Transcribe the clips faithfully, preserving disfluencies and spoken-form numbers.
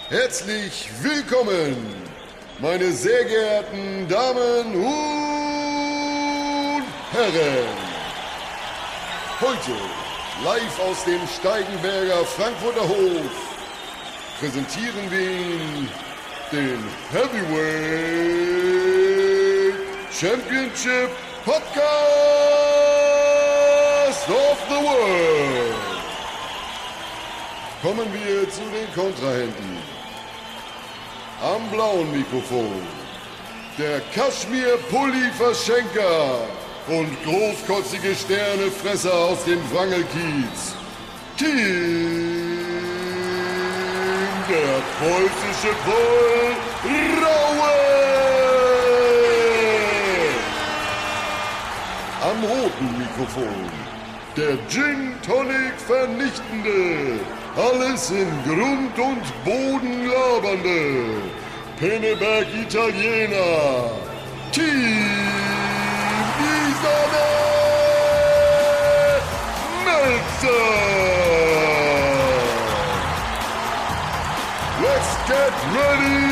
Herzlich willkommen, meine sehr geehrten Damen und Herren. Heute, live aus dem Steigenberger Frankfurter Hof, präsentieren wir Ihnen den Heavyweight Championship Podcast of the World. Kommen wir zu den Kontrahenten. Am blauen Mikrofon der Kaschmir-Pulli-Verschenker und großkotzige Sternefresser aus dem Wrangelkiez, Team der preußische Troll Raue. Am roten Mikrofon der Gin Tonic Vernichtende, alles in Grund und Boden labernde Penneberg Italiener, Team Isabel Melzer. Let's get ready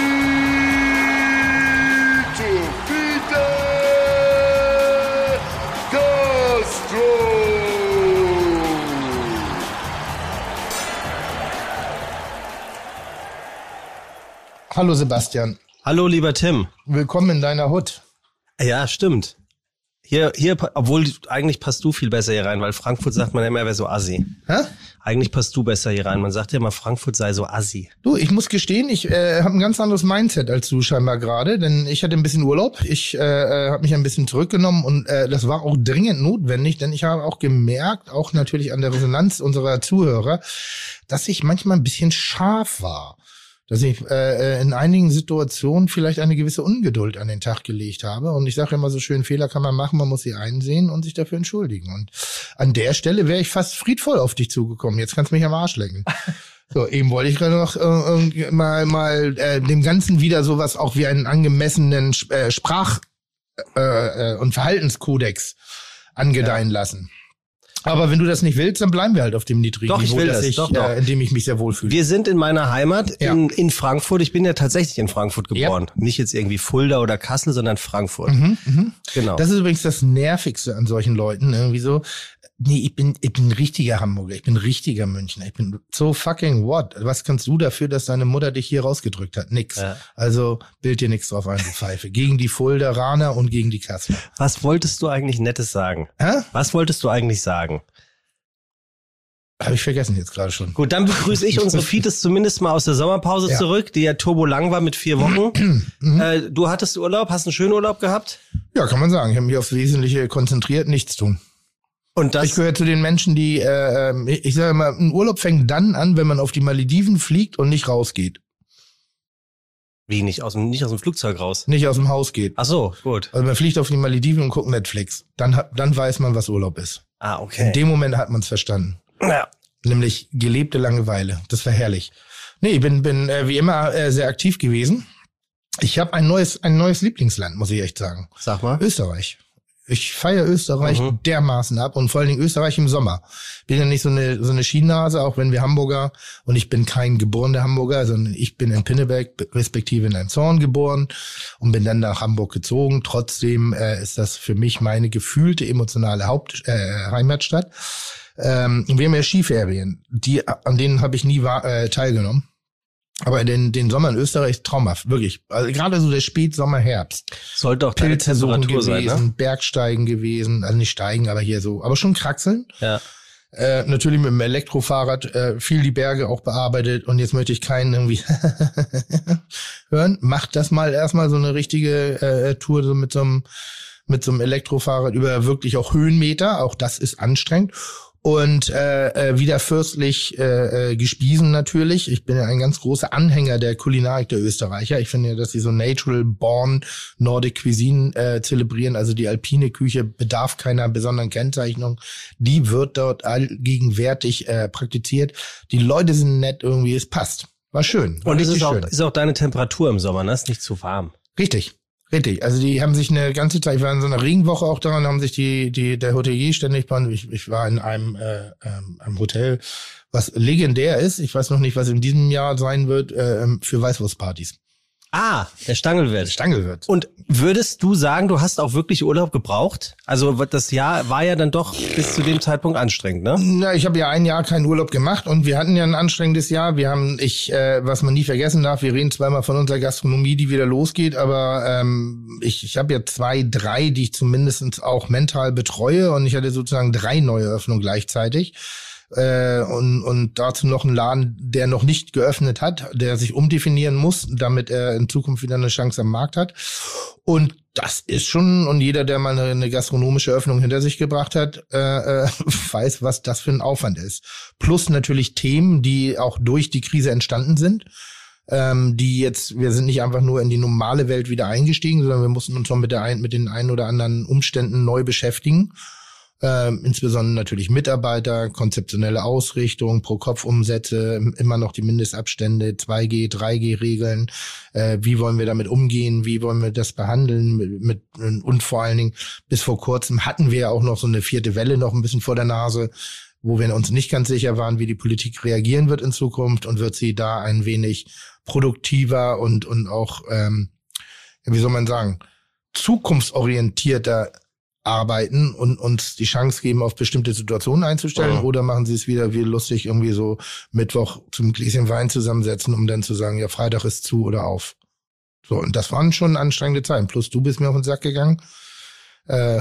to beat the Castro. Hallo Sebastian. Hallo lieber Tim. Willkommen in deiner Hut. Ja, stimmt. Hier, hier, obwohl eigentlich passt du viel besser hier rein, weil Frankfurt sagt man ja immer, er wäre so assi. Hä? Eigentlich passt du besser hier rein. Man sagt ja immer, Frankfurt sei so assi. Du, ich muss gestehen, ich äh, habe ein ganz anderes Mindset als du scheinbar gerade, denn ich hatte ein bisschen Urlaub. Ich äh, habe mich ein bisschen zurückgenommen und äh, das war auch dringend notwendig, denn ich habe auch gemerkt, auch natürlich an der Resonanz unserer Zuhörer, dass ich manchmal ein bisschen scharf war. Dass ich äh, in einigen Situationen vielleicht eine gewisse Ungeduld an den Tag gelegt habe. Und ich sage immer so schön, Fehler kann man machen, man muss sie einsehen und sich dafür entschuldigen. Und an der Stelle wäre ich fast friedvoll auf dich zugekommen. Jetzt kannst du mich am Arsch lecken. So, eben wollte ich gerade noch äh, mal mal äh, dem Ganzen wieder sowas auch wie einen angemessenen äh, Sprach- äh, und Verhaltenskodex angedeihen ja. lassen. Aber wenn du das nicht willst, dann bleiben wir halt auf dem niedrigen doch, Niveau, ich will das, ich, doch, doch. Äh, in dem ich mich sehr wohlfühle. Wir sind in meiner Heimat ja. in, in Frankfurt. Ich bin ja tatsächlich in Frankfurt geboren. Ja. Nicht jetzt irgendwie Fulda oder Kassel, sondern Frankfurt. Mhm, mh. Genau. Das ist übrigens das Nervigste an solchen Leuten. Irgendwie so, nee, ich bin, ich bin ein richtiger Hamburger, ich bin ein richtiger Münchner. Ich bin so fucking what? Was kannst du dafür, dass deine Mutter dich hier rausgedrückt hat? Nix. Ja. Also bild dir nichts drauf ein, du Pfeife. Gegen die Fulderaner und gegen die Kasseler. Was wolltest du eigentlich Nettes sagen? Hä? Was wolltest du eigentlich sagen? Habe ich vergessen jetzt gerade schon. Gut, dann begrüße ich unsere Fides zumindest mal aus der Sommerpause ja. zurück, die ja turbo lang war mit vier Wochen. mhm. äh, du hattest Urlaub, hast einen schönen Urlaub gehabt? Ja, kann man sagen. Ich habe mich aufs Wesentliche konzentriert, nichts tun. Und das? Ich gehöre zu den Menschen, die, äh, ich sage mal, ein Urlaub fängt dann an, wenn man auf die Malediven fliegt und nicht rausgeht. Wie, nicht aus dem, nicht aus dem Flugzeug raus? Nicht aus dem Haus geht. Ach so, gut. Also man fliegt auf die Malediven und guckt Netflix. Dann, dann weiß man, was Urlaub ist. Ah, okay. In dem Moment hat man es verstanden. Ja. Nämlich gelebte Langeweile. Das war herrlich. Nee, ich bin, bin äh, wie immer äh, sehr aktiv gewesen. Ich habe ein neues, ein neues Lieblingsland, muss ich echt sagen. Sag mal. Österreich. Ich feiere Österreich mhm. dermaßen ab und vor allen Dingen Österreich im Sommer. Bin ja nicht so eine so eine Schienennase, auch wenn wir Hamburger, und ich bin kein geborener Hamburger, sondern ich bin in Pinneberg respektive in Elmshorn geboren und bin dann nach Hamburg gezogen. Trotzdem äh, ist das für mich meine gefühlte emotionale Haupt äh, Heimatstadt. Ähm, wir haben ja Skiferien, die an denen habe ich nie äh, teilgenommen. Aber den, den Sommer in Österreich ist traumhaft, wirklich. Also gerade so der Spätsommer, Herbst. Sollte auch deine Temperatur gewesen, sein, ne? Bergsteigen gewesen, also nicht steigen, aber hier so, aber schon kraxeln. Ja. Äh, natürlich mit dem Elektrofahrrad äh, viel die Berge auch bearbeitet und jetzt möchte ich keinen irgendwie hören. Macht das mal erstmal so eine richtige äh, Tour so mit so einem mit so einem Elektrofahrrad über wirklich auch Höhenmeter. Auch das ist anstrengend. Und äh, wieder fürstlich äh, gespiesen natürlich. Ich bin ja ein ganz großer Anhänger der Kulinarik der Österreicher. Ich finde ja, dass sie so natural born Nordic Cuisine äh, zelebrieren. Also die alpine Küche bedarf keiner besonderen Kennzeichnung. Die wird dort allgegenwärtig äh, praktiziert. Die Leute sind nett irgendwie, es passt. War schön. War Und es ist auch, schön. ist auch deine Temperatur im Sommer, ne? Ist nicht zu warm. Richtig. Richtig, also die haben sich eine ganze Zeit, ich war in so einer Regenwoche auch da und haben sich die, die, der Hotelier ständig, ich, ich war in einem, äh, ähm, einem Hotel, was legendär ist, ich weiß noch nicht, was in diesem Jahr sein wird, äh, für Weißwurstpartys. Ah, der Stangelwirt. Stangelwirt. Und würdest du sagen, du hast auch wirklich Urlaub gebraucht? Also das Jahr war ja dann doch bis zu dem Zeitpunkt anstrengend, ne? Na, ich habe ja ein Jahr keinen Urlaub gemacht und wir hatten ja ein anstrengendes Jahr. Wir haben, ich, äh, was man nie vergessen darf, wir reden zweimal von unserer Gastronomie, die wieder losgeht, aber ähm, ich, ich habe ja zwei, drei, die ich zumindest auch mental betreue und ich hatte sozusagen drei neue Öffnungen gleichzeitig. Äh, und, und dazu noch ein Laden, der noch nicht geöffnet hat, der sich umdefinieren muss, damit er in Zukunft wieder eine Chance am Markt hat. Und das ist schon, und jeder, der mal eine, eine gastronomische Öffnung hinter sich gebracht hat, äh, äh, weiß, was das für ein Aufwand ist. Plus natürlich Themen, die auch durch die Krise entstanden sind. Ähm, die jetzt, wir sind nicht einfach nur in die normale Welt wieder eingestiegen, sondern wir mussten uns noch mit der ein, mit den ein oder anderen Umständen neu beschäftigen. Ähm, insbesondere natürlich Mitarbeiter, konzeptionelle Ausrichtung, Pro-Kopf-Umsätze, immer noch die Mindestabstände, zwei G, drei G-Regeln, äh, wie wollen wir damit umgehen, wie wollen wir das behandeln mit, mit und vor allen Dingen bis vor kurzem hatten wir ja auch noch so eine vierte Welle noch ein bisschen vor der Nase, wo wir uns nicht ganz sicher waren, wie die Politik reagieren wird in Zukunft und wird sie da ein wenig produktiver und und auch, ähm, wie soll man sagen, zukunftsorientierter arbeiten und uns die Chance geben, auf bestimmte Situationen einzustellen, oh. oder machen sie es wieder wie lustig irgendwie so Mittwoch zum Gläschen Wein zusammensetzen, um dann zu sagen, ja, Freitag ist zu oder auf. So, und das waren schon anstrengende Zeiten. Plus du bist mir auf den Sack gegangen. Äh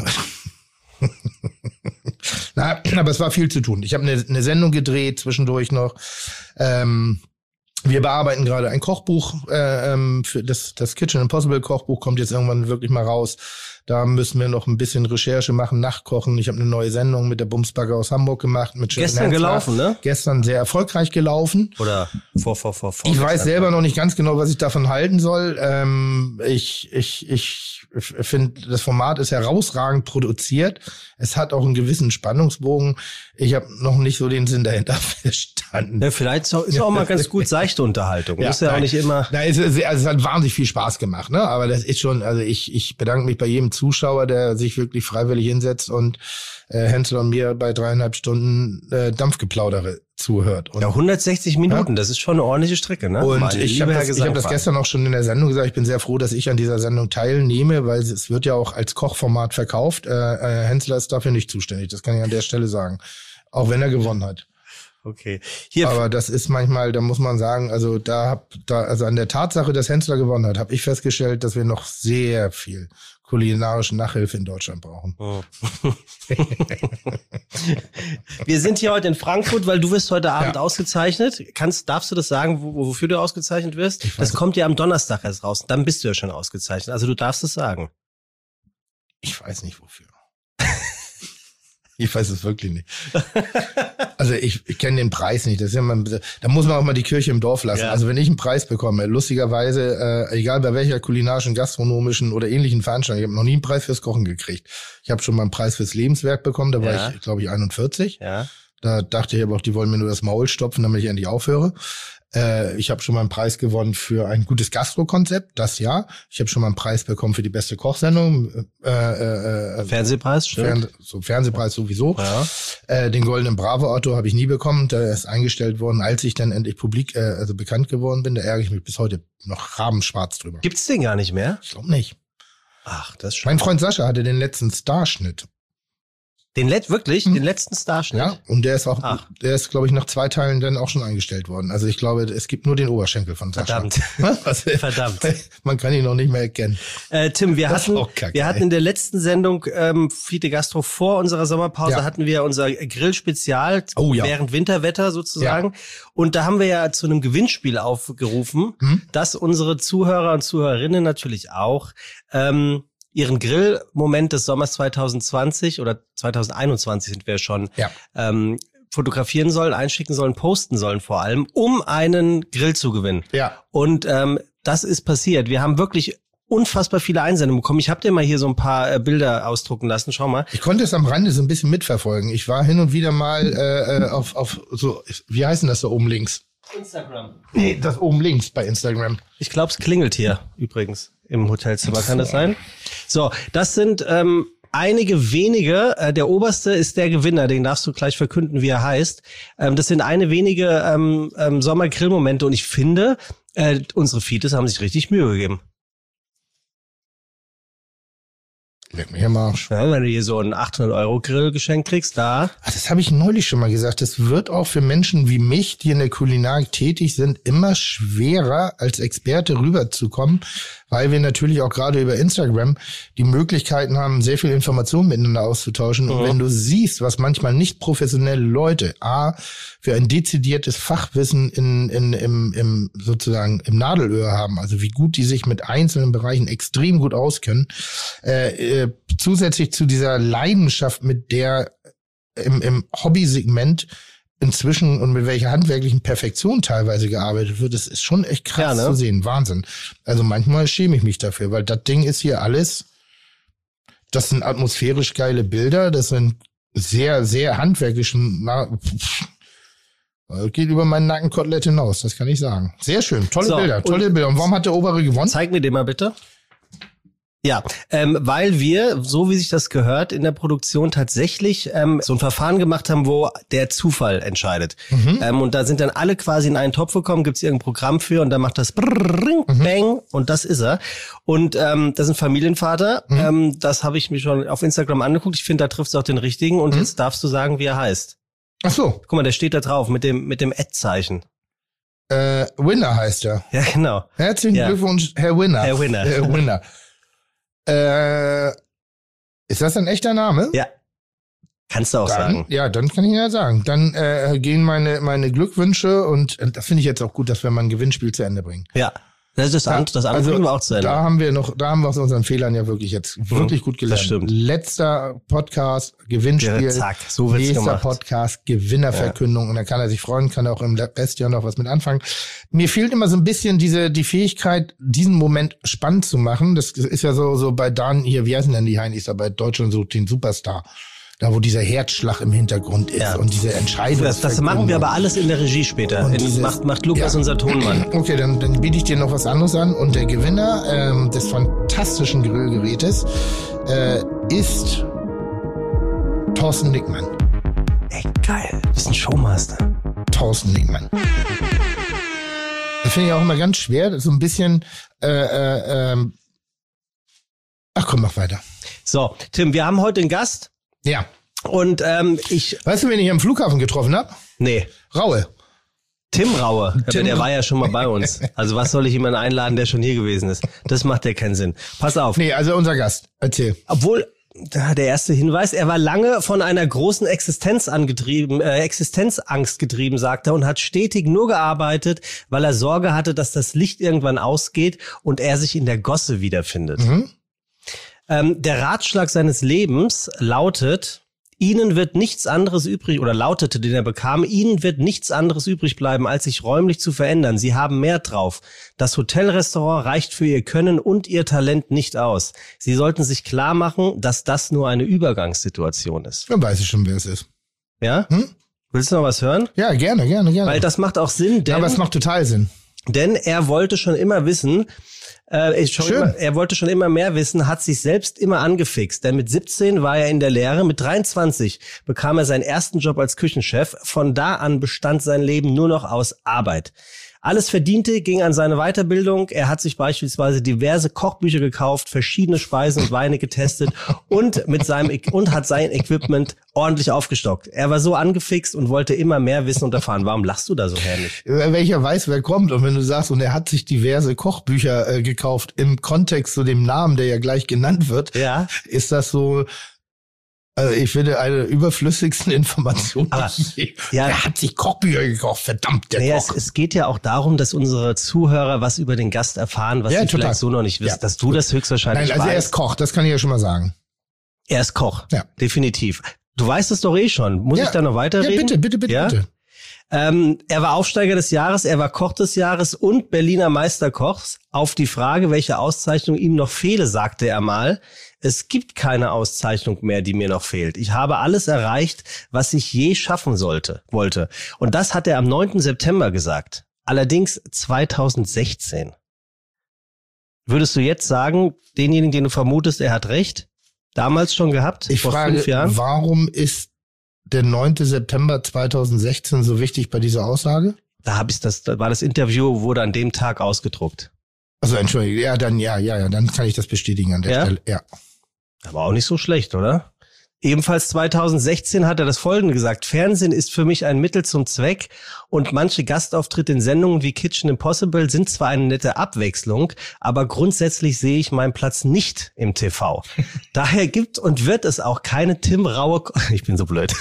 Na, aber es war viel zu tun. Ich habe eine, eine Sendung gedreht, zwischendurch noch. Ähm, wir bearbeiten gerade ein Kochbuch, äh, für das, das Kitchen Impossible Kochbuch kommt jetzt irgendwann wirklich mal raus. Da müssen wir noch ein bisschen Recherche machen, nachkochen. Ich habe eine neue Sendung mit der Bumsbagger aus Hamburg gemacht. Mit Gestern gelaufen, ne? Gestern sehr erfolgreich gelaufen. Oder vor, vor, vor, vor. Ich weiß selber noch nicht ganz genau, was ich davon halten soll. Ähm, ich ich, ich finde, das Format ist herausragend produziert. Es hat auch einen gewissen Spannungsbogen. Ich habe noch nicht so den Sinn dahinter verstanden. Ja, vielleicht ist auch, ist auch mal ganz gut seichte Unterhaltung. Ja, ist ja nein, auch nicht immer. Nein, es, es, also es hat wahnsinnig viel Spaß gemacht, ne? Aber das ist schon, also ich, ich bedanke mich bei jedem Zuschauer, der sich wirklich freiwillig hinsetzt und äh, Hensel und mir bei dreieinhalb Stunden äh, Dampfgeplaudere zuhört. Und, ja, hundertsechzig Minuten, ja? Das ist schon eine ordentliche Strecke, ne? Und Meine ich habe das, ich hab das gestern auch schon in der Sendung gesagt, ich bin sehr froh, dass ich an dieser Sendung teilnehme, weil es wird ja auch als Kochformat verkauft. Äh, äh, Hensler ist dafür nicht zuständig, das kann ich an der Stelle sagen. Auch wenn er gewonnen hat. Okay. Hier Aber das ist manchmal, da muss man sagen, also da hab da also an der Tatsache, dass Hensler gewonnen hat, habe ich festgestellt, dass wir noch sehr viel kulinarische Nachhilfe in Deutschland brauchen. Oh. Wir sind hier heute in Frankfurt, weil du wirst heute Abend ja. ausgezeichnet. Kannst, darfst du das sagen, wo, wofür du ausgezeichnet wirst? Das nicht. Kommt ja am Donnerstag erst raus. Dann bist du ja schon ausgezeichnet. Also du darfst es sagen. Ich weiß nicht wofür. Ich weiß es wirklich nicht. Also ich, ich kenne den Preis nicht. Das ist ja mal, da muss man auch mal die Kirche im Dorf lassen. Ja. Also wenn ich einen Preis bekomme, lustigerweise, äh, egal bei welcher kulinarischen, gastronomischen oder ähnlichen Veranstaltung, ich habe noch nie einen Preis fürs Kochen gekriegt. Ich habe schon mal einen Preis fürs Lebenswerk bekommen, da war ja. ich, glaube ich, einundvierzig. Ja. Da dachte ich aber auch, die wollen mir nur das Maul stopfen, damit ich endlich aufhöre. Äh, ich habe schon mal einen Preis gewonnen für ein gutes Gastro-Konzept, das ja. Ich habe schon mal einen Preis bekommen für die beste Kochsendung. Äh, äh, äh, Fernsehpreis, stimmt. Fern, so Fernsehpreis sowieso. Ja. Äh, den Goldenen Bravo-Otto habe ich nie bekommen. Der ist eingestellt worden, als ich dann endlich publik, äh, also bekannt geworden bin. Da ärgere ich mich bis heute noch rabenschwarz drüber. Gibt's den gar nicht mehr? Ich glaube nicht. Ach, das ist schön. Mein Freund Sascha hatte den letzten Starschnitt. Den Let wirklich, hm. den letzten Starschnitt? Ja, und der ist auch, Ach. der ist, glaube ich, nach zwei Teilen dann auch schon eingestellt worden. Also ich glaube, es gibt nur den Oberschenkel von Sascha. Verdammt. Also, Verdammt. Man kann ihn noch nicht mehr erkennen. Äh, Tim, wir das hatten, kacke, wir hatten in der letzten Sendung ähm, Fide Gastro vor unserer Sommerpause ja. hatten wir unser Grillspezial oh, ja. während Winterwetter sozusagen. Ja. Und da haben wir ja zu einem Gewinnspiel aufgerufen, hm? dass unsere Zuhörer und Zuhörerinnen natürlich auch ähm, ihren Grillmoment des Sommers zwanzig zwanzig oder zwanzig einundzwanzig sind wir schon, ja. ähm, fotografieren sollen, einschicken sollen, posten sollen vor allem, um einen Grill zu gewinnen. Ja. Und ähm, das ist passiert. Wir haben wirklich unfassbar viele Einsendungen bekommen. Ich habe dir mal hier so ein paar äh, Bilder ausdrucken lassen. Schau mal. Ich konnte es am Rande so ein bisschen mitverfolgen. Ich war hin und wieder mal äh, auf, auf so, wie heißen das da oben links? Instagram. Nee, das oben links bei Instagram. Ich glaube, es klingelt hier übrigens. im Hotelzimmer, kann das sein? So, das sind ähm, einige wenige. Äh, der oberste ist der Gewinner, den darfst du gleich verkünden, wie er heißt. Ähm, das sind eine wenige ähm, ähm, Sommergrillmomente und ich finde, äh, unsere Fides haben sich richtig Mühe gegeben. Leck mich am Arsch. Ja, wenn du hier so einen achthundert-Euro-Grill geschenkt kriegst, da... Ach, das habe ich neulich schon mal gesagt. Das wird auch für Menschen wie mich, die in der Kulinarik tätig sind, immer schwerer, als Experte rüberzukommen, weil wir natürlich auch gerade über Instagram die Möglichkeiten haben, sehr viel Informationen miteinander auszutauschen. Mhm. Und wenn du siehst, was manchmal nicht professionelle Leute A, für ein dezidiertes Fachwissen in, in, im, im, sozusagen im Nadelöhr haben, also wie gut die sich mit einzelnen Bereichen extrem gut auskennen, äh, äh, zusätzlich zu dieser Leidenschaft, mit der im, im Hobbysegment inzwischen und mit welcher handwerklichen Perfektion teilweise gearbeitet wird, das ist schon echt krass ja, ne? zu sehen. Wahnsinn. Also manchmal schäme ich mich dafür, weil das Ding ist hier alles, das sind atmosphärisch geile Bilder, das sind sehr, sehr handwerklichen, na, pff, geht über meinen Nackenkotelett hinaus, das kann ich sagen. Sehr schön, tolle so, Bilder, tolle Bilder. Und warum hat der Obere gewonnen? Zeig mir den mal bitte. Ja, ähm, weil wir, so wie sich das gehört, in der Produktion tatsächlich ähm, so ein Verfahren gemacht haben, wo der Zufall entscheidet. Mhm. Ähm, und da sind dann alle quasi in einen Topf gekommen, gibt's irgendein Programm für und dann macht das brrrring, mhm. bang und das ist er. Und ähm, das ist ein Familienvater, mhm. ähm, das habe ich mir schon auf Instagram angeguckt. Ich finde, da triffst du auch den richtigen und mhm. jetzt darfst du sagen, wie er heißt. Ach so. Guck mal, der steht da drauf mit dem mit dem Ad-Zeichen. Äh, Winner heißt er. Ja, genau. Herzlichen ja. Glückwunsch, Herr Winner. Herr Winner. Herr Winner. Äh, ist das ein echter Name? Ja. Kannst du auch dann, sagen. Ja, dann kann ich ja sagen. Dann äh, gehen meine meine Glückwünsche und äh, das finde ich jetzt auch gut, dass wir mal ein Gewinnspiel zu Ende bringen. Ja. Das ist das, ja, das andere also, wir auch zu Ende. Da haben wir noch, da haben wir aus unseren Fehlern ja wirklich jetzt mhm, wirklich gut gelernt. Das stimmt. Letzter Podcast, Gewinnspiel. Ja, zack, so wird's nächster gemacht. Podcast, Gewinnerverkündung. Ja. Und dann kann er sich freuen, kann er auch im Rest ja noch was mit anfangen. Mir fehlt immer so ein bisschen diese, die Fähigkeit, diesen Moment spannend zu machen. Das ist ja so, so bei Dan hier, wie heißen denn die Heinis da bei Deutschland so den Superstar? Da, wo dieser Herzschlag im Hintergrund ist ja. und diese Entscheidung. Das, das machen wir aber alles in der Regie später. In, dieses, macht, macht Lukas ja. unser Tonmann. Okay, dann, dann biete ich dir noch was anderes an. Und der Gewinner ähm, des fantastischen Grillgerätes äh, ist Thorsten Nickmann. Ey, geil. Das ist ein Showmaster. Thorsten Nickmann. Das finde ich auch immer ganz schwer. Das ist so ein bisschen äh, äh, ähm Ach komm, mach weiter. So, Tim, wir haben heute einen Gast. Ja. Und ähm, ich... Weißt du, wen ich am Flughafen getroffen habe? Nee. Raue. Tim Raue. Tim. Der war ja schon mal bei uns. Also was soll ich jemanden einladen, der schon hier gewesen ist? Das macht ja keinen Sinn. Pass auf. Nee, also unser Gast. Erzähl. Obwohl, der erste Hinweis, er war lange von einer großen Existenz angetrieben, äh, Existenzangst getrieben, sagt er, und hat stetig nur gearbeitet, weil er Sorge hatte, dass das Licht irgendwann ausgeht und er sich in der Gosse wiederfindet. Mhm. Ähm, der Ratschlag seines Lebens lautet, Ihnen wird nichts anderes übrig, oder lautete, den er bekam, Ihnen wird nichts anderes übrig bleiben, als sich räumlich zu verändern. Sie haben mehr drauf. Das Hotelrestaurant reicht für Ihr Können und Ihr Talent nicht aus. Sie sollten sich klar machen, dass das nur eine Übergangssituation ist. Dann weiß ich schon, wer es ist. Ja? Hm? Willst du noch was hören? Ja, gerne, gerne, gerne. Weil das macht auch Sinn, denn... Ja, aber es macht total Sinn. Denn er wollte schon immer wissen... Äh, schon immer, er wollte schon immer mehr wissen, hat sich selbst immer angefixt. Denn mit siebzehn war er in der Lehre, mit dreiundzwanzig bekam er seinen ersten Job als Küchenchef. Von da an bestand sein Leben nur noch aus Arbeit. Alles Verdiente ging an seine Weiterbildung. Er hat sich beispielsweise diverse Kochbücher gekauft, verschiedene Speisen und Weine getestet und mit seinem und hat sein Equipment ordentlich aufgestockt. Er war so angefixt und wollte immer mehr wissen und erfahren. Warum lachst du da so herrlich? Welcher weiß, wer kommt. Und wenn du sagst, und er hat sich diverse Kochbücher äh, gekauft, im Kontext zu dem Namen, der ja gleich genannt wird, ja. ist das so... Also ich finde eine überflüssigsten Information. Aber, die ja, er hat sich Kochbücher gekauft, verdammt, der naja, Koch. Es, es geht ja auch darum, dass unsere Zuhörer was über den Gast erfahren, was ja, sie total. vielleicht so noch nicht wissen. Ja, dass du gut. Das höchstwahrscheinlich Nein, also weißt. er ist Koch, das kann ich ja schon mal sagen. Er ist Koch, ja. Definitiv. Du weißt es doch eh schon. Muss ja. ich da noch weiterreden? Ja, bitte, bitte, bitte, ja? bitte. Ähm, er war Aufsteiger des Jahres, er war Koch des Jahres und Berliner Meisterkochs. Auf die Frage, welche Auszeichnung ihm noch fehle, sagte er mal: Es gibt keine Auszeichnung mehr, die mir noch fehlt. Ich habe alles erreicht, was ich je schaffen sollte, wollte. Und das hat er am neunten September gesagt. Allerdings zweitausendsechzehn. Würdest du jetzt sagen, denjenigen, den du vermutest, er hat recht? Damals schon gehabt? Ich vor frage, fünf Jahren? Warum ist der neunte September zweitausendsechzehn so wichtig bei dieser Aussage? Da habe ich das, da war das Interview, wurde an dem Tag ausgedruckt. Also entschuldige, ja, dann ja, ja, ja, dann kann ich das bestätigen an der Ja? Stelle. Ja. Aber auch nicht so schlecht, oder? Ebenfalls zweitausendsechzehn hat er das Folgende gesagt: Fernsehen ist für mich ein Mittel zum Zweck und manche Gastauftritte in Sendungen wie Kitchen Impossible sind zwar eine nette Abwechslung, aber grundsätzlich sehe ich meinen Platz nicht im T V. Daher gibt und wird es auch keine Tim Raue... Ich bin so blöd.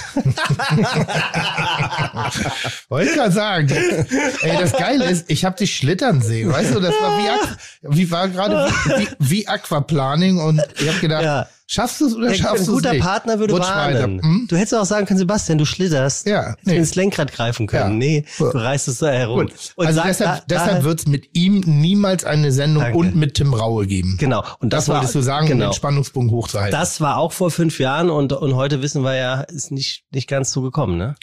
Wollte ich gerade sagen. Ey, das Geile ist, ich habe dich schlittern sehen, weißt du, das war wie, Aqu- wie war gerade wie, wie Aquaplaning und ich habe gedacht, Ja. schaffst du es oder Ja, schaffst du es ein guter nicht? Partner würde Rutsch warnen. weiter. Hm? Du hättest auch sagen können, Sebastian, du schlitterst. Ja, Hättest nee. mir ins Lenkrad greifen können. Ja. Nee, du reißt es da herum. Gut. Also sag, deshalb, da, deshalb da, wird's mit ihm niemals eine Sendung Danke. und mit Tim Raue geben. Genau. Und das, Das, war, wolltest du sagen, um genau. den Spannungsbogen hochzuhalten. Das war auch vor fünf Jahren und, und heute wissen wir ja, ist nicht, nicht ganz so gekommen, ne?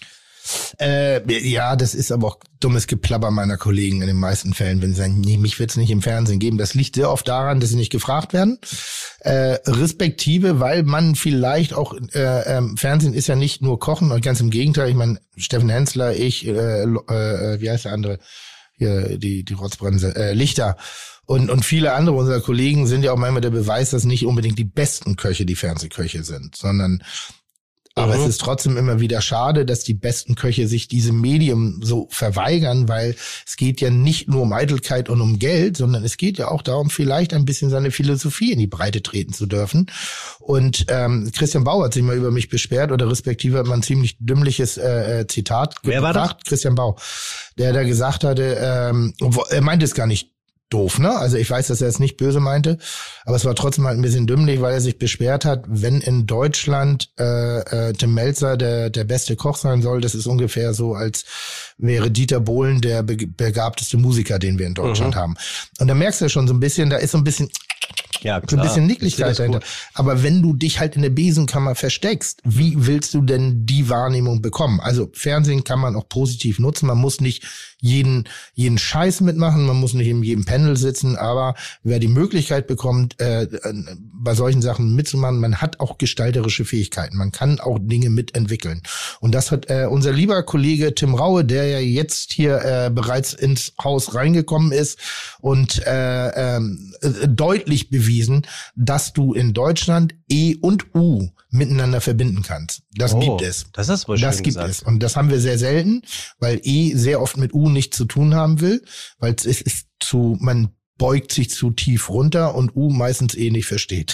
Äh, ja, das ist aber auch dummes Geplapper meiner Kollegen in den meisten Fällen, wenn sie sagen, nee, mich wird's nicht im Fernsehen geben. Das liegt sehr oft daran, dass sie nicht gefragt werden. Äh, respektive, weil man vielleicht auch, äh, ähm, Fernsehen ist ja nicht nur Kochen, und ganz im Gegenteil, ich meine, Steffen Hensler, ich, äh, äh, wie heißt der andere, hier, die, die Rotzbremse, äh, Lichter. Und, und viele andere unserer Kollegen sind ja auch manchmal der Beweis, dass nicht unbedingt die besten Köche die Fernsehköche sind, sondern aber Mhm. es ist trotzdem immer wieder schade, dass die besten Köche sich diesem Medium so verweigern, weil es geht ja nicht nur um Eitelkeit und um Geld, sondern es geht ja auch darum, vielleicht ein bisschen seine Philosophie in die Breite treten zu dürfen. Und ähm, Christian Bau hat sich mal über mich beschwert, oder respektive hat man ein ziemlich dümmliches äh, Zitat Wer war gebracht. Christian Bau, der da gesagt hatte, ähm, er meinte es gar nicht doof, ne? Also ich weiß, dass er es nicht böse meinte, aber es war trotzdem halt ein bisschen dümmlich, weil er sich beschwert hat, wenn in Deutschland äh, äh, Tim Melzer der der beste Koch sein soll, das ist ungefähr so, als wäre Dieter Bohlen der be- begabteste Musiker, den wir in Deutschland Mhm. haben. Und da merkst du ja schon so ein bisschen, da ist so ein bisschen Ja, so ein bisschen Nicklichkeit Ich sehe dahinter. das gut. Aber wenn du dich halt in der Besenkammer versteckst, wie willst du denn die Wahrnehmung bekommen? Also Fernsehen kann man auch positiv nutzen. Man muss nicht jeden jeden Scheiß mitmachen, man muss nicht in jedem Panel sitzen, aber wer die Möglichkeit bekommt, äh, bei solchen Sachen mitzumachen, man hat auch gestalterische Fähigkeiten. Man kann auch Dinge mitentwickeln. Und das hat äh, unser lieber Kollege Tim Raue, der ja jetzt hier äh, bereits ins Haus reingekommen ist und äh, ähm, äh, deutlich bewiesen, dass du in Deutschland E und U miteinander verbinden kannst. Das Oh, gibt es. das ist wohl schön Das gibt gesagt. es. Und das haben wir sehr selten, weil E sehr oft mit U nichts zu tun haben will, weil es ist, ist zu, man beugt sich zu tief runter und U meistens eh nicht versteht.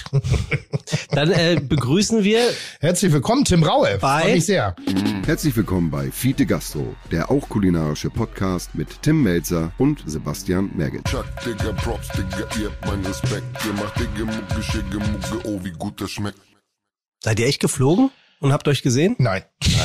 Dann äh, begrüßen wir Herzlich willkommen, Tim Raue. Bei- Freut mich sehr. Herzlich willkommen bei Fiete Gastro, der auch kulinarische Podcast mit Tim Melzer und Sebastian Merget. Chuck, Digga, Props, Digga, ihr habt meinen Respekt. Ihr macht Digga, Mucke, Schicke, Mucke, oh, wie gut das schmeckt. Seid ihr echt geflogen und habt euch gesehen? Nein.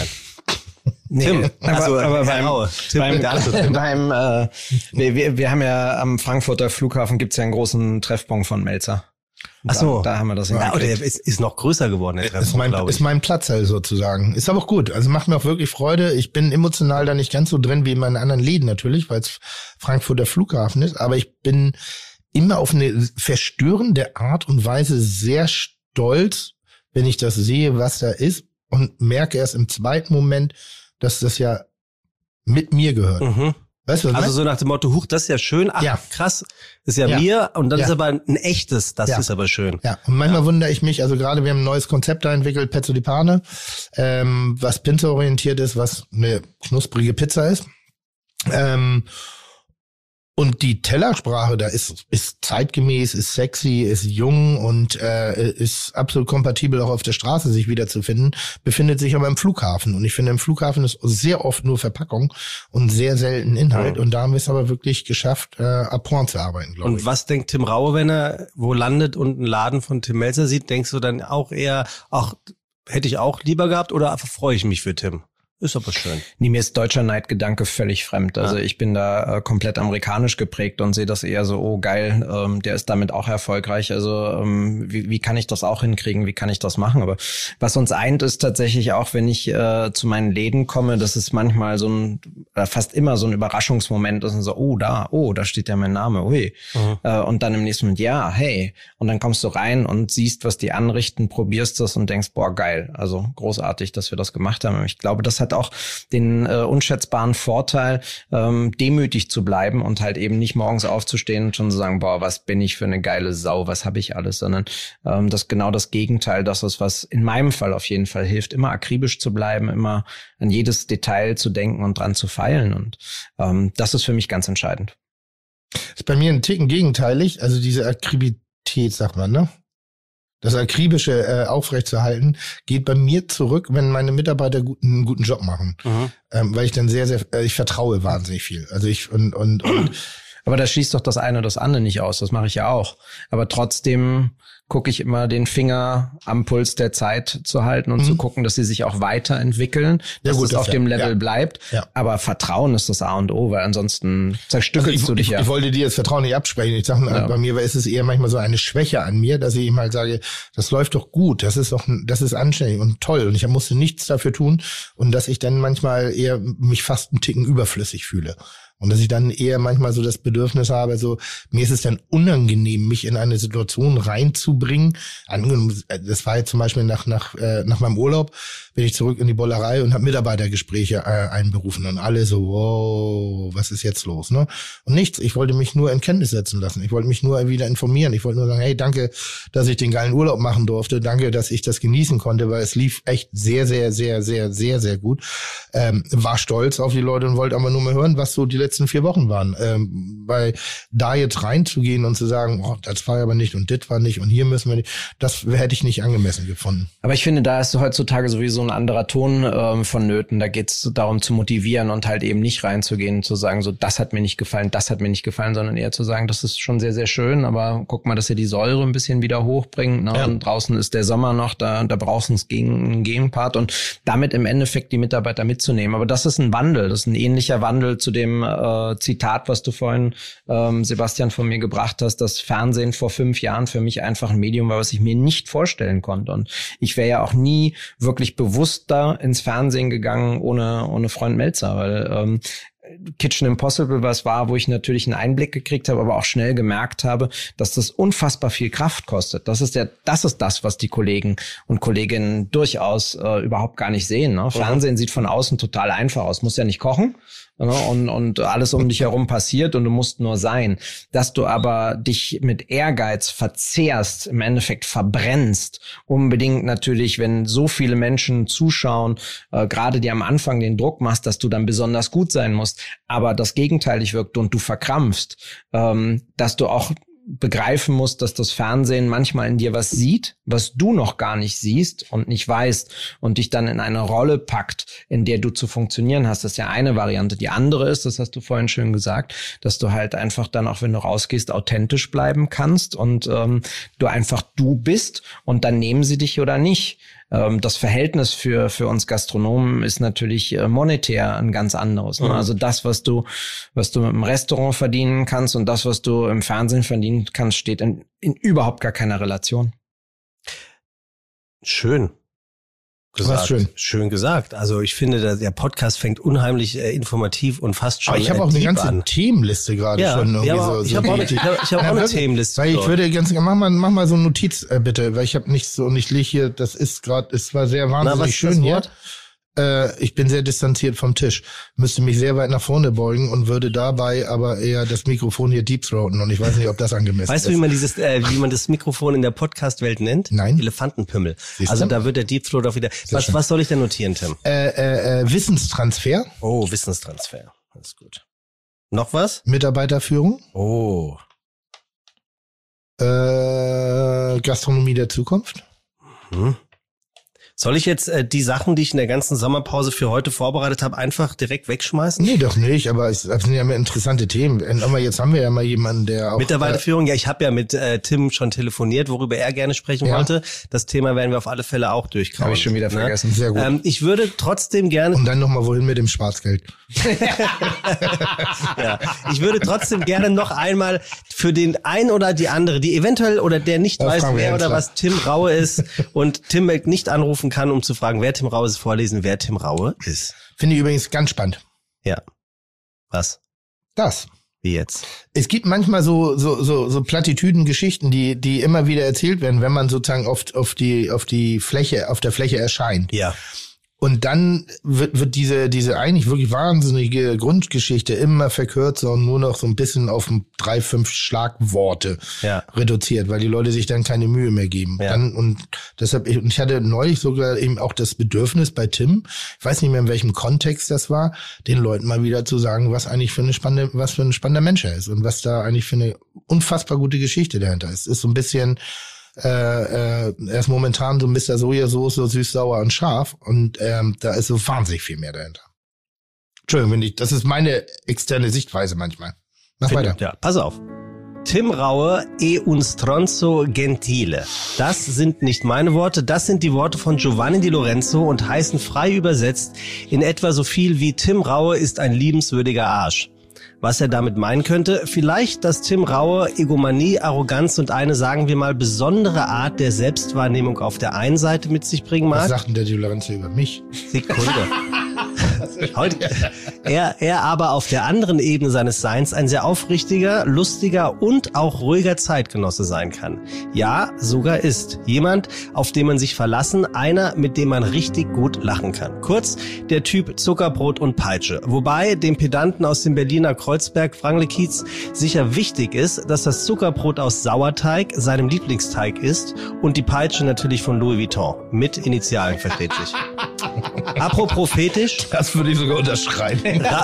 Nee, Tim, aber, also, aber Herr beim, Raue. Tim, beim, der andere Tim. beim äh, wir, wir, wir haben ja am Frankfurter Flughafen gibt's ja einen großen Treffpunkt von Melzer. Ach so. Da, da haben wir das Ja, oder hingekriegt. der ist, ist noch größer geworden, der Ist Treffpunkt, mein, glaube ich. ist mein Platz halt sozusagen. Ist aber auch gut. Also macht mir auch wirklich Freude. Ich bin emotional da nicht ganz so drin wie in meinen anderen Läden natürlich, weil es Frankfurter Flughafen ist. Aber ich bin immer auf eine verstörende Art und Weise sehr stolz, wenn ich das sehe, was da ist, und merke erst im zweiten Moment, dass das ja mit mir gehört. Mhm. Weißt du, was ich Also meine? so nach dem Motto, huch, das ist ja schön, ach Ja. krass, ist ja, Ja. mir, und dann Ja. ist aber ein echtes, das Ja. ist aber schön. Ja, und manchmal wundere ich mich, also gerade wir haben ein neues Konzept da entwickelt, Pezzo di Pane, ähm, was Pizza-orientiert ist, was eine knusprige Pizza ist. Ähm, und die Tellersprache da ist ist zeitgemäß, ist sexy, ist jung und äh, ist absolut kompatibel auch auf der Straße sich wiederzufinden, befindet sich aber im Flughafen. Und ich finde, im Flughafen ist sehr oft nur Verpackung und sehr selten Inhalt. Ja. Und da haben wir es aber wirklich geschafft, äh, à point zu arbeiten, glaube ich. Und was denkt Tim Raue, wenn er wo landet und einen Laden von Tim Melzer sieht? Denkst du dann auch eher, ach, hätte ich auch lieber gehabt, oder einfach freue ich mich für Tim? Ist aber schön. Nee, mir ist deutscher Neidgedanke völlig fremd. Also ja. ich bin da äh, komplett amerikanisch geprägt und sehe das eher so, oh geil, ähm, der ist damit auch erfolgreich. Also ähm, wie, wie kann ich das auch hinkriegen? Wie kann ich das machen? Aber was uns eint, ist tatsächlich auch, wenn ich äh, zu meinen Läden komme, dass es manchmal so ein, äh, fast immer so ein Überraschungsmoment ist und so, oh da, oh, da steht ja mein Name, ui. Mhm. Äh, und dann im nächsten Moment, ja, hey. Und dann kommst du rein und siehst, was die anrichten, probierst das und denkst, boah, geil. Also großartig, dass wir das gemacht haben. Ich glaube, das hat auch den äh, unschätzbaren Vorteil, ähm, demütig zu bleiben und halt eben nicht morgens aufzustehen und schon zu sagen, boah, was bin ich für eine geile Sau, was habe ich alles, sondern ähm, das genau das Gegenteil, das ist, was in meinem Fall auf jeden Fall hilft, immer akribisch zu bleiben, immer an jedes Detail zu denken und dran zu feilen und ähm, das ist für mich ganz entscheidend. Ist bei mir ein Ticken gegenteilig, also diese Akribität, sagt man, ne? Das Akribische äh, aufrechtzuerhalten, geht bei mir zurück, wenn meine Mitarbeiter guten, einen guten Job machen. Mhm. Ähm, weil ich dann sehr, sehr, äh, ich vertraue wahnsinnig viel. Also ich und und und. Aber das schließt doch das eine oder das andere nicht aus. Das mache ich ja auch. Aber trotzdem gucke ich immer den Finger am Puls der Zeit zu halten und mhm. zu gucken, dass sie sich auch weiterentwickeln, dass ja, gut, es auf ja. dem Level ja. bleibt. Ja. Aber Vertrauen ist das A und O, weil ansonsten zerstückelst also ich, du dich ich, ja. Ich wollte dir das Vertrauen nicht absprechen. Ich sage, ja. bei mir ist es eher manchmal so eine Schwäche an mir, dass ich ihm halt sage, das läuft doch gut, das ist doch, das ist anständig und toll und ich musste nichts dafür tun und dass ich dann manchmal eher mich fast einen Ticken überflüssig fühle. Und dass ich dann eher manchmal so das Bedürfnis habe, so mir ist es dann unangenehm, mich in eine Situation reinzubringen. Angenommen, das war jetzt zum Beispiel nach nach äh, nach meinem Urlaub, bin ich zurück in die Bollerei und habe Mitarbeitergespräche äh, einberufen und alle so, wow, was ist jetzt los, ne? Und nichts, ich wollte mich nur in Kenntnis setzen lassen. Ich wollte mich nur wieder informieren. Ich wollte nur sagen, hey, danke, dass ich den geilen Urlaub machen durfte. Danke, dass ich das genießen konnte, weil es lief echt sehr, sehr, sehr, sehr, sehr, sehr gut. Ähm, war stolz auf die Leute und wollte aber nur mal hören, was so die letzten vier Wochen waren. Ähm, weil da jetzt reinzugehen und zu sagen, oh, das war aber nicht und das war nicht und hier müssen wir nicht, das hätte ich nicht angemessen gefunden. Aber ich finde, da ist heutzutage sowieso ein anderer Ton ähm, vonnöten. Da geht es darum zu motivieren und halt eben nicht reinzugehen und zu sagen, so das hat mir nicht gefallen, das hat mir nicht gefallen, sondern eher zu sagen, das ist schon sehr, sehr schön, aber guck mal, dass ihr die Säure ein bisschen wieder hochbringt. Ne? Ja. Und draußen ist der Sommer noch, da, da brauchst du einen Gegenpart und damit im Endeffekt die Mitarbeiter mitzunehmen. Aber das ist ein Wandel, das ist ein ähnlicher Wandel zu dem äh, Zitat, was du vorhin, ähm, Sebastian, von mir gebracht hast, dass Fernsehen vor fünf Jahren für mich einfach ein Medium war, was ich mir nicht vorstellen konnte. Und ich wäre ja auch nie wirklich bewusst da ins Fernsehen gegangen ohne ohne Freund Melzer, weil ähm, Kitchen Impossible was war, wo ich natürlich einen Einblick gekriegt habe, aber auch schnell gemerkt habe, dass das unfassbar viel Kraft kostet. Das ist der, das ist das, was die Kollegen und Kolleginnen durchaus äh, überhaupt gar nicht sehen. Ne? Fernsehen sieht von außen total einfach aus. Muss ja nicht kochen. Und, und alles um dich herum passiert und du musst nur sein. Dass du aber dich mit Ehrgeiz verzehrst, im Endeffekt verbrennst, unbedingt natürlich, wenn so viele Menschen zuschauen, äh, gerade dir am Anfang den Druck machst, dass du dann besonders gut sein musst, aber das gegenteilig wirkt und du verkrampfst, ähm, dass du auch begreifen musst, dass das Fernsehen manchmal in dir was sieht, was du noch gar nicht siehst und nicht weißt und dich dann in eine Rolle packt, in der du zu funktionieren hast. Das ist ja eine Variante. Die andere ist, das hast du vorhin schön gesagt, dass du halt einfach dann, auch wenn du rausgehst, authentisch bleiben kannst und ähm, du einfach du bist und dann nehmen sie dich oder nicht. Das Verhältnis für für uns Gastronomen ist natürlich monetär ein ganz anderes. Ne? Mhm. Also das, was du was du im Restaurant verdienen kannst und das, was du im Fernsehen verdienen kannst, steht in, in überhaupt gar keiner Relation. Schön. Gesagt. Was schön. Schön gesagt. Also ich finde, der Podcast fängt unheimlich äh, informativ und fast schon. Aber ich habe auch eine ganze an. Themenliste gerade ja, schon. Ja, so, ich habe so auch, ich hab, ich hab auch eine Themenliste. Weil ich würde ganz, mach mal, mach mal so eine Notiz äh, bitte, weil ich habe nicht so, und ich lege hier, das ist gerade, es war sehr wahnsinnig Na, was schön hier. Äh, ich bin sehr distanziert vom Tisch, müsste mich sehr weit nach vorne beugen und würde dabei aber eher das Mikrofon hier deepthroaten und ich weiß nicht, ob das angemessen weißt ist. Weißt du, wie man dieses, äh, wie man das Mikrofon in der Podcast-Welt nennt? Nein. Elefantenpimmel. Also da wird der Deepthroat auch wieder. Was, was soll ich denn notieren, Tim? Äh, äh, äh, Wissenstransfer. Oh, Wissenstransfer. Das ist gut. Noch was? Mitarbeiterführung. Oh. Äh, Gastronomie der Zukunft. Hm. Soll ich jetzt äh, die Sachen, die ich in der ganzen Sommerpause für heute vorbereitet habe, einfach direkt wegschmeißen? Nee, doch nicht, aber es das sind ja immer interessante Themen. Aber jetzt haben wir ja mal jemanden, der auch... Mitarbeiterführung, äh, ja, ich habe ja mit äh, Tim schon telefoniert, worüber er gerne sprechen ja. wollte. Das Thema werden wir auf alle Fälle auch durchkauen. Habe ich schon wieder ne? vergessen. Sehr gut. Ähm, ich würde trotzdem gerne... Und dann nochmal wohin mit dem Schwarzgeld. ja, ich würde trotzdem gerne noch einmal für den ein oder die andere, die eventuell oder der nicht das weiß, wer oder was Tim Raue ist und Tim nicht anrufen kann, um zu fragen, wer Tim Raue ist, vorlesen, wer Tim Raue ist. Finde ich übrigens ganz spannend. Ja. Was? Das. Wie jetzt? Es gibt manchmal so so so so Plattitüden-Geschichten, die die immer wieder erzählt werden, wenn man sozusagen oft auf die auf die Fläche auf der Fläche erscheint. Ja. Und dann wird, wird diese, diese eigentlich wirklich wahnsinnige Grundgeschichte immer verkürzt und nur noch so ein bisschen auf drei, fünf Schlagworte ja. reduziert, weil die Leute sich dann keine Mühe mehr geben. Ja. Dann, und deshalb, ich, und ich hatte neulich sogar eben auch das Bedürfnis bei Tim, ich weiß nicht mehr in welchem Kontext das war, den Leuten mal wieder zu sagen, was eigentlich für eine spannende, was für ein spannender Mensch er ist und was da eigentlich für eine unfassbar gute Geschichte dahinter ist. Ist so ein bisschen, Äh, äh, er ist momentan so Mister Sojasauce, so süß, sauer und scharf und ähm, da ist so wahnsinnig viel mehr dahinter. Entschuldigung, wenn ich, das ist meine externe Sichtweise manchmal. Mach Finde, weiter. Ja, pass auf. Tim Raue e un stronzo gentile. Das sind nicht meine Worte, das sind die Worte von Giovanni Di Lorenzo und heißen frei übersetzt in etwa so viel wie Tim Raue ist ein liebenswürdiger Arsch. Was er damit meinen könnte? Vielleicht, dass Tim Raue Egomanie, Arroganz und eine, sagen wir mal, besondere Art der Selbstwahrnehmung auf der einen Seite mit sich bringen mag. Was sagt denn der Di Lorenzo über mich? Sekunde. Heute, er, er aber auf der anderen Ebene seines Seins ein sehr aufrichtiger, lustiger und auch ruhiger Zeitgenosse sein kann. Ja, sogar ist. Jemand, auf den man sich verlassen, einer, mit dem man richtig gut lachen kann. Kurz, der Typ Zuckerbrot und Peitsche. Wobei dem Pedanten aus dem Berliner Kreuzberg, Frangle-Kiez, sicher wichtig ist, dass das Zuckerbrot aus Sauerteig seinem Lieblingsteig ist und die Peitsche natürlich von Louis Vuitton. Mit Initialen, versteht sich. Apropos fetisch. Das würde ich sogar unterschreiben. Ra-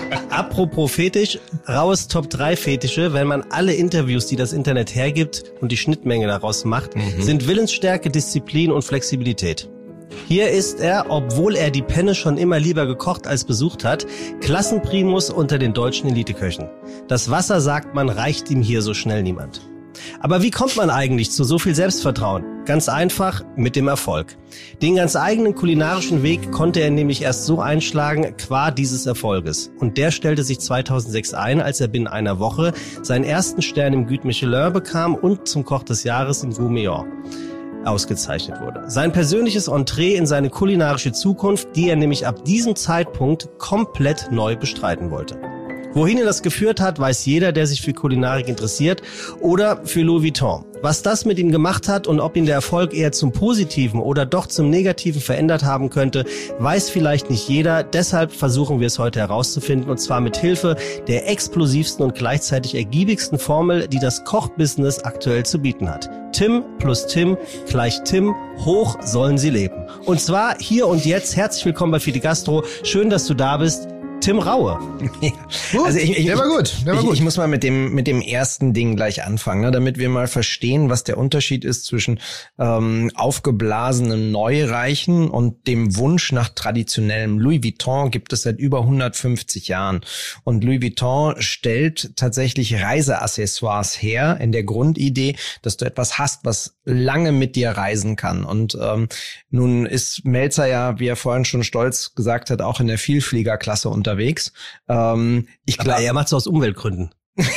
Apropos fetisch, Raues Top drei Fetische, wenn man alle Interviews, die das Internet hergibt und die Schnittmenge daraus macht, mhm. sind Willensstärke, Disziplin und Flexibilität. Hier ist er, obwohl er die Penne schon immer lieber gekocht als besucht hat, Klassenprimus unter den deutschen Eliteköchen. Das Wasser, sagt man, reicht ihm hier so schnell niemand. Aber wie kommt man eigentlich zu so viel Selbstvertrauen? Ganz einfach, mit dem Erfolg. Den ganz eigenen kulinarischen Weg konnte er nämlich erst so einschlagen, qua dieses Erfolges. Und der stellte sich zweitausendsechs ein, als er binnen einer Woche seinen ersten Stern im Guide Michelin bekam und zum Koch des Jahres im Gourmillon ausgezeichnet wurde. Sein persönliches Entree in seine kulinarische Zukunft, die er nämlich ab diesem Zeitpunkt komplett neu bestreiten wollte. Wohin ihn das geführt hat, weiß jeder, der sich für Kulinarik interessiert oder für Louis Vuitton. Was das mit ihm gemacht hat und ob ihn der Erfolg eher zum Positiven oder doch zum Negativen verändert haben könnte, weiß vielleicht nicht jeder. Deshalb versuchen wir es heute herauszufinden und zwar mit Hilfe der explosivsten und gleichzeitig ergiebigsten Formel, die das Kochbusiness aktuell zu bieten hat. Tim plus Tim gleich Tim, hoch sollen sie leben. Und zwar hier und jetzt, herzlich willkommen bei Fide Gastro. Schön, dass du da bist. Tim Raue. Ja. Also ich, ich, der war gut. Der war ich, gut. Ich muss mal mit dem mit dem ersten Ding gleich anfangen, ne, damit wir mal verstehen, was der Unterschied ist zwischen ähm, aufgeblasenem Neureichen und dem Wunsch nach traditionellem. Louis Vuitton gibt es seit über hundertfünfzig Jahren und Louis Vuitton stellt tatsächlich Reiseaccessoires her in der Grundidee, dass du etwas hast, was lange mit dir reisen kann. Und ähm, nun ist Melzer ja, wie er vorhin schon stolz gesagt hat, auch in der Vielfliegerklasse unterwegs. Unterwegs. Ähm, ich glaube, er macht es aus Umweltgründen.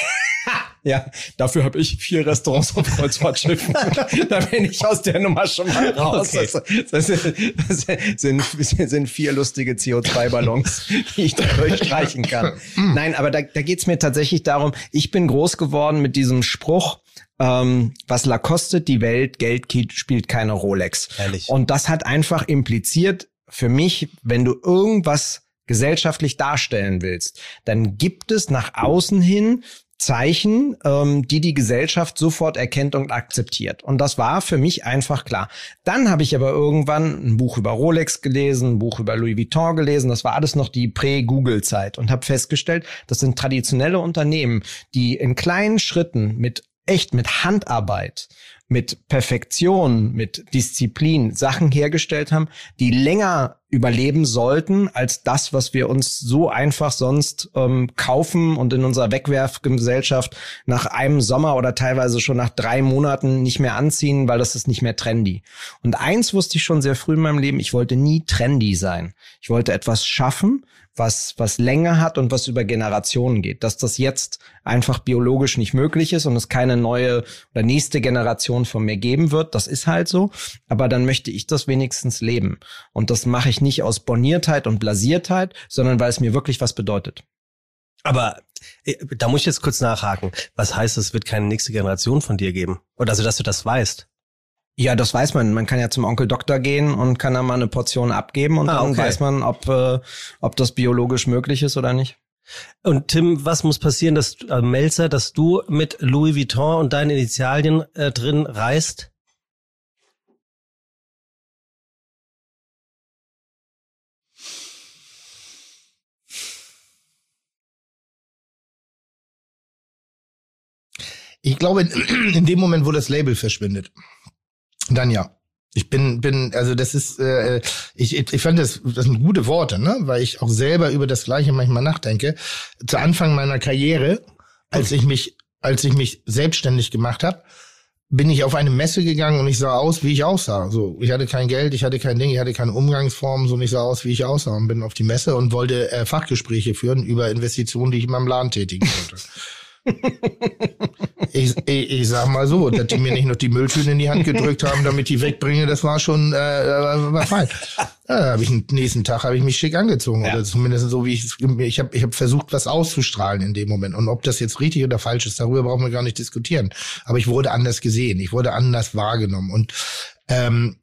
Ja, dafür habe ich vier Restaurants auf Kreuzfahrtschiffen. Da bin ich aus der Nummer schon mal raus. Okay. Das, das, das sind, sind vier lustige C O zwei Ballons, die ich da durchstreichen kann. Nein, aber da, da geht's mir tatsächlich darum, ich bin groß geworden mit diesem Spruch, ähm, was Lacoste die Welt, Geld spielt keine Rolex. Ehrlich. Und das hat einfach impliziert für mich, wenn du irgendwas gesellschaftlich darstellen willst, dann gibt es nach außen hin Zeichen, ähm, die die Gesellschaft sofort erkennt und akzeptiert. Und das war für mich einfach klar. Dann habe ich aber irgendwann ein Buch über Rolex gelesen, ein Buch über Louis Vuitton gelesen. Das war alles noch die Prä-Google-Zeit und habe festgestellt, das sind traditionelle Unternehmen, die in kleinen Schritten mit echt mit Handarbeit, mit Perfektion, mit Disziplin Sachen hergestellt haben, die länger überleben sollten als das, was wir uns so einfach sonst ähm, kaufen und in unserer Wegwerfgesellschaft nach einem Sommer oder teilweise schon nach drei Monaten nicht mehr anziehen, weil das ist nicht mehr trendy. Und eins wusste ich schon sehr früh in meinem Leben, ich wollte nie trendy sein. Ich wollte etwas schaffen, was was Länge hat und was über Generationen geht. Dass das jetzt einfach biologisch nicht möglich ist und es keine neue oder nächste Generation von mir geben wird, das ist halt so. Aber dann möchte ich das wenigstens leben. Und das mache ich nicht aus Borniertheit und Blasiertheit, sondern weil es mir wirklich was bedeutet. Aber da muss ich jetzt kurz nachhaken. Was heißt, es wird keine nächste Generation von dir geben? Oder also, dass du das weißt? Ja, das weiß man. Man kann ja zum Onkel Doktor gehen und kann dann mal eine Portion abgeben und ah, dann okay. weiß man, ob äh, ob das biologisch möglich ist oder nicht. Und Tim, was muss passieren, dass äh, Melzer, dass du mit Louis Vuitton und deinen Initialien äh, drin reist? Ich glaube, in dem Moment, wo das Label verschwindet, dann ja. Ich bin, bin, also das ist, äh, ich, ich fand das, das sind gute Worte, ne, weil ich auch selber über das Gleiche manchmal nachdenke. Zu Anfang meiner Karriere, als ich mich, als ich mich selbstständig gemacht habe, bin ich auf eine Messe gegangen und ich sah aus, wie ich aussah. So, ich hatte kein Geld, ich hatte kein Ding, ich hatte keine Umgangsform, so und ich sah aus, wie ich aussah und bin auf die Messe und wollte äh, Fachgespräche führen über Investitionen, die ich in meinem Laden tätigen wollte. ich, ich, ich sag mal so, dass die mir nicht noch die Mülltüten in die Hand gedrückt haben, damit die wegbringe, das war schon äh, war fein. Ja, hab ich den nächsten Tag habe ich mich schick angezogen, ja. Oder zumindest so wie ich ich habe ich habe versucht, was auszustrahlen in dem Moment, und ob das jetzt richtig oder falsch ist, darüber brauchen wir gar nicht diskutieren, aber ich wurde anders gesehen, ich wurde anders wahrgenommen und ähm,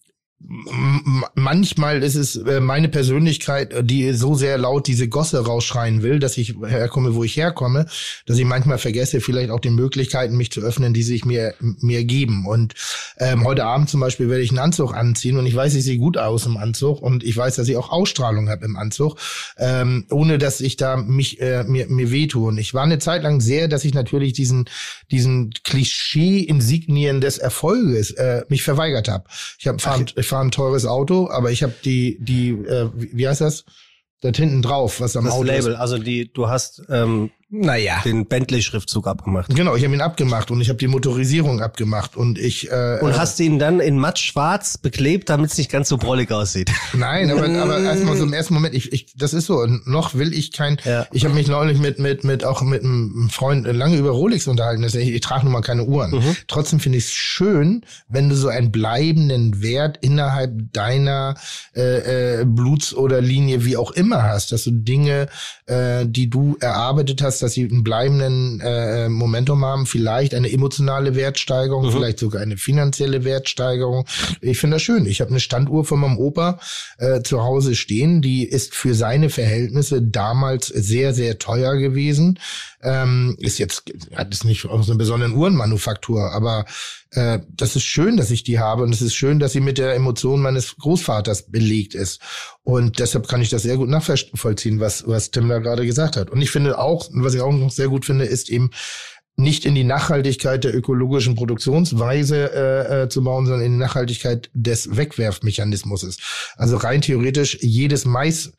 manchmal ist es meine Persönlichkeit, die so sehr laut diese Gosse rausschreien will, dass ich herkomme, wo ich herkomme, dass ich manchmal vergesse, vielleicht auch die Möglichkeiten, mich zu öffnen, die sich mir mir geben. Und ähm, heute Abend zum Beispiel werde ich einen Anzug anziehen und ich weiß, ich sehe gut aus im Anzug und ich weiß, dass ich auch Ausstrahlung habe im Anzug, ähm, ohne dass ich da mich äh, mir mir wehtue. Und ich war eine Zeit lang sehr, dass ich natürlich diesen diesen Klischee-Insignien des Erfolges äh, mich verweigert habe. Ich habe Ich fahre ein teures Auto, aber ich habe die, die, äh, wie heißt das? Da hinten drauf, was am das Auto Label, ist. Also die, du hast ähm, naja. den Bentley-Schriftzug abgemacht. Genau, ich habe ihn abgemacht und ich habe die Motorisierung abgemacht und ich äh, und hast ihn dann in matt schwarz beklebt, damit es nicht ganz so brollig aussieht. Nein, aber aber erstmal so im ersten Moment, ich, ich das ist so, noch will ich kein. Ja. Ich habe mich neulich mit mit mit auch mit einem Freund lange über Rolex unterhalten. Ich, ich trage nun mal keine Uhren. Mhm. Trotzdem finde ich es schön, wenn du so einen bleibenden Wert innerhalb deiner äh, äh, Bluts- oder Linie wie auch immer hast, dass du Dinge, äh, die du erarbeitet hast, dass sie einen bleibenden äh, Momentum haben, vielleicht eine emotionale Wertsteigerung, mhm. vielleicht sogar eine finanzielle Wertsteigerung. Ich finde das schön. Ich habe eine Standuhr von meinem Opa äh, zu Hause stehen, die ist für seine Verhältnisse damals sehr, sehr teuer gewesen. Ähm, ist jetzt, hat es nicht aus einer besonderen Uhrenmanufaktur, aber äh, das ist schön, dass ich die habe und es ist schön, dass sie mit der Emotion meines Großvaters belegt ist. Und deshalb kann ich das sehr gut nachvollziehen, was was Tim da gerade gesagt hat. Und ich finde auch, was ich auch noch sehr gut finde, ist eben nicht in die Nachhaltigkeit der ökologischen Produktionsweise äh, äh, zu bauen, sondern in die Nachhaltigkeit des Wegwerfmechanismus. Also rein theoretisch jedes Mais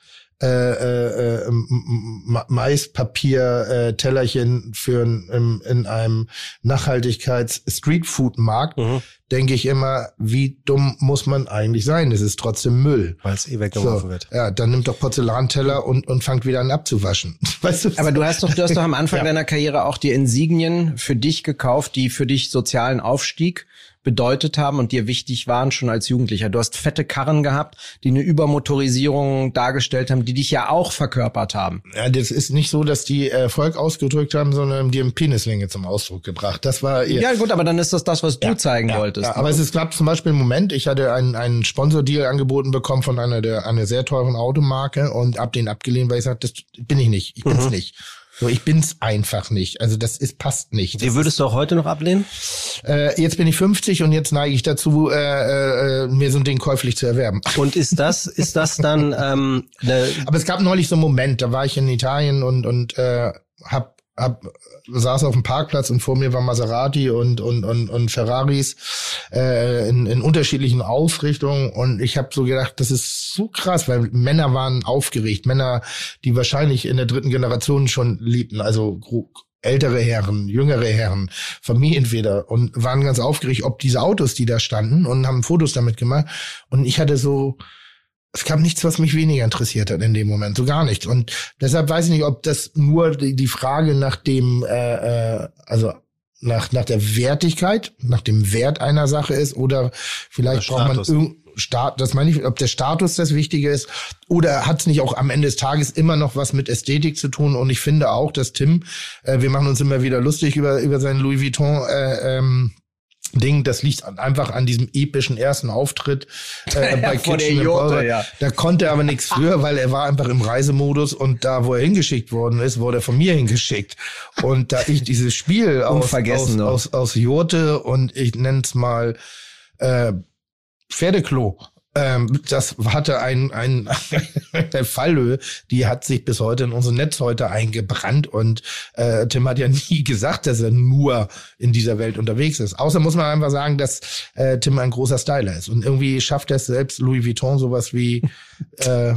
Äh, äh, Maispapier-Tellerchen für in, in einem Nachhaltigkeits-Streetfood-Markt, mhm. denke ich immer, wie dumm muss man eigentlich sein? Es ist trotzdem Müll. Weil es eh weggeworfen so, wird. Ja, dann nimmt doch Porzellanteller und und fangt wieder an abzuwaschen. Weißt du? Aber du hast doch, du hast doch am Anfang ja. deiner Karriere auch die Insignien für dich gekauft, die für dich sozialen Aufstieg bedeutet haben und dir wichtig waren schon als Jugendlicher. Du hast fette Karren gehabt, die eine Übermotorisierung dargestellt haben, die dich ja auch verkörpert haben. Ja, das ist nicht so, dass die Erfolg ausgedrückt haben, sondern die haben Penislänge zum Ausdruck gebracht. Das war ihr. Ja gut, aber dann ist das das, was du ja, zeigen ja, wolltest. Ja, aber es gab zum Beispiel einen Moment, ich hatte einen, einen Sponsordeal angeboten bekommen von einer der einer sehr teuren Automarke und hab den abgelehnt, weil ich sagte, das bin ich nicht, ich bin's mhm. nicht. So, ich bin's einfach nicht. Also das ist passt nicht. Die würdest du auch heute noch ablehnen? Äh, jetzt bin ich fünfzig und jetzt neige ich dazu, äh, äh, mir so ein Ding käuflich zu erwerben. Und ist das, ist das dann? Ähm, ne Aber es gab neulich so einen Moment, da war ich in Italien und und äh, hab hab, saß auf dem Parkplatz und vor mir war Maserati und und und, und Ferraris äh, in, in unterschiedlichen Ausrichtungen und ich habe so gedacht, das ist so krass, weil Männer waren aufgeregt, Männer, die wahrscheinlich in der dritten Generation schon lebten, also ältere Herren, jüngere Herren, Familienväter und waren ganz aufgeregt, ob diese Autos, die da standen und haben Fotos damit gemacht und ich hatte so es gab nichts, was mich weniger interessiert hat in dem Moment, so gar nichts. Und deshalb weiß ich nicht, ob das nur die, die Frage nach dem, äh, äh, also nach nach der Wertigkeit, nach dem Wert einer Sache ist oder vielleicht braucht man irgendein Start, das meine ich, ob der Status das Wichtige ist oder hat es nicht auch am Ende des Tages immer noch was mit Ästhetik zu tun? Und ich finde auch, dass Tim, äh, wir machen uns immer wieder lustig über über seinen Louis Vuitton äh, ähm, Ding, das liegt einfach an diesem epischen ersten Auftritt äh, bei vor Kitchen der Jote, ja. Da konnte er aber nichts für, weil er war einfach im Reisemodus und da, wo er hingeschickt worden ist, wurde er von mir hingeschickt. Und da ich dieses Spiel aus, aus, aus, aus Jote und ich nenne es mal äh, Pferdeklo, Ähm, das hatte ein, ein, eine Fallhöhe, die hat sich bis heute in unser Netz heute eingebrannt und äh, Tim hat ja nie gesagt, dass er nur in dieser Welt unterwegs ist. Außer muss man einfach sagen, dass äh, Tim ein großer Styler ist und irgendwie schafft er es selbst, Louis Vuitton sowas wie äh,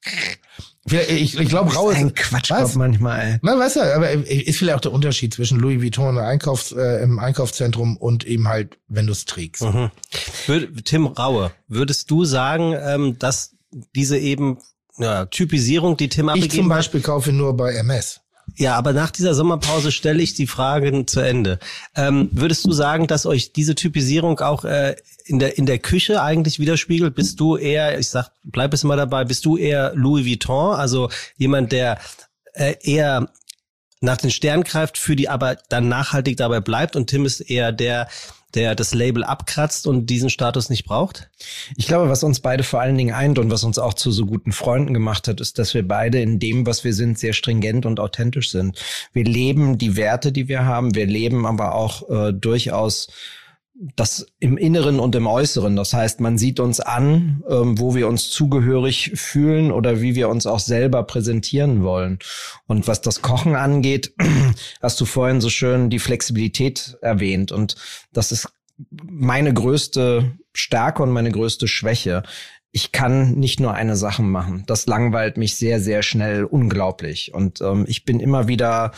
ich, ich glaube, rau ist ein Quatschkopf manchmal. Na, weißt du, aber ist vielleicht auch der Unterschied zwischen Louis Vuitton im, Einkaufs, äh, im Einkaufszentrum und eben halt, wenn du es trägst. Mhm. Tim Raue, würdest du sagen, ähm, dass diese eben ja, Typisierung, die Tim abgegeben hat? Ich zum Beispiel kaufe nur bei M S. Ja, aber nach dieser Sommerpause stelle ich die Fragen zu Ende. Ähm, würdest du sagen, dass euch diese Typisierung auch äh, in der in der Küche eigentlich widerspiegelt? Bist du eher, ich sag, bleib es mal dabei, bist du eher Louis Vuitton, also jemand, der äh, eher nach den Sternen greift, für die aber dann nachhaltig dabei bleibt und Tim ist eher der, der das Label abkratzt und diesen Status nicht braucht? Ich glaube, was uns beide vor allen Dingen eint und was uns auch zu so guten Freunden gemacht hat, ist, dass wir beide in dem, was wir sind, sehr stringent und authentisch sind. Wir leben die Werte, die wir haben. Wir leben aber auch äh, durchaus das im Inneren und im Äußeren. Das heißt, man sieht uns an, ähm, wo wir uns zugehörig fühlen oder wie wir uns auch selber präsentieren wollen. Und was das Kochen angeht, hast du vorhin so schön die Flexibilität erwähnt. Und das ist meine größte Stärke und meine größte Schwäche. Ich kann nicht nur eine Sache machen. Das langweilt mich sehr, sehr schnell unglaublich. Und ähm, ich bin immer wieder...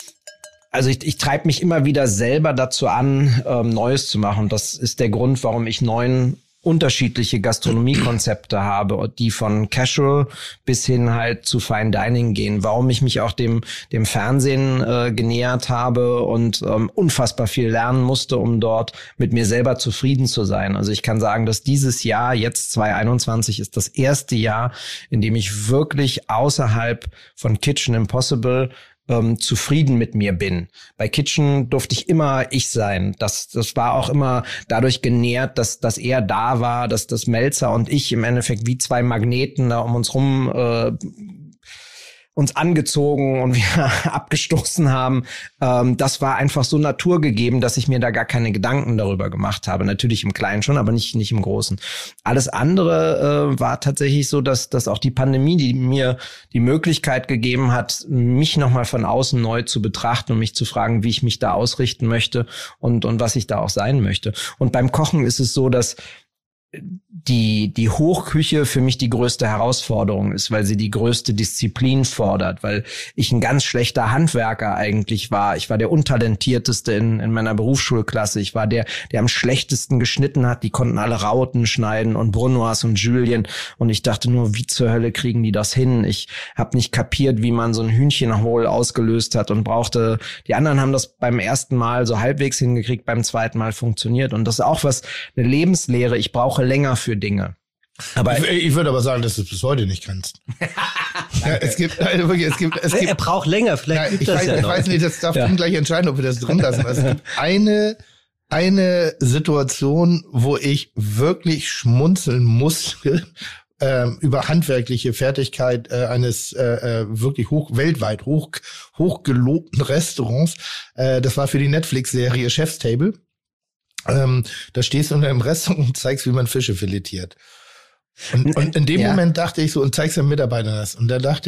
Also ich, ich treibe mich immer wieder selber dazu an, ähm, Neues zu machen. Das ist der Grund, warum ich neun unterschiedliche Gastronomiekonzepte habe, die von Casual bis hin halt zu Fine Dining gehen. Warum ich mich auch dem dem Fernsehen äh, genähert habe und ähm, unfassbar viel lernen musste, um dort mit mir selber zufrieden zu sein. Also ich kann sagen, dass dieses Jahr, jetzt zwanzig einundzwanzig, ist das erste Jahr, in dem ich wirklich außerhalb von Kitchen Impossible Ähm, zufrieden mit mir bin. Bei Kitchen durfte ich immer ich sein. Das das war auch immer dadurch genährt, dass dass er da war, dass das Melzer und ich im Endeffekt wie zwei Magneten da um uns rum äh, uns angezogen und wir abgestoßen haben. Ähm, das war einfach so naturgegeben, dass ich mir da gar keine Gedanken darüber gemacht habe. Natürlich im Kleinen schon, aber nicht nicht im Großen. Alles andere äh, war tatsächlich so, dass dass auch die Pandemie, die mir die Möglichkeit gegeben hat, mich nochmal von außen neu zu betrachten und mich zu fragen, wie ich mich da ausrichten möchte und und was ich da auch sein möchte. Und beim Kochen ist es so, dass die die Hochküche für mich die größte Herausforderung ist, weil sie die größte Disziplin fordert, weil ich ein ganz schlechter Handwerker eigentlich war. Ich war der untalentierteste in in meiner Berufsschulklasse. Ich war der, der am schlechtesten geschnitten hat. Die konnten alle Rauten schneiden und Brunoise und Julien. Und ich dachte nur, wie zur Hölle kriegen die das hin? Ich habe nicht kapiert, wie man so ein Hühnchenhohl ausgelöst hat und brauchte, die anderen haben das beim ersten Mal so halbwegs hingekriegt, beim zweiten Mal funktioniert. Und das ist auch was, eine Lebenslehre. Ich brauche länger für Dinge. Aber ich, ich würde aber sagen, dass du es bis heute nicht kannst. Ja, es gibt, also wirklich, es gibt, es gibt. Er braucht länger, vielleicht. Ja, ich das weiß, ja ich noch. weiß nicht, das darf ja. gleich entscheiden, ob wir das drin lassen. Also es gibt eine, eine Situation, wo ich wirklich schmunzeln musste, ähm, über handwerkliche Fertigkeit äh, eines äh, wirklich hoch, weltweit hoch, hochgelobten Restaurants. Äh, das war für die Netflix-Serie Chef's Table. Ähm, da stehst du in einem Restaurant und zeigst, wie man Fische filetiert. Und, und in dem ja. Moment dachte ich so, und zeigst den Mitarbeitern das. Und da dachte ich,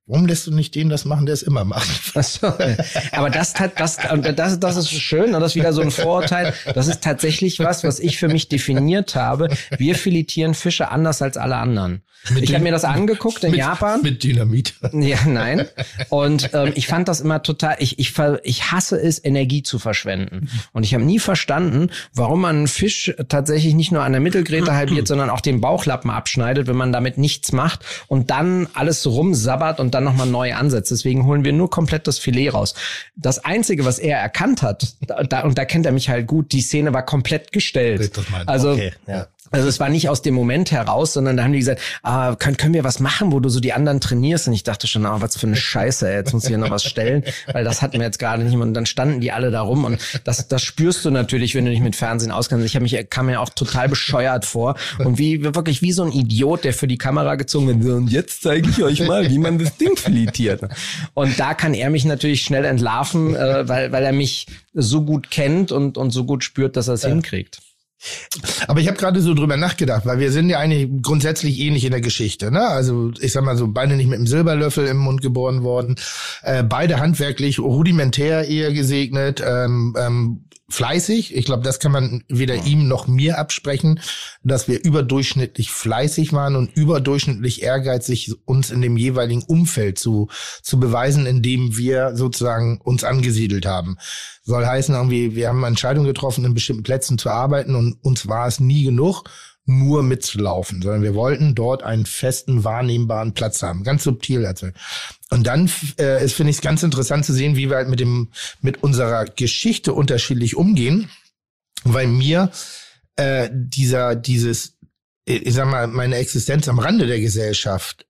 Warum lässt du nicht den das machen, der es immer macht? So. Aber das, das, das, das ist schön und das ist wieder so ein Vorurteil. Das ist tatsächlich was, was ich für mich definiert habe. Wir filetieren Fische anders als alle anderen. Mit ich habe mir das angeguckt in mit, Japan. Mit Dynamit. Ja, nein. Und ähm, ich fand das immer total, ich, ich, ich hasse es, Energie zu verschwenden. Und ich habe nie verstanden, warum man einen Fisch tatsächlich nicht nur an der Mittelgräte halbiert, sondern auch den Bauchlappen abschneidet, wenn man damit nichts macht und dann alles so rumsabbert und dann nochmal neu ansetzt. Deswegen holen wir nur komplett das Filet raus. Das Einzige, was er erkannt hat, da, und da kennt er mich halt gut, die Szene war komplett gestellt. Also, okay, ja. Also es war nicht aus dem Moment heraus, sondern da haben die gesagt, ah, können, können wir was machen, wo du so die anderen trainierst? Und ich dachte schon, ah, was für eine Scheiße, ey, jetzt muss ich hier noch was stellen, weil das hatten wir jetzt gerade nicht mehr. Und dann standen die alle da rum und das, das spürst du natürlich, wenn du dich mit Fernsehen auskennst. Ich habe mich, kam mir auch total bescheuert vor und wie wirklich wie so ein Idiot, der für die Kamera gezogen wird. Und jetzt zeige ich euch mal, wie man das Ding filetiert. Und da kann er mich natürlich schnell entlarven, äh, weil, weil er mich so gut kennt und, und so gut spürt, dass er es ja. hinkriegt. Aber ich habe gerade so drüber nachgedacht, weil wir sind ja eigentlich grundsätzlich ähnlich in der Geschichte, ne? Also ich sag mal so, beide nicht mit einem Silberlöffel im Mund geboren worden, äh, beide handwerklich rudimentär eher gesegnet, ähm, ähm, fleißig. Ich glaube, das kann man weder ihm noch mir absprechen, dass wir überdurchschnittlich fleißig waren und überdurchschnittlich ehrgeizig, uns in dem jeweiligen Umfeld zu zu beweisen, in dem wir sozusagen uns angesiedelt haben. Soll heißen, irgendwie, wir haben eine Entscheidung getroffen, in bestimmten Plätzen zu arbeiten und uns war es nie genug, nur mitzulaufen, sondern wir wollten dort einen festen, wahrnehmbaren Platz haben. Ganz subtil. Also. Und dann äh, ist, finde ich es ganz interessant zu sehen, wie wir halt mit dem mit unserer Geschichte unterschiedlich umgehen, weil mir äh, dieser dieses, ich sag mal, meine Existenz am Rande der Gesellschaft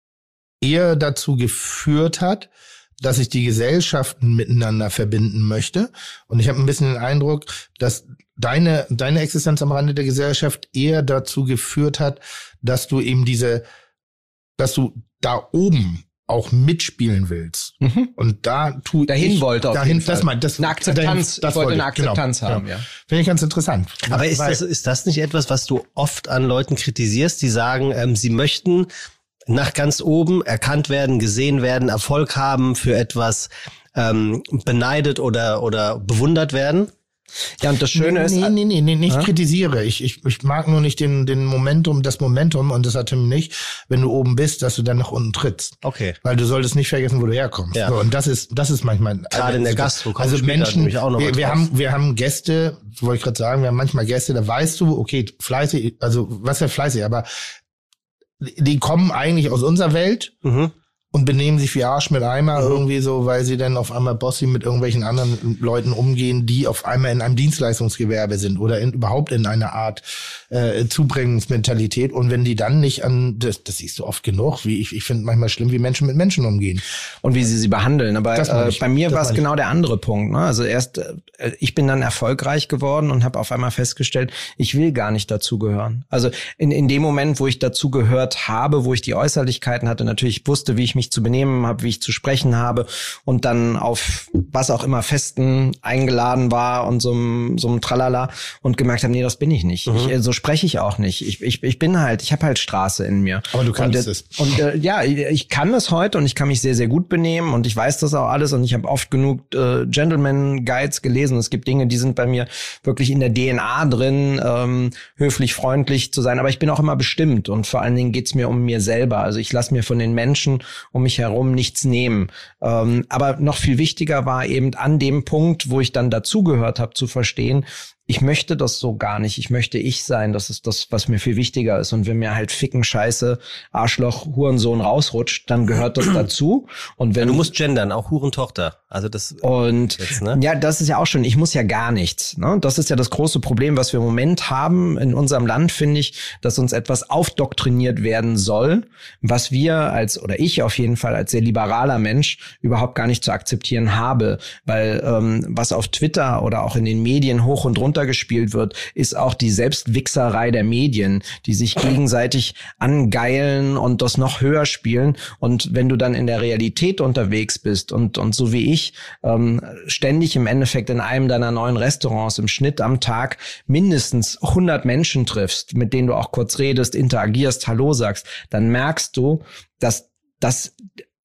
eher dazu geführt hat, dass ich die Gesellschaften miteinander verbinden möchte. Und ich habe ein bisschen den Eindruck, dass deine deine Existenz am Rande der Gesellschaft eher dazu geführt hat, dass du eben diese, dass du da oben auch mitspielen willst. Mhm. Und da tu dahin ich, wollte auf dahin, jeden Fall. das mein, das, eine Akzeptanz, das ich wollte eine genau, Akzeptanz haben, ja. ja. Finde ich ganz interessant. Aber ist das, ist das nicht etwas, was du oft an Leuten kritisierst, die sagen, ähm, sie möchten nach ganz oben erkannt werden, gesehen werden, Erfolg haben, für etwas ähm, beneidet oder oder bewundert werden? Ja, und das Schöne nee, ist... Nee, nee, nee, nee, nicht ja? kritisiere. Ich, ich, ich mag nur nicht den, den Momentum, das Momentum, und das hat ihm nicht, wenn du oben bist, dass du dann nach unten trittst. Okay. Weil du solltest nicht vergessen, wo du herkommst. Ja. So, und das ist, das ist manchmal... Gerade also, in der Gastro. Also Menschen, auch noch wir, wir haben, wir haben Gäste, wollte ich gerade sagen, wir haben manchmal Gäste, da weißt du, okay, fleißig, also was ja fleißig, aber die kommen eigentlich aus unserer Welt, mhm, und benehmen sich wie Arsch mit Eimer, mhm, irgendwie so, weil sie dann auf einmal bossy mit irgendwelchen anderen Leuten umgehen, die auf einmal in einem Dienstleistungsgewerbe sind oder in, überhaupt in einer Art äh, Zubringungsmentalität. Und wenn die dann nicht an, das, das siehst du oft genug, wie ich, ich finde manchmal schlimm, wie Menschen mit Menschen umgehen. Und wie sie sie behandeln. Aber äh, bei mir war es genau der andere Punkt. Ne? Also erst, äh, ich bin dann erfolgreich geworden und habe auf einmal festgestellt, ich will gar nicht dazugehören. Also in, in dem Moment, wo ich dazugehört habe, wo ich die Äußerlichkeiten hatte, natürlich wusste, wie ich mich zu benehmen habe, wie ich zu sprechen habe und dann auf was auch immer Festen eingeladen war und so einem so einem Tralala und gemerkt habe, nee, das bin ich nicht. Mhm. Ich, so spreche ich auch nicht. Ich, ich, ich bin halt, ich habe halt Straße in mir. Aber du kannst und, es. Und äh, ja, ich kann es heute und ich kann mich sehr, sehr gut benehmen und ich weiß das auch alles und ich habe oft genug äh, Gentleman-Guides gelesen. Es gibt Dinge, die sind bei mir wirklich in der D N A drin, ähm, höflich, freundlich zu sein. Aber ich bin auch immer bestimmt und vor allen Dingen geht's mir um mir selber. Also ich lasse mir von den Menschen um mich herum nichts nehmen. Ähm, aber noch viel wichtiger war eben an dem Punkt, wo ich dann dazugehört habe, zu verstehen, ich möchte das so gar nicht. Ich möchte ich sein. Das ist das, was mir viel wichtiger ist. Und wenn mir halt Ficken, Scheiße, Arschloch, Hurensohn rausrutscht, dann gehört das dazu. Und wenn ja, du musst gendern, auch Hurentochter. Also das. Und jetzt, ne? Ja, das ist ja auch schon. Ich muss ja gar nichts. Ne? Das ist ja das große Problem, was wir im Moment haben in unserem Land, finde ich, dass uns etwas aufdoktriniert werden soll, was wir als oder ich auf jeden Fall als sehr liberaler Mensch überhaupt gar nicht zu akzeptieren habe, weil ähm, was auf Twitter oder auch in den Medien hoch und runter gespielt wird, ist auch die Selbstwichserei der Medien, die sich gegenseitig angeilen und das noch höher spielen. Und wenn du dann in der Realität unterwegs bist und und so wie ich ähm, ständig im Endeffekt in einem deiner neuen Restaurants im Schnitt am Tag mindestens hundert Menschen triffst, mit denen du auch kurz redest, interagierst, Hallo sagst, dann merkst du, dass das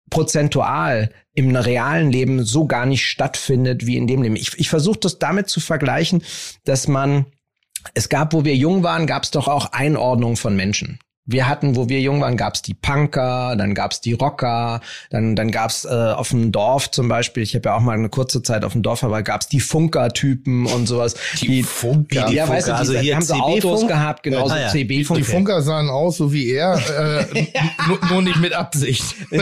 prozentual im realen Leben so gar nicht stattfindet wie in dem Leben. Ich, ich versuche das damit zu vergleichen, dass man, es gab, wo wir jung waren, gab es doch auch Einordnung von Menschen. Wir hatten, wo wir jung waren, gab's die Punker, dann gab's die Rocker, dann dann gab's äh, auf dem Dorf zum Beispiel, ich habe ja auch mal eine kurze Zeit auf dem Dorf, aber gab's die Funker-Typen und sowas. Die, die Funker? Die, die, ja, weißt du, die, also die, die haben so Autos gehabt, genauso ah, ja. C B-Funker. Die Funker sahen aus, so wie er, äh, nur, nur nicht mit Absicht.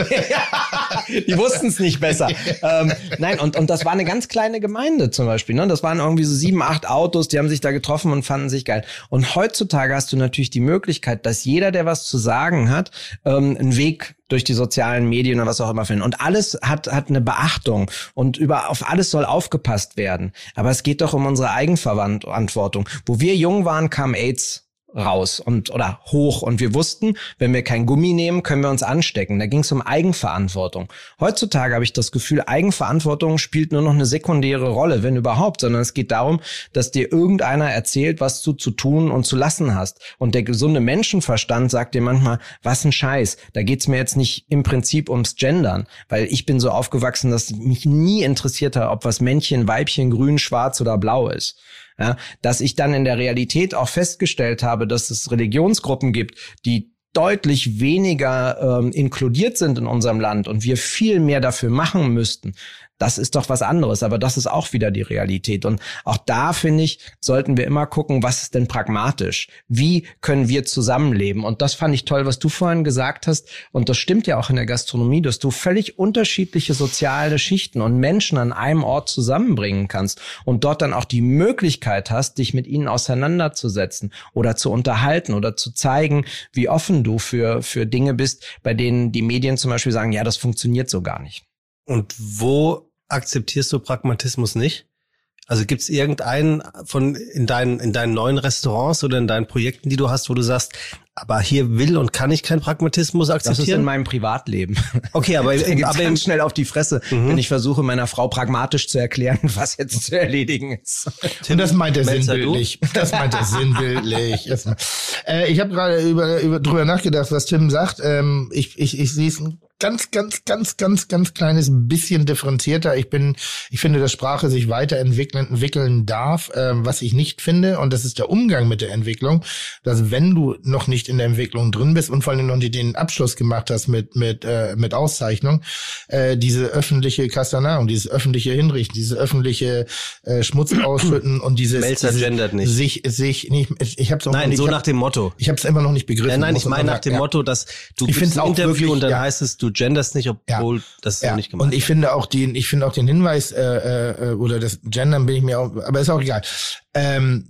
Die wussten es nicht besser. ähm, nein, und und das war eine ganz kleine Gemeinde zum Beispiel. Ne? Das waren irgendwie so sieben, acht Autos, die haben sich da getroffen und fanden sich geil. Und heutzutage hast du natürlich die Möglichkeit, dass jeder, der was zu sagen hat, ähm, einen Weg durch die sozialen Medien oder was auch immer finden. Und alles hat hat eine Beachtung und über auf alles soll aufgepasst werden. Aber es geht doch um unsere Eigenverantwortung. Wo wir jung waren, kam AIDS raus und oder hoch und wir wussten, wenn wir kein Gummi nehmen, können wir uns anstecken. Da ging es um Eigenverantwortung. Heutzutage habe ich das Gefühl, Eigenverantwortung spielt nur noch eine sekundäre Rolle, wenn überhaupt, sondern es geht darum, dass dir irgendeiner erzählt, was du zu tun und zu lassen hast. Und der gesunde Menschenverstand sagt dir manchmal, was ein Scheiß. Da geht's mir jetzt nicht im Prinzip ums Gendern, weil ich bin so aufgewachsen, dass mich nie interessiert hat, ob was Männchen, Weibchen, grün, schwarz oder blau ist. Ja, dass ich dann in der Realität auch festgestellt habe, dass es Religionsgruppen gibt, die deutlich weniger ähm, inkludiert sind in unserem Land und wir viel mehr dafür machen müssten. Das ist doch was anderes, aber das ist auch wieder die Realität. Und auch da, finde ich, sollten wir immer gucken, was ist denn pragmatisch? Wie können wir zusammenleben? Und das fand ich toll, was du vorhin gesagt hast. Und das stimmt ja auch in der Gastronomie, dass du völlig unterschiedliche soziale Schichten und Menschen an einem Ort zusammenbringen kannst und dort dann auch die Möglichkeit hast, dich mit ihnen auseinanderzusetzen oder zu unterhalten oder zu zeigen, wie offen du für, für Dinge bist, bei denen die Medien zum Beispiel sagen, ja, das funktioniert so gar nicht. Und wo akzeptierst du Pragmatismus nicht? Also gibt es irgendeinen von in deinen in deinen neuen Restaurants oder in deinen Projekten, die du hast, wo du sagst, aber hier will und kann ich keinen Pragmatismus akzeptieren? Das ist in meinem Privatleben. Okay, aber da geht's ganz schnell auf die Fresse, mhm. wenn ich versuche, meiner Frau pragmatisch zu erklären, was jetzt zu erledigen ist. Und das meint er sinnbildlich. Das meint er sinnbildlich. äh, ich habe gerade über, über drüber nachgedacht, was Tim sagt. Ähm, ich ich ich sehe es ganz, ganz, ganz, ganz, ganz kleines bisschen differenzierter. Ich bin, ich finde, dass Sprache sich weiterentwickeln entwickeln darf, äh, was ich nicht finde. Und das ist der Umgang mit der Entwicklung, dass wenn du noch nicht in der Entwicklung drin bist und vor allem noch nicht den Abschluss gemacht hast mit mit äh, mit Auszeichnung, äh, diese öffentliche Kastanierung, dieses öffentliche Hinrichten, diese öffentliche äh, Schmutz ausschütten und dieses Melzer gendert nicht. sich sich nicht. Ich habe es auch nein, nicht, so ich nach hab, dem Motto. Ich habe es immer noch nicht begriffen. Nein, nein, ich meine nach dem ja. Motto, dass du ich gibst ein Interview wirklich, und dann ja. heißt es, du genderst nicht, obwohl ja. das ja. so nicht gemacht Und ich finde auch den, ich finde auch den Hinweis äh, äh, oder das Gendern bin ich mir auch, aber ist auch egal. Ähm,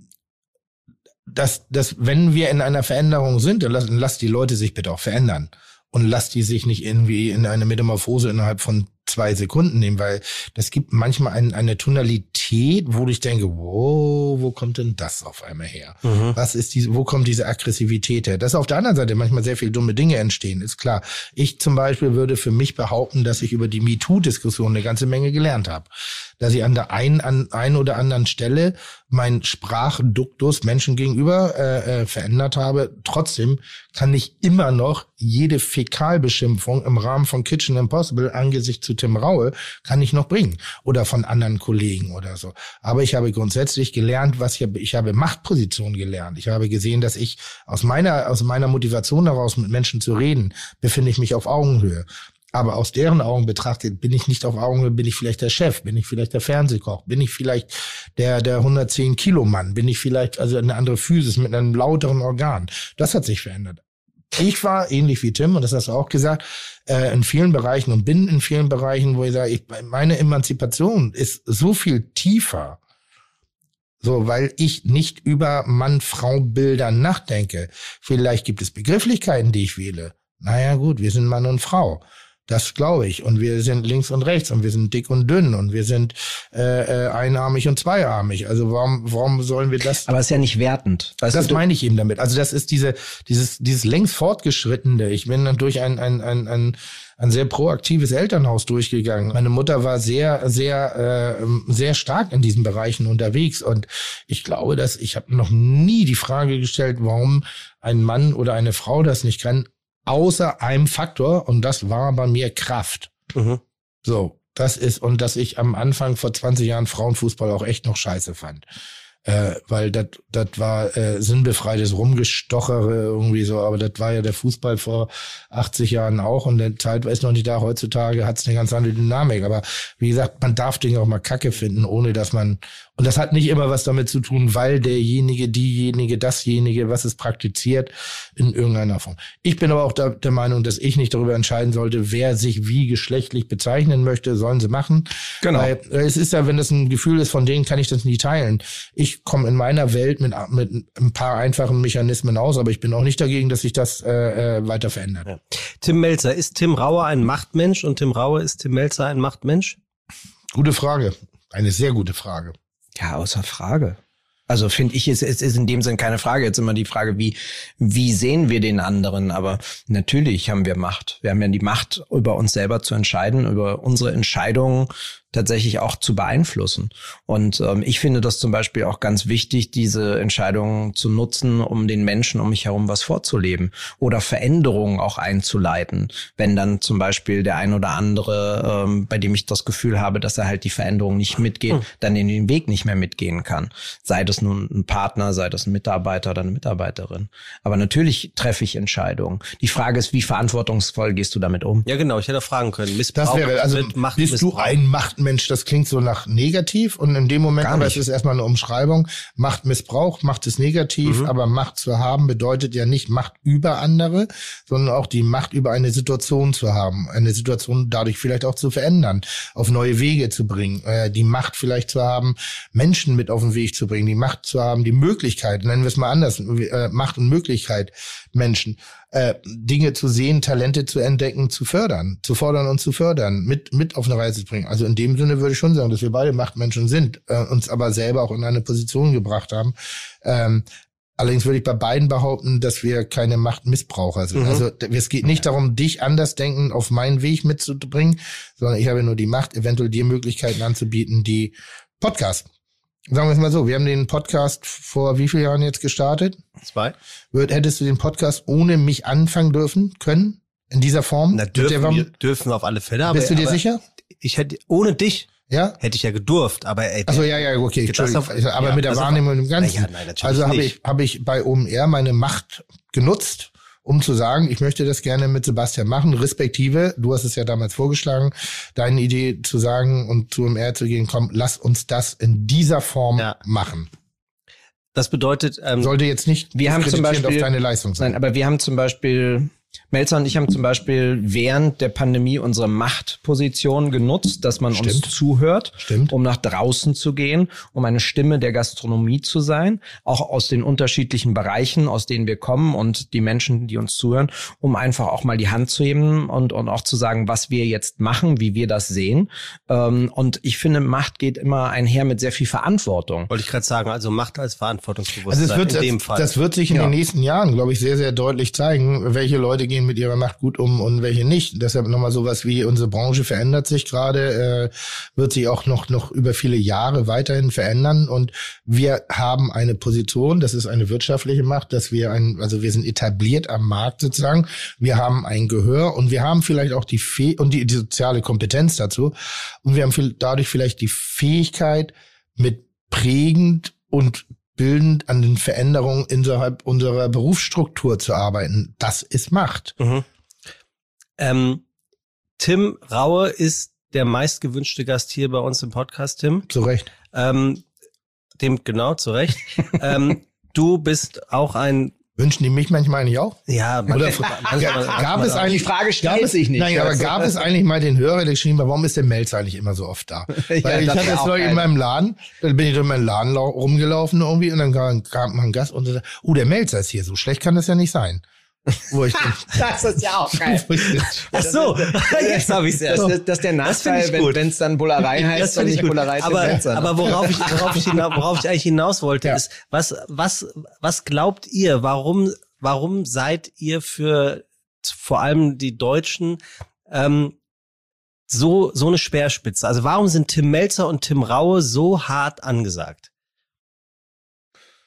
dass, dass wenn wir in einer Veränderung sind, dann lass, dann lass die Leute sich bitte auch verändern und lass die sich nicht irgendwie in eine Metamorphose innerhalb von zwei Sekunden nehmen, weil das gibt manchmal ein, eine Tonalität, wo ich denke, wow, wo kommt denn das auf einmal her? Mhm. Was ist diese, wo kommt diese Aggressivität her? Dass auf der anderen Seite manchmal sehr viele dumme Dinge entstehen, ist klar. Ich zum Beispiel würde für mich behaupten, dass ich über die MeToo-Diskussion eine ganze Menge gelernt habe. Dass ich an der einen, an ein oder anderen Stelle mein Sprachduktus Menschen gegenüber äh, äh, verändert habe. Trotzdem kann ich immer noch jede Fäkalbeschimpfung im Rahmen von Kitchen Impossible angesichts zu Tim Raue kann ich noch bringen oder von anderen Kollegen oder so. Aber ich habe grundsätzlich gelernt, was ich, ich habe Machtpositionen gelernt. Ich habe gesehen, dass ich aus meiner, aus meiner Motivation heraus mit Menschen zu reden, befinde ich mich auf Augenhöhe. Aber aus deren Augen betrachtet bin ich nicht auf Augenhöhe, bin ich vielleicht der Chef, bin ich vielleicht der Fernsehkoch, bin ich vielleicht der der hundertzehn Kilo Mann, bin ich vielleicht also eine andere Physis mit einem lauteren Organ. Das hat sich verändert. Ich war ähnlich wie Tim, und das hast du auch gesagt, äh, in vielen Bereichen und bin in vielen Bereichen, wo ich sage, ich, meine Emanzipation ist so viel tiefer, so, weil ich nicht über Mann-Frau-Bilder nachdenke. Vielleicht gibt es Begrifflichkeiten, die ich wähle. Naja gut, wir sind Mann und Frau. Das glaube ich. Und wir sind links und rechts und wir sind dick und dünn und wir sind äh, äh, einarmig und zweiarmig. Also warum warum sollen wir das? Aber es ist ja nicht wertend. Weißt das du, meine ich eben damit. Also das ist diese dieses dieses längst fortgeschrittene. Ich bin dann durch ein ein ein ein ein sehr proaktives Elternhaus durchgegangen. Meine Mutter war sehr sehr äh, sehr stark in diesen Bereichen unterwegs und ich glaube, dass ich habe noch nie die Frage gestellt, warum ein Mann oder eine Frau das nicht kann. außer einem Faktor und das war bei mir Kraft. Mhm. So, das ist, und dass ich am Anfang vor zwanzig Jahren Frauenfußball auch echt noch scheiße fand. Äh, weil das das war äh, sinnbefreites Rumgestochere irgendwie so, aber das war ja der Fußball vor achtzig Jahren auch und der Zeit ist noch nicht da. Heutzutage hat es eine ganz andere Dynamik, aber wie gesagt, man darf Dinge auch mal Kacke finden, ohne dass man, und das hat nicht immer was damit zu tun, weil derjenige, diejenige, dasjenige, was es praktiziert, in irgendeiner Form. Ich bin aber auch der, der Meinung, dass ich nicht darüber entscheiden sollte, wer sich wie geschlechtlich bezeichnen möchte, sollen sie machen. Genau. Weil es ist ja, wenn das ein Gefühl ist, von denen kann ich das nie teilen. Ich komme in meiner Welt mit, mit ein paar einfachen Mechanismen aus, aber ich bin auch nicht dagegen, dass sich das äh, weiter verändert. Ja. Tim Melzer, ist Tim Raue ein Machtmensch und Tim Raue ist Tim Melzer ein Machtmensch? Gute Frage. Eine sehr gute Frage. Ja, außer Frage. Also finde ich, es ist, ist in dem Sinn keine Frage. Jetzt immer die Frage, wie wie sehen wir den anderen? Aber natürlich haben wir Macht. Wir haben ja die Macht, über uns selber zu entscheiden, über unsere Entscheidungen tatsächlich auch zu beeinflussen. Und ähm, ich finde das zum Beispiel auch ganz wichtig, diese Entscheidungen zu nutzen, um den Menschen um mich herum was vorzuleben oder Veränderungen auch einzuleiten. Wenn dann zum Beispiel der ein oder andere, ähm, bei dem ich das Gefühl habe, dass er halt die Veränderung nicht mitgeht, hm. dann in den Weg nicht mehr mitgehen kann. Sei das nun ein Partner, sei das ein Mitarbeiter oder eine Mitarbeiterin. Aber natürlich treffe ich Entscheidungen. Die Frage ist, wie verantwortungsvoll gehst du damit um? Ja, genau. Ich hätte fragen können. Missbrauch, das wäre, also Macht, bist Missbrauch. Du ein Machtmensch? Das klingt so nach negativ und in dem Moment, aber es ist erstmal eine Umschreibung. Machtmissbrauch, Macht ist negativ, mhm. aber Macht zu haben bedeutet ja nicht Macht über andere, sondern auch die Macht über eine Situation zu haben, eine Situation dadurch vielleicht auch zu verändern, auf neue Wege zu bringen, äh, die Macht vielleicht zu haben, Menschen mit auf den Weg zu bringen, die Macht zu haben, die Möglichkeit, nennen wir es mal anders, äh, Macht und Möglichkeit, Menschen, äh, Dinge zu sehen, Talente zu entdecken, zu fördern, zu fordern und zu fördern, mit mit auf eine Reise zu bringen. Also in dem Sinne würde ich schon sagen, dass wir beide Machtmenschen sind, äh, uns aber selber auch in eine Position gebracht haben. Ähm, allerdings würde ich bei beiden behaupten, dass wir keine Machtmissbraucher sind. Mhm. Also es geht nicht darum, dich anders denken auf meinen Weg mitzubringen, sondern ich habe nur die Macht, eventuell dir Möglichkeiten anzubieten, die Podcast. Sagen wir es mal so, wir haben den Podcast vor wie vielen Jahren jetzt gestartet? Zwei. Würd, hättest du den Podcast ohne mich anfangen dürfen, können? In dieser Form? Na, dürfen, wir, dürfen wir auf alle Fälle. Bist aber, du dir aber sicher? Ich hätte, ohne dich, ja? hätte ich ja gedurft, aber ey, Achso, ja, ja, okay, Entschuldigung. Auf, aber ja, mit der Wahrnehmung im Ganzen. Ja, nein, also habe ich, habe ich bei O M R meine Macht genutzt, um zu sagen, ich möchte das gerne mit Sebastian machen, respektive, du hast es ja damals vorgeschlagen, deine Idee zu sagen und zu O M R zu gehen, komm, lass uns das in dieser Form ja. machen. Das bedeutet, ähm, sollte jetzt nicht wir haben zum Beispiel auf deine Leistung sein. Nein, aber wir haben zum Beispiel Melzer und ich haben zum Beispiel während der Pandemie unsere Machtposition genutzt, dass man Stimmt. uns zuhört, Stimmt. um nach draußen zu gehen, um eine Stimme der Gastronomie zu sein, auch aus den unterschiedlichen Bereichen, aus denen wir kommen und die Menschen, die uns zuhören, um einfach auch mal die Hand zu heben und, und auch zu sagen, was wir jetzt machen, wie wir das sehen. Und ich finde, Macht geht immer einher mit sehr viel Verantwortung. Wollte ich gerade sagen, also Macht als Verantwortungsbewusstsein also es wird, in dem das, Fall. Das wird sich in ja. den nächsten Jahren, glaube ich, sehr, sehr deutlich zeigen, welche Leute gehen mit ihrer Macht gut um und welche nicht. Deshalb nochmal sowas wie unsere Branche verändert sich gerade, äh, wird sich auch noch noch über viele Jahre weiterhin verändern und wir haben eine Position, das ist eine wirtschaftliche Macht, dass wir ein, also wir sind etabliert am Markt sozusagen, wir haben ein Gehör und wir haben vielleicht auch die Fäh- und die, die soziale Kompetenz dazu und wir haben viel, dadurch vielleicht die Fähigkeit, mit prägend und bildend an den Veränderungen innerhalb unserer Berufsstruktur zu arbeiten. Das ist Macht. Mhm. Ähm, Tim Raue ist der meistgewünschte Gast hier bei uns im Podcast, Tim. Zu Recht. Ähm, dem, genau, zu Recht. ähm, du bist auch ein Wünschen die mich manchmal eigentlich auch? Ja, man, Oder manchmal, gab, gab es eigentlich, die Frage stellt sich nicht. Nein, aber also. gab es eigentlich mal den Hörer, der geschrieben hat, warum ist der Melzer eigentlich immer so oft da? Weil ja, ich hatte jetzt neulich in meinem Laden, dann bin ich durch meinen Laden rumgelaufen irgendwie und dann kam, kam ein Gast und sagte, oh, der Melzer ist hier, so schlecht kann das ja nicht sein. Wo ich das ist ja auch geil. Ach so, jetzt habe ich es erst. Das, das ist der Nachteil, wenn es dann Bullerei heißt und nicht Bullerei. Aber, aber worauf ich, worauf ich, hinaus, worauf ich eigentlich hinaus wollte, ja. ist, was, was, was glaubt ihr, warum, warum seid ihr für vor allem die Deutschen ähm, so, so eine Speerspitze? Also warum sind Tim Melzer und Tim Raue so hart angesagt?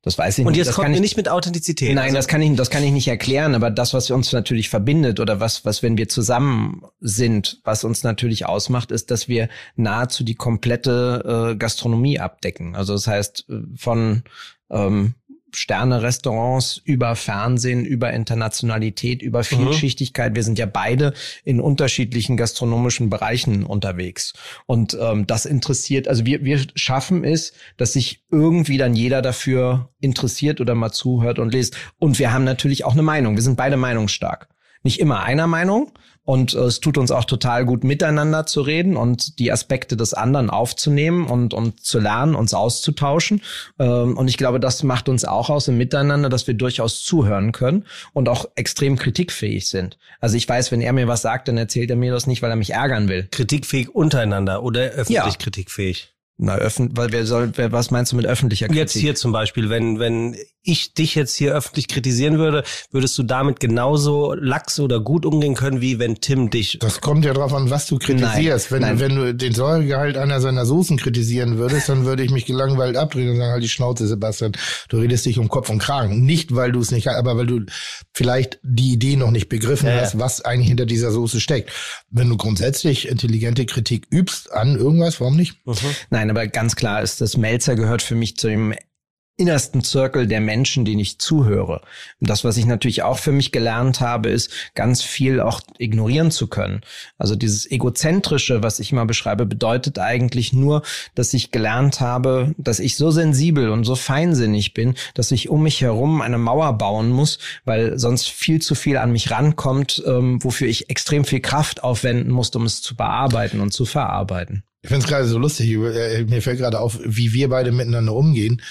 Das weiß ich Und nicht. jetzt das kommt kann mir ich nicht mit Authentizität. Nein, also das kann ich, das kann ich nicht erklären. Aber das, was uns natürlich verbindet oder was, was, wenn wir zusammen sind, was uns natürlich ausmacht, ist, dass wir nahezu die komplette äh, Gastronomie abdecken. Also das heißt, von ähm, Sterne-Restaurants über Fernsehen, über Internationalität, über Vielschichtigkeit. Mhm. Wir sind ja beide in unterschiedlichen gastronomischen Bereichen unterwegs. Und ähm, das interessiert, also wir, wir schaffen es, dass sich irgendwie dann jeder dafür interessiert oder mal zuhört und liest. Und wir haben natürlich auch eine Meinung. Wir sind beide meinungsstark. Nicht immer einer Meinung. Und äh, es tut uns auch total gut, miteinander zu reden und die Aspekte des anderen aufzunehmen und, und zu lernen, uns auszutauschen. Ähm, und ich glaube, das macht uns auch aus im Miteinander, dass wir durchaus zuhören können und auch extrem kritikfähig sind. Also ich weiß, wenn er mir was sagt, dann erzählt er mir das nicht, weil er mich ärgern will. Kritikfähig untereinander oder öffentlich ja. kritikfähig? Na, öffentlich, weil wer soll, wer, was meinst du mit öffentlicher Kritik? Jetzt hier zum Beispiel, wenn, wenn ich dich jetzt hier öffentlich kritisieren würde, würdest du damit genauso lax oder gut umgehen können, wie wenn Tim dich... Das kommt ja drauf an, was du kritisierst. Nein, wenn, nein. wenn du den Säuregehalt einer seiner Soßen kritisieren würdest, dann würde ich mich gelangweilt abdrehen und sagen, halt die Schnauze, Sebastian, du redest dich um Kopf und Kragen. Nicht, weil du es nicht, aber weil du vielleicht die Idee noch nicht begriffen ja, hast, was eigentlich hinter dieser Soße steckt. Wenn du grundsätzlich intelligente Kritik übst an irgendwas, warum nicht? Mhm. Nein, aber ganz klar ist, dass Melzer gehört für mich zu dem innersten Zirkel der Menschen, denen ich zuhöre. Und das, was ich natürlich auch für mich gelernt habe, ist, ganz viel auch ignorieren zu können. Also dieses Egozentrische, was ich immer beschreibe, bedeutet eigentlich nur, dass ich gelernt habe, dass ich so sensibel und so feinsinnig bin, dass ich um mich herum eine Mauer bauen muss, weil sonst viel zu viel an mich rankommt, ähm, wofür ich extrem viel Kraft aufwenden muss, um es zu bearbeiten und zu verarbeiten. Ich finde es gerade so lustig, mir fällt gerade auf, wie wir beide miteinander umgehen.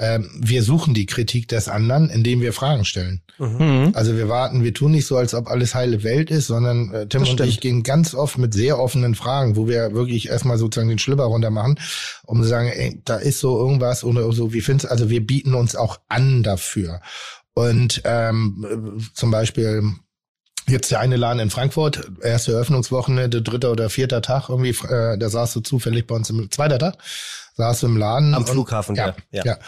Wir suchen die Kritik des anderen, indem wir Fragen stellen. Mhm. Also wir warten, wir tun nicht so, als ob alles heile Welt ist, sondern Tim und ich gehen ganz oft mit sehr offenen Fragen, wo wir wirklich erstmal sozusagen den Schlüpper runter machen, um zu sagen, ey, da ist so irgendwas oder so, wie findest du, also wir bieten uns auch an dafür. Und ähm, zum Beispiel... Jetzt der eine Laden in Frankfurt, erste Eröffnungswochenende, dritter oder vierter Tag irgendwie, äh, da saß du zufällig bei uns im zweiter Tag, saß du im Laden. Am Flughafen, ja. Ja. ja.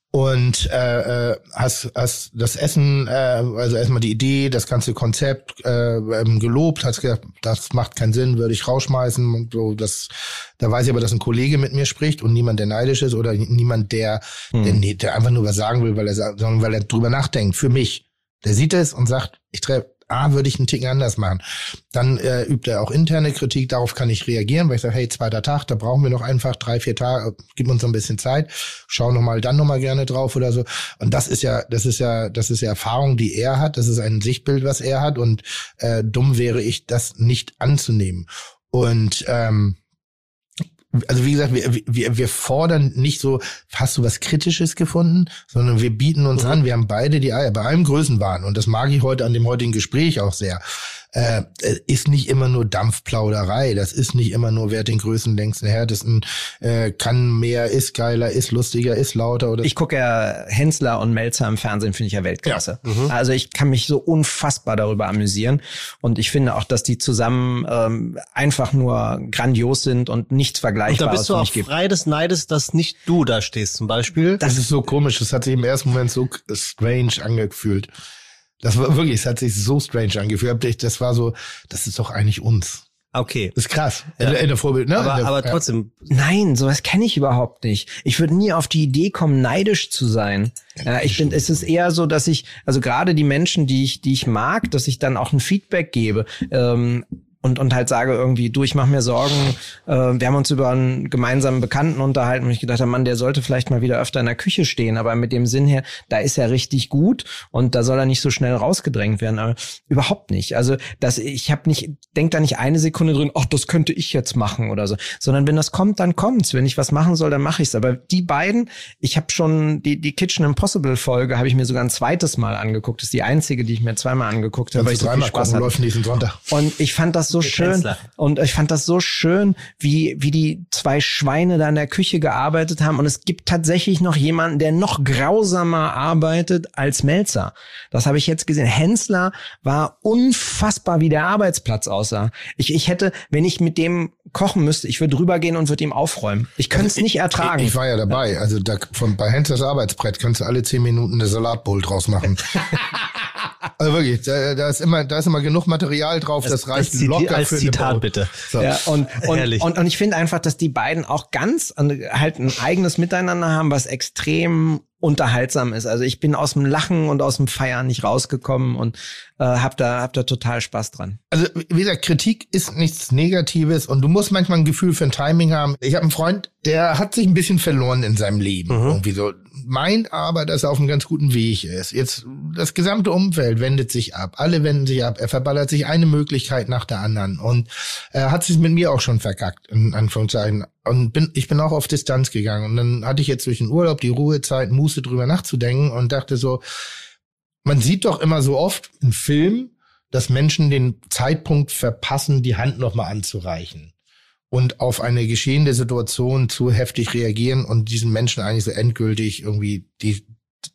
Und äh, hast, hast das Essen, äh, also erstmal die Idee, das ganze Konzept äh, gelobt, hast gesagt, das macht keinen Sinn, würde ich rausschmeißen und so. Das, da weiß ich aber, dass ein Kollege mit mir spricht und niemand, der neidisch ist oder niemand, der, hm. der, nee, der einfach nur was sagen will, weil er, sondern weil er drüber nachdenkt. Für mich, der sieht es und sagt, ich treffe. Ah, würde ich einen Ticken anders machen. Dann äh, übt er auch interne Kritik, darauf kann ich reagieren, weil ich sage, hey, zweiter Tag, da brauchen wir noch einfach drei, vier Tage, gib uns noch ein bisschen Zeit, schau noch mal, dann noch mal gerne drauf oder so. Und das ist ja, das ist ja, das ist ja Erfahrung, die er hat, das ist ein Sichtbild, was er hat und äh, dumm wäre ich, das nicht anzunehmen. Und ähm, also wie gesagt, wir, wir, wir fordern nicht so, hast du was Kritisches gefunden, sondern wir bieten uns mhm. an, wir haben beide die Eier, bei allem Größenwahn und das mag ich heute an dem heutigen Gespräch auch sehr, äh, ist nicht immer nur Dampfplauderei, das ist nicht immer nur, wer hat den größten, längsten, härtesten, äh, kann mehr, ist geiler, ist lustiger, ist lauter. Oder ich gucke ja Hensler und Melzer im Fernsehen, finde ich ja Weltklasse. Ja. Mhm. Also ich kann mich so unfassbar darüber amüsieren und ich finde auch, dass die zusammen ähm, einfach nur grandios sind und nichts Vergleichbares. Und da bist du auch frei des Neides, dass nicht du da stehst zum Beispiel. Das ist so komisch, das hat sich im ersten Moment so strange angefühlt. Das war wirklich, es hat sich so strange angefühlt. Das war so, das ist doch eigentlich uns. Okay. Das ist krass. Ja. In der Vorbild, ne? Aber, der, aber trotzdem. Ja. Nein, sowas kenne ich überhaupt nicht. Ich würde nie auf die Idee kommen, neidisch zu sein. Ja, ich finde, es ist eher so, dass ich, also gerade die Menschen, die ich, die ich mag, dass ich dann auch ein Feedback gebe. Ähm, Und, und halt sage irgendwie, du, ich mache mir Sorgen, äh, wir haben uns über einen gemeinsamen Bekannten unterhalten und ich gedacht habe, Mann, der sollte vielleicht mal wieder öfter in der Küche stehen, aber mit dem Sinn her, da ist er richtig gut und da soll er nicht so schnell rausgedrängt werden, aber überhaupt nicht. Also das, ich habe nicht, denk da nicht eine Sekunde drin, ach, das könnte ich jetzt machen oder so, sondern wenn das kommt, dann kommt's. Wenn ich was machen soll, dann mache ich's. Aber die beiden, ich habe schon die die Kitchen Impossible Folge, habe ich mir sogar ein zweites Mal angeguckt. Das ist die einzige, die ich mir zweimal angeguckt habe, weil ich so viel Spaß hatte. Und ich fand das so schön. Hensler. Und ich fand das so schön, wie, wie die zwei Schweine da in der Küche gearbeitet haben. Und es gibt tatsächlich noch jemanden, der noch grausamer arbeitet als Melzer. Das habe ich jetzt gesehen. Hensler war unfassbar, wie der Arbeitsplatz aussah. Ich, ich hätte, wenn ich mit dem kochen müsste, ich würde rübergehen und würde ihm aufräumen. Ich könnte es nicht ertragen. Ich, ich war ja dabei. Also da, von, bei Henslers Arbeitsbrett kannst du alle zehn Minuten eine Salatbowl draus machen. Also wirklich, da, da ist immer, da ist immer genug Material drauf, das, das reicht als locker als für Zitat, eine Bowl. Bitte. So. Ja, und, und, und, und ich finde einfach, dass die beiden auch ganz halt ein eigenes Miteinander haben, was extrem unterhaltsam ist. Also ich bin aus dem Lachen und aus dem Feiern nicht rausgekommen und äh, hab da hab da total Spaß dran. Also wie gesagt, Kritik ist nichts Negatives und du musst manchmal ein Gefühl für ein Timing haben. Ich habe einen Freund, der hat sich ein bisschen verloren in seinem Leben. Mhm. Irgendwie so meint aber, dass er auf einem ganz guten Weg ist. Jetzt das gesamte Umfeld wendet sich ab. Alle wenden sich ab. Er verballert sich eine Möglichkeit nach der anderen und er hat sich mit mir auch schon verkackt, in Anführungszeichen. Und bin, ich bin auch auf Distanz gegangen. Und dann hatte ich jetzt durch den Urlaub die Ruhezeit, Muße drüber nachzudenken und dachte so, man sieht doch immer so oft in Filmen, dass Menschen den Zeitpunkt verpassen, die Hand nochmal anzureichen und auf eine geschehene Situation zu heftig reagieren und diesen Menschen eigentlich so endgültig irgendwie die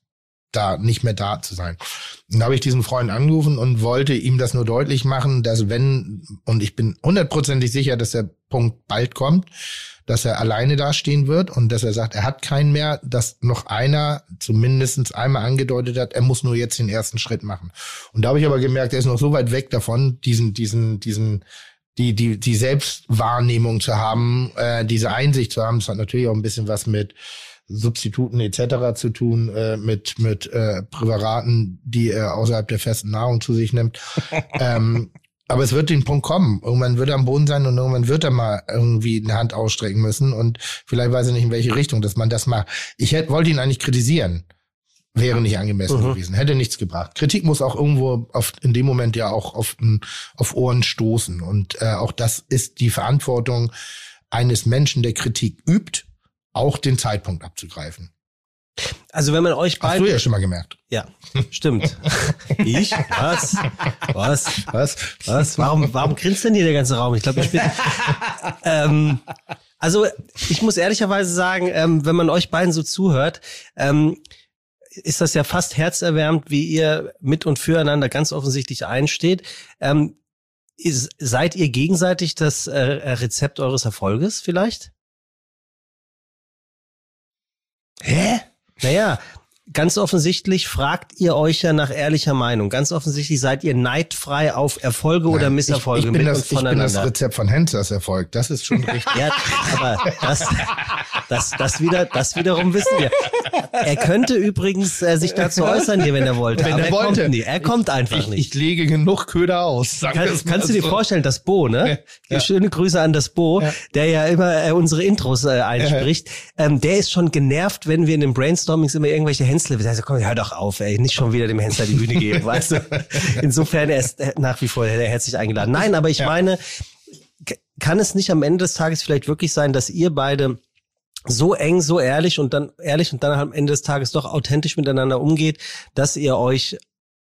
da nicht mehr da zu sein. Dann habe ich diesen Freund angerufen und wollte ihm das nur deutlich machen, dass wenn, und ich bin hundertprozentig sicher, dass der Punkt bald kommt, dass er alleine dastehen wird und dass er sagt, er hat keinen mehr, dass noch einer zumindest einmal angedeutet hat, er muss nur jetzt den ersten Schritt machen. Und da habe ich aber gemerkt, er ist noch so weit weg davon, diesen, diesen, diesen, die, die, die Selbstwahrnehmung zu haben, äh, diese Einsicht zu haben. Das hat natürlich auch ein bisschen was mit Substituten et cetera zu tun, äh, mit mit äh, Präparaten, die er außerhalb der festen Nahrung zu sich nimmt. ähm, aber es wird den Punkt kommen. Irgendwann wird er am Boden sein und irgendwann wird er mal irgendwie eine Hand ausstrecken müssen und vielleicht weiß er nicht, in welche Richtung, dass man das macht. Ich hätte, wollte ihn eigentlich kritisieren. Wäre nicht angemessen mhm. gewesen. Hätte nichts gebracht. Kritik muss auch irgendwo auf, in dem Moment ja auch auf, auf Ohren stoßen. Und äh, auch das ist die Verantwortung eines Menschen, der Kritik übt, auch den Zeitpunkt abzugreifen. Also wenn man euch beide... Hast du ja schon mal gemerkt. Ja, stimmt. Ich? Was? Was? Was? Was? Warum, warum grinst denn hier der ganze Raum? Ich glaube, ich bin... ähm, also ich muss ehrlicherweise sagen, ähm, wenn man euch beiden so zuhört, ähm, ist das ja fast herzerwärmend, wie ihr mit und füreinander ganz offensichtlich einsteht. Ähm, ist, seid ihr gegenseitig das äh, Rezept eures Erfolges vielleicht? Hä? Naja, ganz offensichtlich fragt ihr euch ja nach ehrlicher Meinung. Ganz offensichtlich seid ihr neidfrei auf Erfolge Nein, oder Misserfolge ich, ich bin mit das, und voneinander. Ich bin das Rezept von Henslers Erfolg. Das ist schon richtig. Ja, aber das, das, das wieder, das wiederum wissen wir. Er könnte übrigens äh, sich dazu äußern hier, wenn er wollte. Wenn aber er, er wollte. Kommt nie. Er kommt einfach ich, nicht. Ich lege genug Köder aus. Kann, kannst du dir so. vorstellen, das Bo, ne? Ja. Schöne Grüße an das Bo, ja. der ja immer äh, unsere Intros äh, einspricht. Ja. Ähm, der ist schon genervt, wenn wir in den Brainstormings immer irgendwelche Hensler, der sagt, komm, hör doch auf, ey, nicht schon wieder dem Hensler die Bühne geben, weißt du? Insofern, er ist nach wie vor der herzlich eingeladen. Nein, aber ich ja. meine, kann es nicht am Ende des Tages vielleicht wirklich sein, dass ihr beide so eng, so ehrlich und dann ehrlich und dann am Ende des Tages doch authentisch miteinander umgeht, dass ihr euch,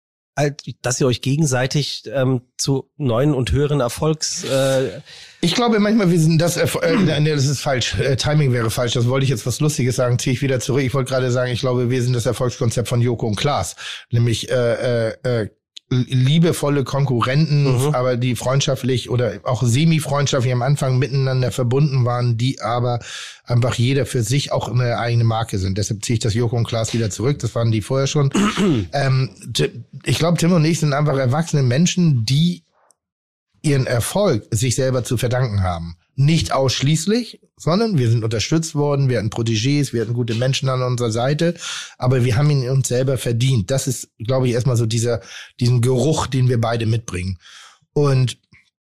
dass ihr euch gegenseitig ähm, zu neuen und höheren Erfolgs. Äh ich glaube manchmal, wir sind das. Äh, nee, das ist falsch. Äh, Timing wäre falsch. Das wollte ich jetzt was Lustiges sagen. Ziehe ich wieder zurück. Ich wollte gerade sagen, ich glaube, wir sind das Erfolgskonzept von Joko und Klaas, nämlich äh, äh, liebevolle Konkurrenten, mhm. aber die freundschaftlich oder auch semi-freundschaftlich am Anfang miteinander verbunden waren, die aber einfach jeder für sich auch eine eigene Marke sind. Deshalb ziehe ich das Joko und Klaas wieder zurück. Das waren die vorher schon. ähm, ich glaube, Tim und ich sind einfach erwachsene Menschen, die ihren Erfolg sich selber zu verdanken haben. Nicht ausschließlich, sondern wir sind unterstützt worden, wir hatten Protégés, wir hatten gute Menschen an unserer Seite, aber wir haben ihn uns selber verdient. Das ist, glaube ich, erstmal so dieser, diesen Geruch, den wir beide mitbringen. Und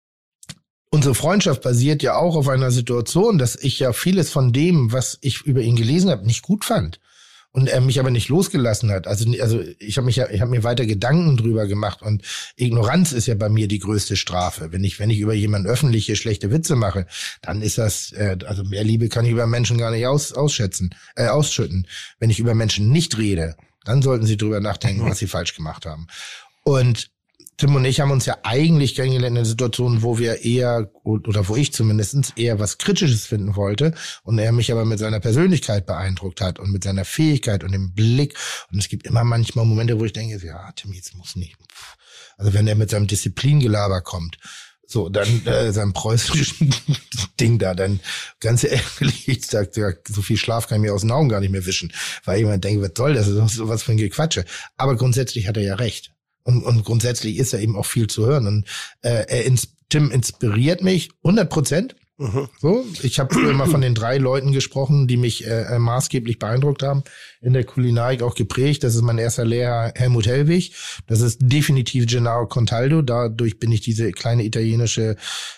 unsere Freundschaft basiert ja auch auf einer Situation, dass ich ja vieles von dem, was ich über ihn gelesen habe, nicht gut fand. Und er mich aber nicht losgelassen hat. Also, also ich habe mich ja, ich habe mir weiter Gedanken drüber gemacht. Und Ignoranz ist ja bei mir die größte Strafe. Wenn ich, wenn ich über jemanden öffentliche schlechte Witze mache, dann ist das, äh, also mehr Liebe kann ich über Menschen gar nicht aus, ausschätzen, äh, ausschütten. Wenn ich über Menschen nicht rede, dann sollten sie drüber nachdenken, was sie falsch gemacht haben. Und Tim und ich haben uns ja eigentlich kennengelernt in einer Situation, wo wir eher, oder wo ich zumindest eher was Kritisches finden wollte und er mich aber mit seiner Persönlichkeit beeindruckt hat und mit seiner Fähigkeit und dem Blick. Und es gibt immer manchmal Momente, wo ich denke, ja, Tim, jetzt muss nicht. Also wenn er mit seinem Disziplingelaber kommt, so, dann äh, sein preußischen Ding da, dann ganz ehrlich, ich sag, ja, so viel Schlaf kann ich mir aus den Augen gar nicht mehr wischen, weil jemand denkt, was soll das, das ist so was für ein Gequatsche. Aber grundsätzlich hat er ja recht. Und, und grundsätzlich ist er eben auch viel zu hören. Und äh, er ins, Tim inspiriert mich hundert Prozent. Mhm. So, ich habe früher mal von den drei Leuten gesprochen, die mich äh, maßgeblich beeindruckt haben, in der Kulinarik auch geprägt. Das ist mein erster Lehrer Helmut Hellwig. Das ist definitiv Gennaro Contaldo. Dadurch bin ich diese kleine italienische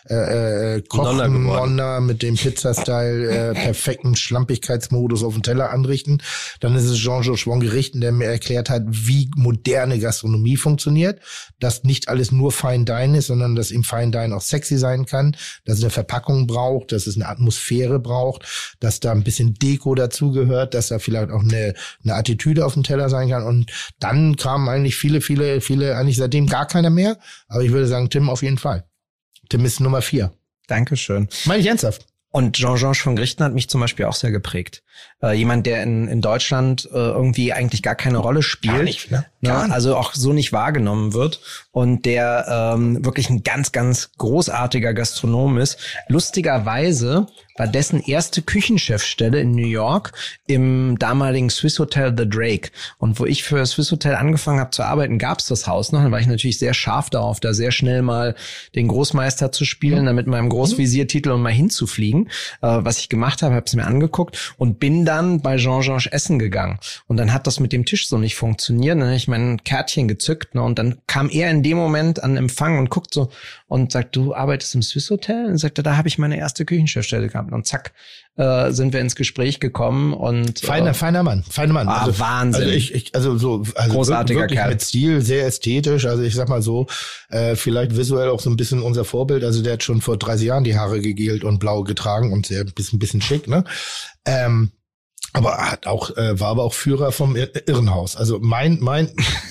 äh, Koch-Nonna mit dem Pizza-Style äh, perfekten Schlampigkeitsmodus auf dem Teller anrichten. Dann ist es Jean-Georges Vongerichten, der mir erklärt hat, wie moderne Gastronomie funktioniert. Dass nicht alles nur Fine Dine ist, sondern dass im Fine Dine auch sexy sein kann. Dass es eine Verpackung braucht, dass es eine Atmosphäre braucht, dass da ein bisschen Deko dazugehört, dass da vielleicht auch eine eine Attitüde auf dem Teller sein kann. Und dann kamen eigentlich viele, viele, viele, eigentlich seitdem gar keiner mehr. Aber ich würde sagen, Tim auf jeden Fall. Tim ist Nummer vier. Dankeschön. Meine ich ernsthaft. Und Jean-Georges Vongerichten hat mich zum Beispiel auch sehr geprägt. Äh, jemand, der in, in Deutschland äh, irgendwie eigentlich gar keine Rolle spielt. Gar nicht, ne? Gar nicht. Also auch so nicht wahrgenommen wird. Und der ähm, wirklich ein ganz, ganz großartiger Gastronom ist. Lustigerweise war dessen erste Küchenchefstelle in New York im damaligen Swiss Hotel The Drake. Und wo ich für Swiss Hotel angefangen habe zu arbeiten, gab es das Haus noch. Dann war ich natürlich sehr scharf darauf, da sehr schnell mal den Großmeister zu spielen, mhm. damit meinem Großvisiertitel und mal hinzufliegen. Äh, was ich gemacht habe, habe es mir angeguckt und bin dann bei Jean-Georges essen gegangen. Und dann hat das mit dem Tisch so nicht funktioniert. Dann habe ich mein Kärtchen gezückt, ne, und dann kam er in dem Moment an Empfang und guckt so und sagt, du arbeitest im Swiss Hotel? Und sagt er, da habe ich meine erste Küchenchefstelle gehabt. Und zack, äh, sind wir ins Gespräch gekommen und feiner, äh, feiner Mann, feiner Mann. Ah, also, Wahnsinn. Also ich, ich, also so, also großartiger wirklich Kerl. Mit Stil, sehr ästhetisch. Also ich sag mal so, äh, vielleicht visuell auch so ein bisschen unser Vorbild. Also der hat schon vor dreißig Jahren die Haare gegelt und blau getragen und sehr bisschen, bisschen schick, ne? Ähm, aber hat auch äh, war aber auch Führer vom Irrenhaus. Also mein mein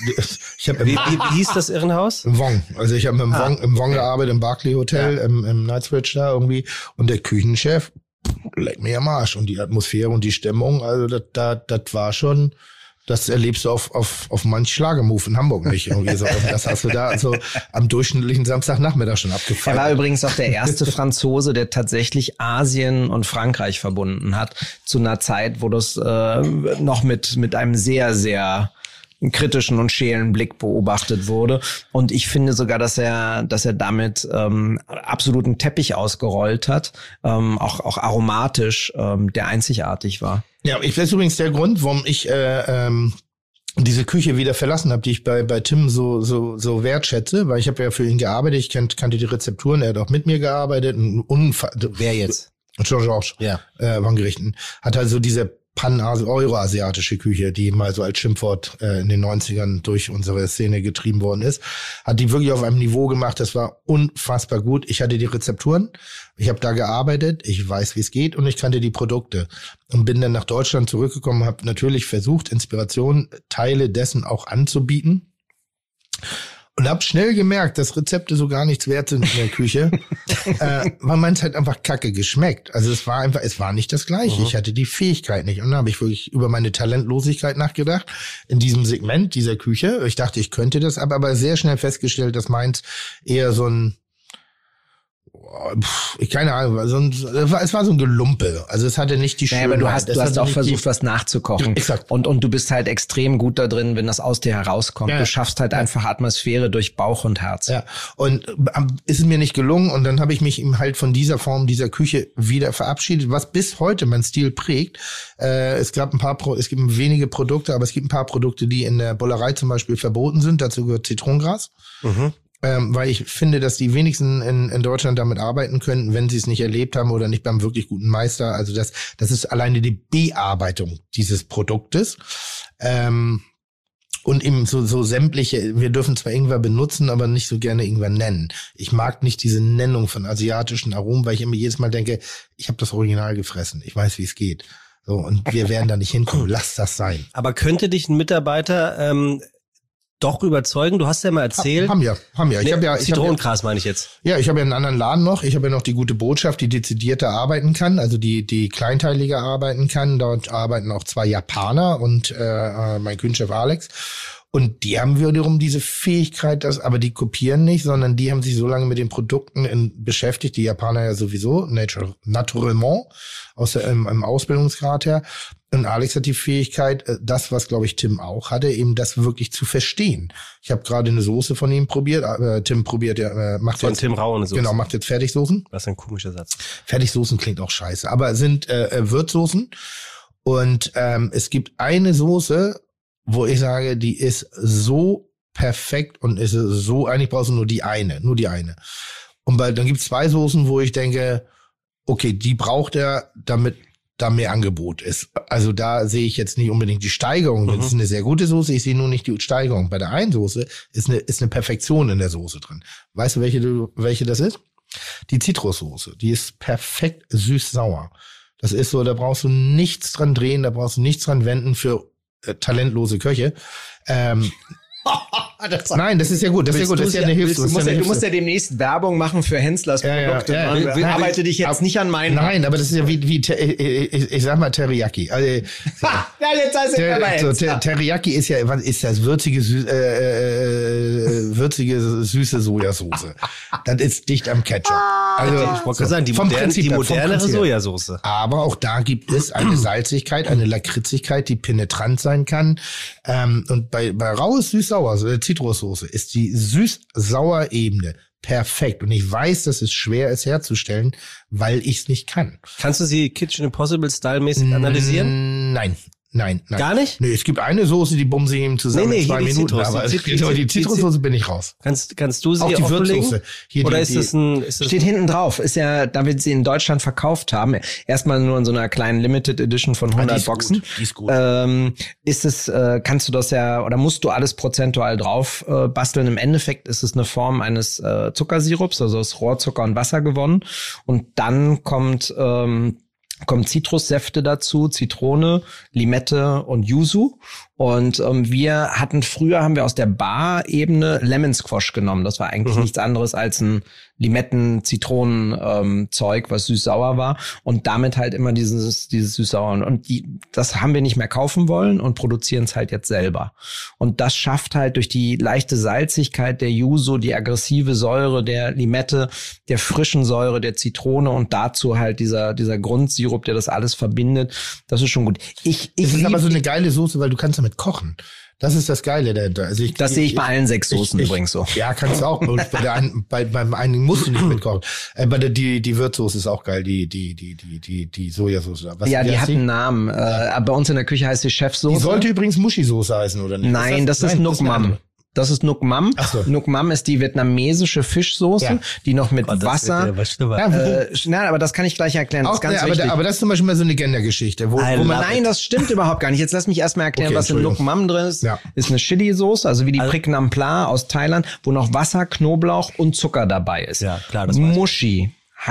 ich habe wie, wie, wie hieß das Irrenhaus? Im Wong. Also ich habe im ah, Wong im Wong okay. gearbeitet, im Barclay Hotel, ja. im, im Knightsbridge da irgendwie und der Küchenchef leck mir am Arsch und die Atmosphäre und die Stimmung, also das das das war schon, das erlebst du auf auf auf manch Schlagermove in Hamburg nicht irgendwie so. Das hast du da also am durchschnittlichen Samstagnachmittag schon abgefallen. Er war übrigens auch der erste Franzose, der tatsächlich Asien und Frankreich verbunden hat, zu einer Zeit, wo das äh, noch mit mit einem sehr, sehr kritischen und schälen Blick beobachtet wurde. Und ich finde sogar, dass er, dass er damit ähm, absoluten Teppich ausgerollt hat, ähm, auch auch aromatisch, ähm, der einzigartig war. Ja, ich weiß übrigens der Grund, warum ich äh, ähm, diese Küche wieder verlassen habe, die ich bei bei Tim so so so wertschätze, weil ich habe ja für ihn gearbeitet, ich kannt, kannte die Rezepturen, er hat auch mit mir gearbeitet. Ein Unfall, wer jetzt? Jean-Georges, ja, äh, Vongerichten hat also diese pan-euroasiatische Küche, die mal so als Schimpfwort äh, in den neunzigern durch unsere Szene getrieben worden ist, hat die wirklich auf einem Niveau gemacht, das war unfassbar gut. Ich hatte die Rezepturen, ich habe da gearbeitet, ich weiß, wie es geht und ich kannte die Produkte und bin dann nach Deutschland zurückgekommen, habe natürlich versucht, Inspiration, Teile dessen auch anzubieten. Und hab schnell gemerkt, dass Rezepte so gar nichts wert sind in der Küche, äh, weil man es halt einfach kacke geschmeckt. Also es war einfach, es war nicht das Gleiche. Mhm. Ich hatte die Fähigkeit nicht. Und dann habe ich wirklich über meine Talentlosigkeit nachgedacht in diesem Segment dieser Küche. Ich dachte, ich könnte das, aber, aber sehr schnell festgestellt, dass meins eher so ein, ich keine Ahnung, so ein, es war so ein Gelumpe. Also es hatte nicht die Schönheit. Ja, aber du hast, du hast auch versucht, die, was nachzukochen. Exakt. Und, und du bist halt extrem gut da drin, wenn das aus dir herauskommt. Ja. Du schaffst halt einfach Atmosphäre durch Bauch und Herz. Ja. Und ist es mir nicht gelungen und dann habe ich mich eben halt von dieser Form dieser Küche wieder verabschiedet, was bis heute mein Stil prägt. Äh, es gab ein paar, Pro, es gibt wenige Produkte, aber es gibt ein paar Produkte, die in der Bollerei zum Beispiel verboten sind. Dazu gehört Zitronengras. Mhm. Ähm, weil ich finde, dass die wenigsten in, in Deutschland damit arbeiten können, wenn sie es nicht erlebt haben oder nicht beim wirklich guten Meister. Also das, das ist alleine die Bearbeitung dieses Produktes. Ähm, und eben so, so sämtliche, wir dürfen zwar Ingwer benutzen, aber nicht so gerne Ingwer nennen. Ich mag nicht diese Nennung von asiatischen Aromen, weil ich immer jedes Mal denke, ich habe das Original gefressen. Ich weiß, wie es geht. So, und wir werden da nicht hinkommen. Lass das sein. Aber könnte dich ein Mitarbeiter ähm, doch überzeugen? Du hast ja mal erzählt. Haben wir, haben wir. Ich nee, hab ja, Zitronengras ja, meine ich jetzt. Ja, ich habe ja einen anderen Laden noch. Ich habe ja noch die gute Botschaft, die dezidierter arbeiten kann, also die die kleinteiliger arbeiten kann. Dort arbeiten auch zwei Japaner und äh, mein Küchenchef Alex. Und die haben wiederum diese Fähigkeit, dass, aber die kopieren nicht, sondern die haben sich so lange mit den Produkten in, beschäftigt, die Japaner ja sowieso, nature, naturellement, aus der, im, im Ausbildungsgrad her. Und Alex hat die Fähigkeit, das, was, glaube ich, Tim auch hatte, eben das wirklich zu verstehen. Ich habe gerade eine Soße von ihm probiert. Äh, Tim probiert ja, äh, macht von jetzt, Tim Rau eine Soße. Genau, macht jetzt Fertigsoßen. Was ein komischer Satz. Fertigsoßen klingt auch scheiße, aber sind äh, Würzsoßen. Und ähm, es gibt eine Soße, wo ich sage, die ist so perfekt und ist so, eigentlich brauchst du nur die eine, nur die eine. Und bei, dann gibt es zwei Soßen, wo ich denke, okay, die braucht er, damit da mehr Angebot ist. Also da sehe ich jetzt nicht unbedingt die Steigerung. Das mhm. ist eine sehr gute Soße, ich sehe nur nicht die Steigerung. Bei der einen Soße ist eine, ist eine Perfektion in der Soße drin. Weißt du, welche, du, welche das ist? Die Zitrussoße. Die ist perfekt süß-sauer. Das ist so, da brauchst du nichts dran drehen, da brauchst du nichts dran wenden für talentlose Köche. Ähm, das Nein, das ist ja gut. Das ist ja gut. Das ist ja eine Hilfe. Du, musst ja, du musst ja demnäst Werbung machen für Henslers Produkte. Ja, ja, ja, ja. Arbeite dich jetzt ab, nicht an meinen. Nein, aber das ist ja wie, wie ich, ich sag mal Teriyaki. Also, ha, ja, jetzt heißt ter, es so, ter, Teriyaki ist ja, was ist das? Würzige, süß, äh, äh, würzige, süße Sojasauce. Das ist dicht am Ketchup. Also, ich wollte so, sagen, die, moderne, die modernere Sojasauce. Aber auch da gibt es eine Salzigkeit, eine Lakritzigkeit, die penetrant sein kann. Ähm, und bei, bei raues süß-sauer, also der Zitrussoße, ist die süß-sauer Ebene perfekt. Und ich weiß, dass es schwer ist herzustellen, weil ich es nicht kann. Kannst du sie Kitchen Impossible Style-mäßig analysieren? Nein. Nein, nein. Gar nicht? Nee, es gibt eine Soße, die bumse ich ihm zusammen nee, nee, in zwei Minuten. Zitrus, aber die, die, die, die Zitrussoße bin ich raus. Kannst, kannst du sie auch die Würzsoße? Hier Oder die, ist das ein, ist das steht hinten drauf. Ist ja, da wir sie in Deutschland verkauft haben, erstmal nur in so einer kleinen Limited Edition von hundert ah, die Boxen. Gut, die ist gut. Ähm, ist es, äh, kannst du das ja, oder musst du alles prozentual drauf äh, basteln? Im Endeffekt ist es eine Form eines äh, Zuckersirups, also aus Rohrzucker und Wasser gewonnen. Und dann kommt, ähm, kommen Zitrussäfte dazu, Zitrone, Limette und Yuzu. Und ähm, wir hatten früher, haben wir aus der Bar-Ebene Lemon Squash genommen. Das war eigentlich mhm. nichts anderes als ein Limetten-Zitronen-Zeug, ähm, was süß-sauer war. Und damit halt immer dieses dieses süß-sauer. Und die, das haben wir nicht mehr kaufen wollen und produzieren es halt jetzt selber. Und das schafft halt durch die leichte Salzigkeit der Yuzu, die aggressive Säure der Limette, der frischen Säure der Zitrone und dazu halt dieser dieser Grundsirup, der das alles verbindet. Das ist schon gut. Ich, ich das ist aber so eine geile Soße, weil du kannst damit kochen. Das ist das Geile dahinter. Also ich, das ich, sehe ich bei allen sechs Soßen ich, übrigens so. Ja, kannst du auch. bei der einen, bei, beim einen musst du nicht mitkochen. Äh, bei der die die Würzsoße ist auch geil. Die die die die die die Sojasauce. Was, ja, die hat einen Namen. Äh, bei uns in der Küche heißt sie Chefsoße. Die sollte übrigens Muschi-Soße heißen, oder nicht? Nein, das, das ist Nuc Mam. Das ist Nuc Mam. So. Nuc Mam ist die vietnamesische Fischsoße, ja. die noch mit oh, Wasser. Ja, äh, na, aber das kann ich gleich erklären. Das auch, ist ganz ja, aber, wichtig. Da, aber das ist zum Beispiel mal so eine Gendergeschichte. Wo, wo man, nein, das stimmt überhaupt gar nicht. Jetzt lass mich erstmal erklären, okay, was in Nuc Mam drin ist. Ja. Ist eine Chili-Soße, also wie die also, Prik Nam Pla aus Thailand, wo noch Wasser, Knoblauch und Zucker dabei ist. Ja, klar, das Muschi.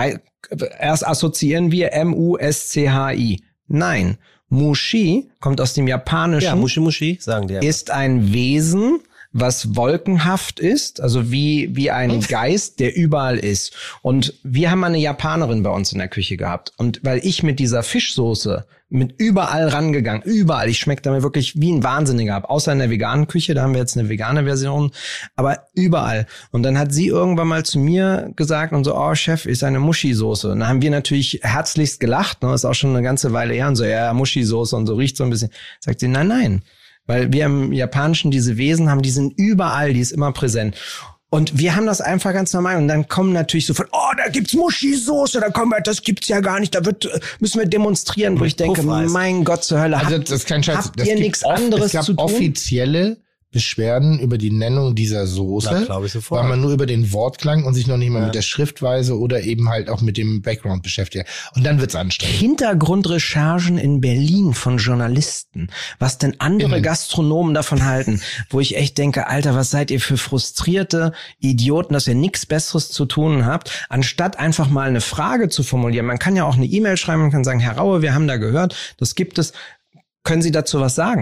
Erst assoziieren wir M U S C H I. Nein. Mushi kommt aus dem Japanischen. Ja, Mushi Mushi, sagen die. Ist ein Wesen, was wolkenhaft ist, also wie wie ein Geist, der überall ist. Und wir haben mal eine Japanerin bei uns in der Küche gehabt. Und weil ich mit dieser Fischsoße mit überall rangegangen, überall, ich schmecke damit wirklich wie ein Wahnsinniger ab, außer in der veganen Küche, da haben wir jetzt eine vegane Version, aber überall. Und dann hat sie irgendwann mal zu mir gesagt und so, oh Chef, ist eine Muschi-Soße. Und dann haben wir natürlich herzlichst gelacht, ne, ist auch schon eine ganze Weile her und so, ja, Muschi-Soße und so riecht so ein bisschen. Sagt sie, nein, nein. Weil wir im Japanischen diese Wesen haben, die sind überall, die ist immer präsent. Und wir haben das einfach ganz normal. Und dann kommen natürlich sofort, oh, da gibt's Muschi-Soße, da kommen wir, das gibt's ja gar nicht, da wird, müssen wir demonstrieren. Wo ich denke, mein Gott zur Hölle, also, das ist kein Scheiß. Habt ihr nichts anderes zu tun? Es gab offizielle Beschwerden über die Nennung dieser Soße, Na, ich sofort. weil man nur über den Wortklang und sich noch nicht mal ja. mit der Schriftweise oder eben halt auch mit dem Background beschäftigt. Und dann wird's anstrengend. Hintergrundrecherchen in Berlin von Journalisten, was denn andere Innen. Gastronomen davon halten, wo ich echt denke, Alter, was seid ihr für frustrierte Idioten, dass ihr nichts Besseres zu tun habt, anstatt einfach mal eine Frage zu formulieren. Man kann ja auch eine E-Mail schreiben, man kann sagen, Herr Raue, wir haben da gehört, das gibt es. Können Sie dazu was sagen?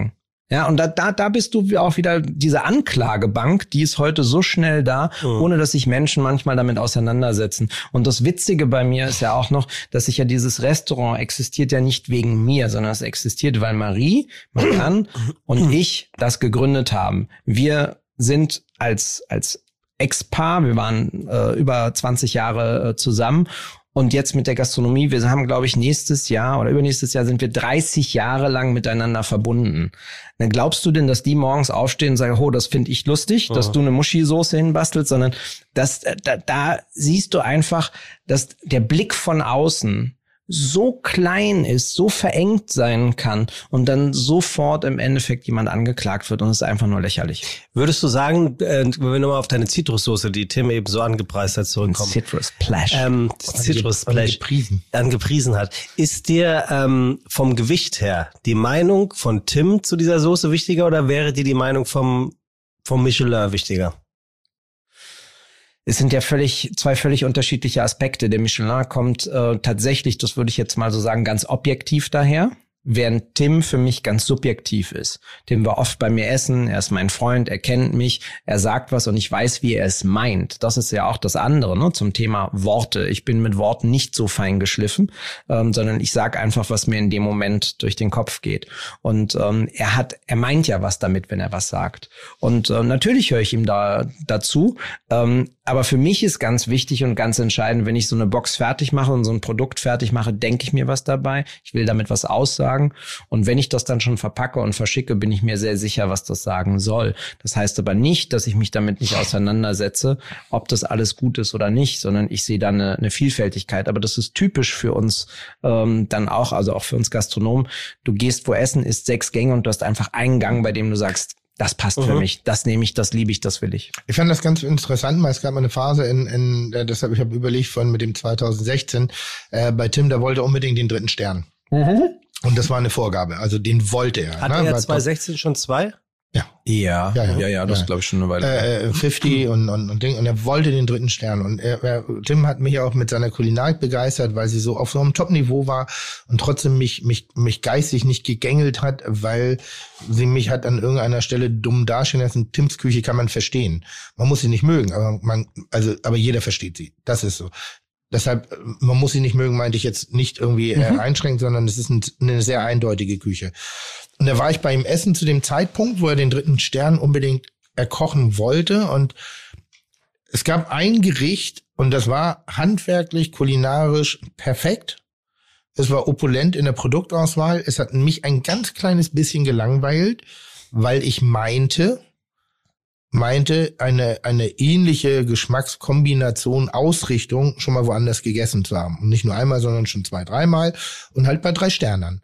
Ja, und da, da, da bist du auch wieder diese Anklagebank, die ist heute so schnell da, mhm. ohne dass sich Menschen manchmal damit auseinandersetzen. Und das Witzige bei mir ist ja auch noch, dass sich ja dieses Restaurant existiert ja nicht wegen mir, sondern es existiert, weil Marie, Marianne und ich das gegründet haben. Wir sind als, als Ex-Paar, wir waren äh, über zwanzig Jahre äh, zusammen. Und jetzt mit der Gastronomie, wir haben, glaube ich, nächstes Jahr oder übernächstes Jahr sind wir dreißig Jahre lang miteinander verbunden. Dann glaubst du denn, dass die morgens aufstehen und sagen, oh, das finde ich lustig, oh. dass du eine Muschi-Soße hinbastelst, sondern dass, da, da siehst du einfach, dass der Blick von außen so klein ist, so verengt sein kann und dann sofort im Endeffekt jemand angeklagt wird und es ist einfach nur lächerlich. Würdest du sagen, äh, wenn wir nochmal auf deine Zitrussoße, die Tim eben so angepreist hat, zurückkommen. Citrus Splash. Ähm, Citrus Splash. Angepriesen. Angepriesen hat. Ist dir ähm, vom Gewicht her die Meinung von Tim zu dieser Soße wichtiger oder wäre dir die Meinung vom, vom Michelin wichtiger? Es sind ja völlig zwei völlig unterschiedliche Aspekte. Der Michelin kommt äh, tatsächlich, das würde ich jetzt mal so sagen, ganz objektiv daher, während Tim für mich ganz subjektiv ist. Tim war oft bei mir essen, er ist mein Freund, er kennt mich, er sagt was und ich weiß, wie er es meint. Das ist ja auch das andere, ne, zum Thema Worte. Ich bin mit Worten nicht so fein geschliffen, ähm, sondern ich sage einfach, was mir in dem Moment durch den Kopf geht. Und ähm, er hat, er meint ja was damit, wenn er was sagt. Und äh, natürlich höre ich ihm da dazu. Ähm, aber für mich ist ganz wichtig und ganz entscheidend, wenn ich so eine Box fertig mache und so ein Produkt fertig mache, denke ich mir was dabei. Ich will damit was aussagen. Und wenn ich das dann schon verpacke und verschicke, bin ich mir sehr sicher, was das sagen soll. Das heißt aber nicht, dass ich mich damit nicht auseinandersetze, ob das alles gut ist oder nicht, sondern ich sehe da eine, eine Vielfältigkeit. Aber das ist typisch für uns ähm, dann auch, also auch für uns Gastronomen. Du gehst wo essen, isst sechs Gänge und du hast einfach einen Gang, bei dem du sagst, das passt mhm. für mich, das nehme ich, das liebe ich, das will ich. Ich fand das ganz interessant, weil es gab mal eine Phase in, in äh, deshalb, ich habe überlegt von mit dem zwanzig sechzehn, äh, bei Tim, der wollte unbedingt den dritten Stern. Mhm. Und das war eine Vorgabe, also den wollte er. Hatte ne? er zwanzig sechzehn schon zwei? Ja. Ja, ja, ja, ja, ja das ja. glaube ich schon eine Weile. Äh, fünfzig und, und, und Ding. Und er wollte den dritten Stern. Und er, er, Tim hat mich auch mit seiner Kulinarik begeistert, weil sie so auf so einem Top-Niveau war und trotzdem mich, mich, mich geistig nicht gegängelt hat, weil sie mich hat an irgendeiner Stelle dumm dastehen lassen. Tims Küche kann man verstehen. Man muss sie nicht mögen, aber man, also, aber jeder versteht sie. Das ist so. Deshalb, man muss sie nicht mögen, meinte ich jetzt nicht irgendwie äh, mhm. einschränken, sondern es ist ein, eine sehr eindeutige Küche. Und da war ich bei ihm essen zu dem Zeitpunkt, wo er den dritten Stern unbedingt erkochen wollte. Und es gab ein Gericht und das war handwerklich, kulinarisch perfekt. Es war opulent in der Produktauswahl. Es hat mich ein ganz kleines bisschen gelangweilt, weil ich meinte, meinte, eine, eine ähnliche Geschmackskombination, Ausrichtung schon mal woanders gegessen zu haben. Und nicht nur einmal, sondern schon zwei, dreimal und halt bei drei Sternen.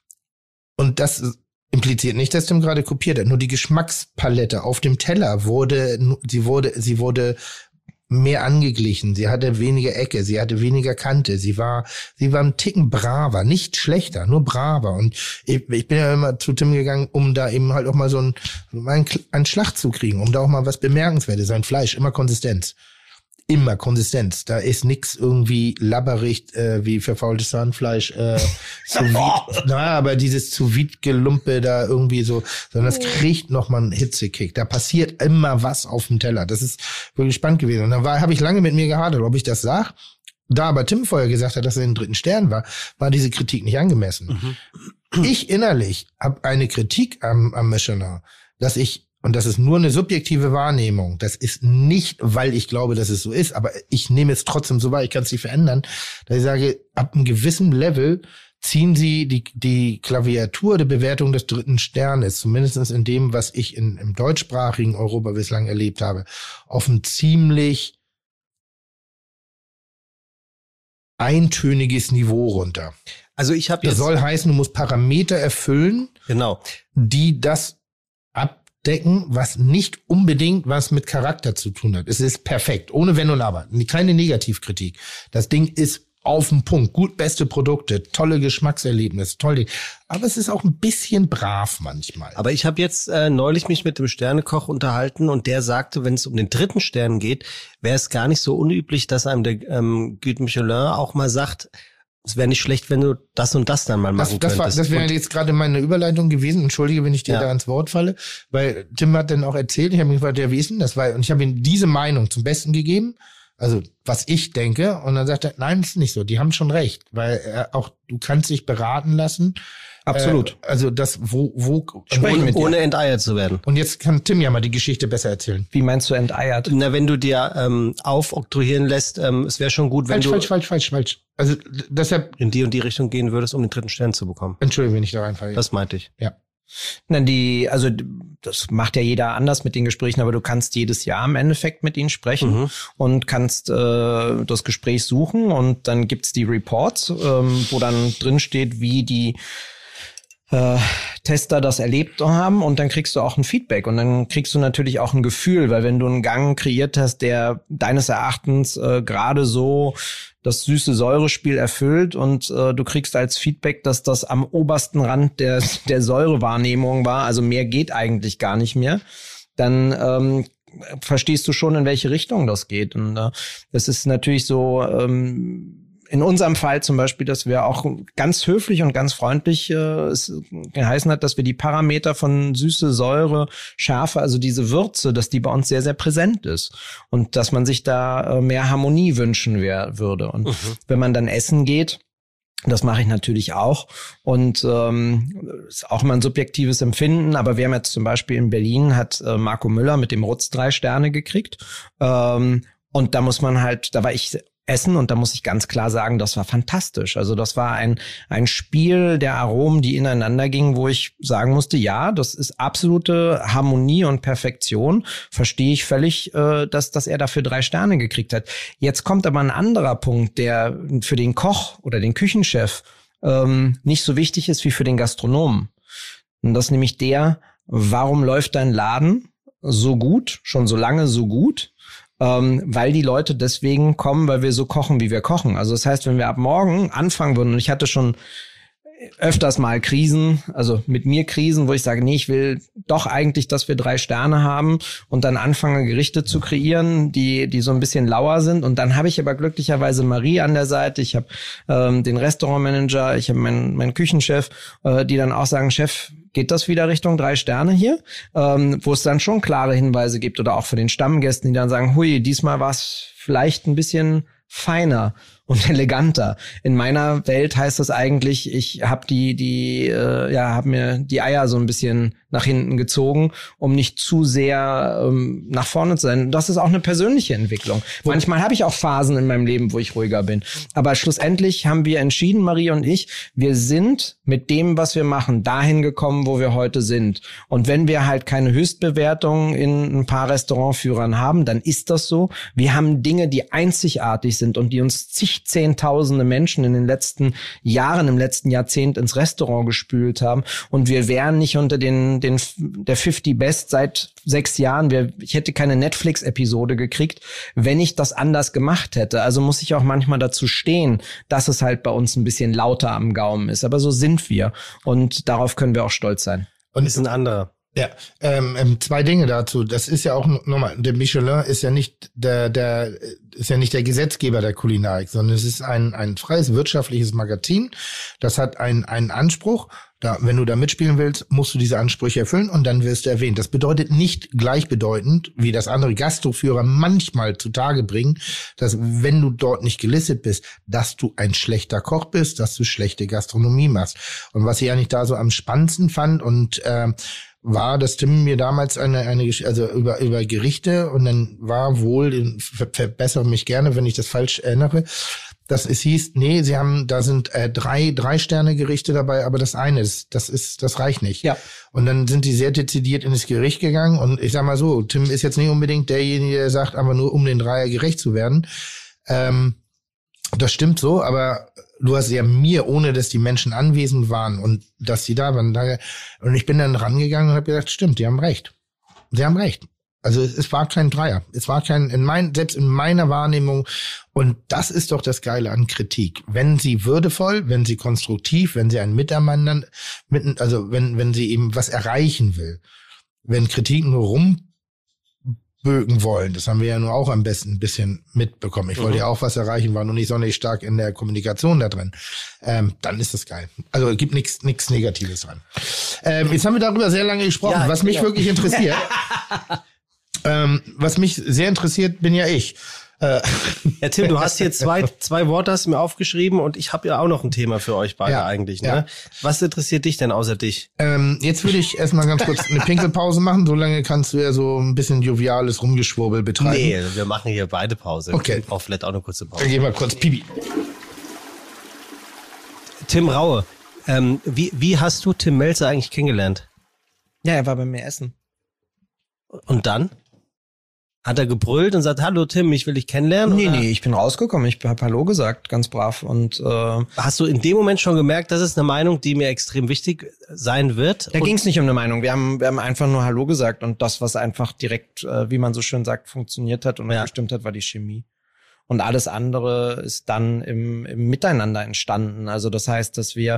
Und das impliziert nicht, dass Tim gerade kopiert hat. Nur die Geschmackspalette auf dem Teller wurde, sie wurde, sie wurde mehr angeglichen. Sie hatte weniger Ecke, sie hatte weniger Kante. Sie war, sie war ein Ticken braver, nicht schlechter, nur braver. Und ich, ich bin ja immer zu Tim gegangen, um da eben halt auch mal so einen, einen, einen Schlag zu kriegen, um da auch mal was Bemerkenswertes. Sein Fleisch, immer Konsistenz. Immer Konsistenz. Da ist nix irgendwie labberig, äh, wie verfaultes Zahnfleisch, äh, zu vide, na, aber dieses zu vide Gelumpe da irgendwie so, sondern das kriegt nochmal einen Hitzekick. Da passiert immer was auf dem Teller. Das ist wirklich spannend gewesen. Und dann war, habe ich lange mit mir gehadert, ob ich das sag. Da aber Tim vorher gesagt hat, dass er den dritten Stern war, war diese Kritik nicht angemessen. Mhm. Ich innerlich habe eine Kritik am, am Michelin, dass ich und das ist nur eine subjektive Wahrnehmung. Das ist nicht, weil ich glaube, dass es so ist, aber ich nehme es trotzdem so wahr, ich kann es nicht verändern, dass ich sage, ab einem gewissen Level ziehen sie die, die Klaviatur der Bewertung des dritten Sternes, zumindest in dem, was ich in, im deutschsprachigen Europa bislang erlebt habe, auf ein ziemlich eintöniges Niveau runter. Also ich habe jetzt... Das soll heißen, du musst Parameter erfüllen, genau, die das ab decken, was nicht unbedingt was mit Charakter zu tun hat. Es ist perfekt, ohne Wenn und Aber. Keine Negativkritik. Das Ding ist auf den Punkt. Gut, beste Produkte, tolle Geschmackserlebnisse, toll. Aber es ist auch ein bisschen brav manchmal. Aber ich habe jetzt äh, neulich mich mit dem Sternekoch unterhalten und der sagte, wenn es um den dritten Stern geht, wäre es gar nicht so unüblich, dass einem der ähm, Guide Michelin auch mal sagt, es wäre nicht schlecht, wenn du das und das dann mal machen das, das könntest. War, das wäre jetzt gerade meine Überleitung gewesen. Entschuldige, wenn ich dir ja. da ans Wort falle, weil Tim hat dann auch erzählt, ich habe ihn gefragt, ja, wie ist denn das? Weil, und ich habe ihm diese Meinung zum Besten gegeben, also was ich denke, und dann sagt er, nein, das ist nicht so, die haben schon recht, weil er auch, du kannst dich beraten lassen. Absolut. Äh, also das, wo, wo sprechen ohne, ohne enteiert zu werden. Und jetzt kann Tim ja mal die Geschichte besser erzählen. Wie meinst du enteiert? Na, wenn du dir ähm, aufoktroyieren lässt, ähm, es wäre schon gut, wenn falsch, du falsch, falsch, falsch, falsch. Also deshalb in die und die Richtung gehen würdest, um den dritten Stern zu bekommen. Entschuldigung, wenn ich da reinfalle. Das meinte ich. Ja. Na, die, also das macht ja jeder anders mit den Gesprächen, aber du kannst jedes Jahr im Endeffekt mit ihnen sprechen mhm. und kannst äh, das Gespräch suchen und dann gibt's die Reports, ähm, wo dann drin steht, wie die äh, Tester das erlebt haben und dann kriegst du auch ein Feedback und dann kriegst du natürlich auch ein Gefühl, weil wenn du einen Gang kreiert hast, der deines Erachtens äh, gerade so das süße Säurespiel erfüllt und äh, du kriegst als Feedback, dass das am obersten Rand der der Säurewahrnehmung war, also mehr geht eigentlich gar nicht mehr, dann ähm, verstehst du schon, in welche Richtung das geht. Und äh, das ist natürlich so ähm, in unserem Fall zum Beispiel, dass wir auch ganz höflich und ganz freundlich äh, es geheißen hat, dass wir die Parameter von Süße, Säure, Schärfe, also diese Würze, dass die bei uns sehr, sehr präsent ist und dass man sich da äh, mehr Harmonie wünschen wär, würde. Und mhm. wenn man dann essen geht, das mache ich natürlich auch und ähm, ist auch immer ein subjektives Empfinden, aber wir haben jetzt zum Beispiel in Berlin, hat äh, Marco Müller mit dem Rutz drei Sterne gekriegt ähm, und da muss man halt, da war ich essen und da muss ich ganz klar sagen, das war fantastisch. Also das war ein ein Spiel der Aromen, die ineinander gingen, wo ich sagen musste, ja, das ist absolute Harmonie und Perfektion. Verstehe ich völlig, äh, dass dass er dafür drei Sterne gekriegt hat. Jetzt kommt aber ein anderer Punkt, der für den Koch oder den Küchenchef ähm, nicht so wichtig ist wie für den Gastronomen. Und das ist nämlich der, warum läuft dein Laden so gut, schon so lange so gut? Ähm, weil die Leute deswegen kommen, weil wir so kochen, wie wir kochen. Also das heißt, wenn wir ab morgen anfangen würden, und ich hatte schon öfters mal Krisen, also mit mir Krisen, wo ich sage, nee, ich will doch eigentlich, dass wir drei Sterne haben und dann anfange, Gerichte zu kreieren, die die so ein bisschen lauer sind. Und dann habe ich aber glücklicherweise Marie an der Seite, ich habe ähm, den Restaurantmanager, ich habe meinen meinen Küchenchef, äh, die dann auch sagen, Chef, geht das wieder Richtung drei Sterne hier, ähm, wo es dann schon klare Hinweise gibt oder auch für den Stammgästen, die dann sagen, hui, diesmal war es vielleicht ein bisschen feiner und eleganter. In meiner Welt heißt das eigentlich, ich habe die die äh, ja habe mir die Eier so ein bisschen nach hinten gezogen, um nicht zu sehr ähm, nach vorne zu sein. Das ist auch eine persönliche Entwicklung. Manchmal habe ich auch Phasen in meinem Leben, wo ich ruhiger bin. Aber schlussendlich haben wir entschieden, Marie und ich, wir sind mit dem, was wir machen, dahin gekommen, wo wir heute sind. Und wenn wir halt keine Höchstbewertung in ein paar Restaurantführern haben, dann ist das so. Wir haben Dinge, die einzigartig sind und die uns zig Zehntausende Menschen in den letzten Jahren, im letzten Jahrzehnt ins Restaurant gespült haben. Und wir wären nicht unter den, den der fünfzig Best seit sechs Jahren. Wir, ich hätte keine Netflix-Episode gekriegt, wenn ich das anders gemacht hätte. Also muss ich auch manchmal dazu stehen, dass es halt bei uns ein bisschen lauter am Gaumen ist. Aber so sind wir. Und darauf können wir auch stolz sein. Und ist ein anderer. Ja, ähm, ähm, zwei Dinge dazu. Das ist ja auch nochmal, der Michelin ist ja nicht der, der ist ja nicht der Gesetzgeber der Kulinarik, sondern es ist ein ein freies wirtschaftliches Magazin. Das hat einen einen Anspruch. Da, wenn du da mitspielen willst, musst du diese Ansprüche erfüllen und dann wirst du erwähnt. Das bedeutet nicht gleichbedeutend, wie das andere Gastroführer manchmal zutage bringen, dass wenn du dort nicht gelistet bist, dass du ein schlechter Koch bist, dass du schlechte Gastronomie machst. Und was ich eigentlich da so am spannendsten fand und ähm, war, dass Tim mir damals eine, eine, also über, über Gerichte und dann war wohl, ver, verbessere mich gerne, wenn ich das falsch erinnere, dass es hieß, nee, sie haben, da sind äh, drei, drei Sterne Gerichte dabei, aber das eine ist, das ist, das reicht nicht. Ja. Und dann sind die sehr dezidiert in das Gericht gegangen und ich sag mal so, Tim ist jetzt nicht unbedingt derjenige, der sagt, aber nur um den Dreier gerecht zu werden. Ähm, das stimmt so, aber du hast ja mir, ohne dass die Menschen anwesend waren und dass sie da waren, da, und ich bin dann rangegangen und habe gesagt, stimmt, die haben recht. Sie haben recht. Also es, es war kein Dreier. Es war kein, in mein, selbst in meiner Wahrnehmung. Und das ist doch das Geile an Kritik. Wenn sie würdevoll, wenn sie konstruktiv, wenn sie ein Miteinander, mitten, also wenn, wenn sie eben was erreichen will. Wenn Kritik nur bögen wollen. Das haben wir ja nur auch am besten ein bisschen mitbekommen. Ich wollte mhm. ja auch was erreichen, war nur nicht sonderlich stark in der Kommunikation da drin. Ähm, dann ist das geil. Also es gibt nichts nichts Negatives dran. Ähm, jetzt haben wir darüber sehr lange gesprochen, ja, was mich ja. wirklich interessiert. ähm, was mich sehr interessiert, bin ja ich. Ja, Tim, du hast hier zwei zwei Worte hast du mir aufgeschrieben und ich habe ja auch noch ein Thema für euch beide ja, eigentlich. Ne? Ja. Was interessiert dich denn außer dich? Ähm, jetzt würde ich erstmal ganz kurz eine Pinkelpause machen. Solange kannst du ja so ein bisschen joviales Rumgeschwurbel betreiben. Nee, wir machen hier beide Pause. Okay. Ich brauche vielleicht auch eine kurze Pause. Dann gehen wir kurz Pipi. Tim Raue, ähm, wie, wie hast du Tim Mälzer eigentlich kennengelernt? Ja, er war bei mir essen. Und dann? Hat er gebrüllt und sagt, hallo Tim, ich will dich kennenlernen? Nee, oder? nee, ich bin rausgekommen, ich habe Hallo gesagt, ganz brav. Und äh, hast du in dem Moment schon gemerkt, das ist eine Meinung, die mir extrem wichtig sein wird? Da ging es nicht um eine Meinung, wir haben wir haben einfach nur Hallo gesagt und das, was einfach direkt, äh, wie man so schön sagt, funktioniert hat und ja. gestimmt hat, war die Chemie. Und alles andere ist dann im, im Miteinander entstanden. Also das heißt, dass wir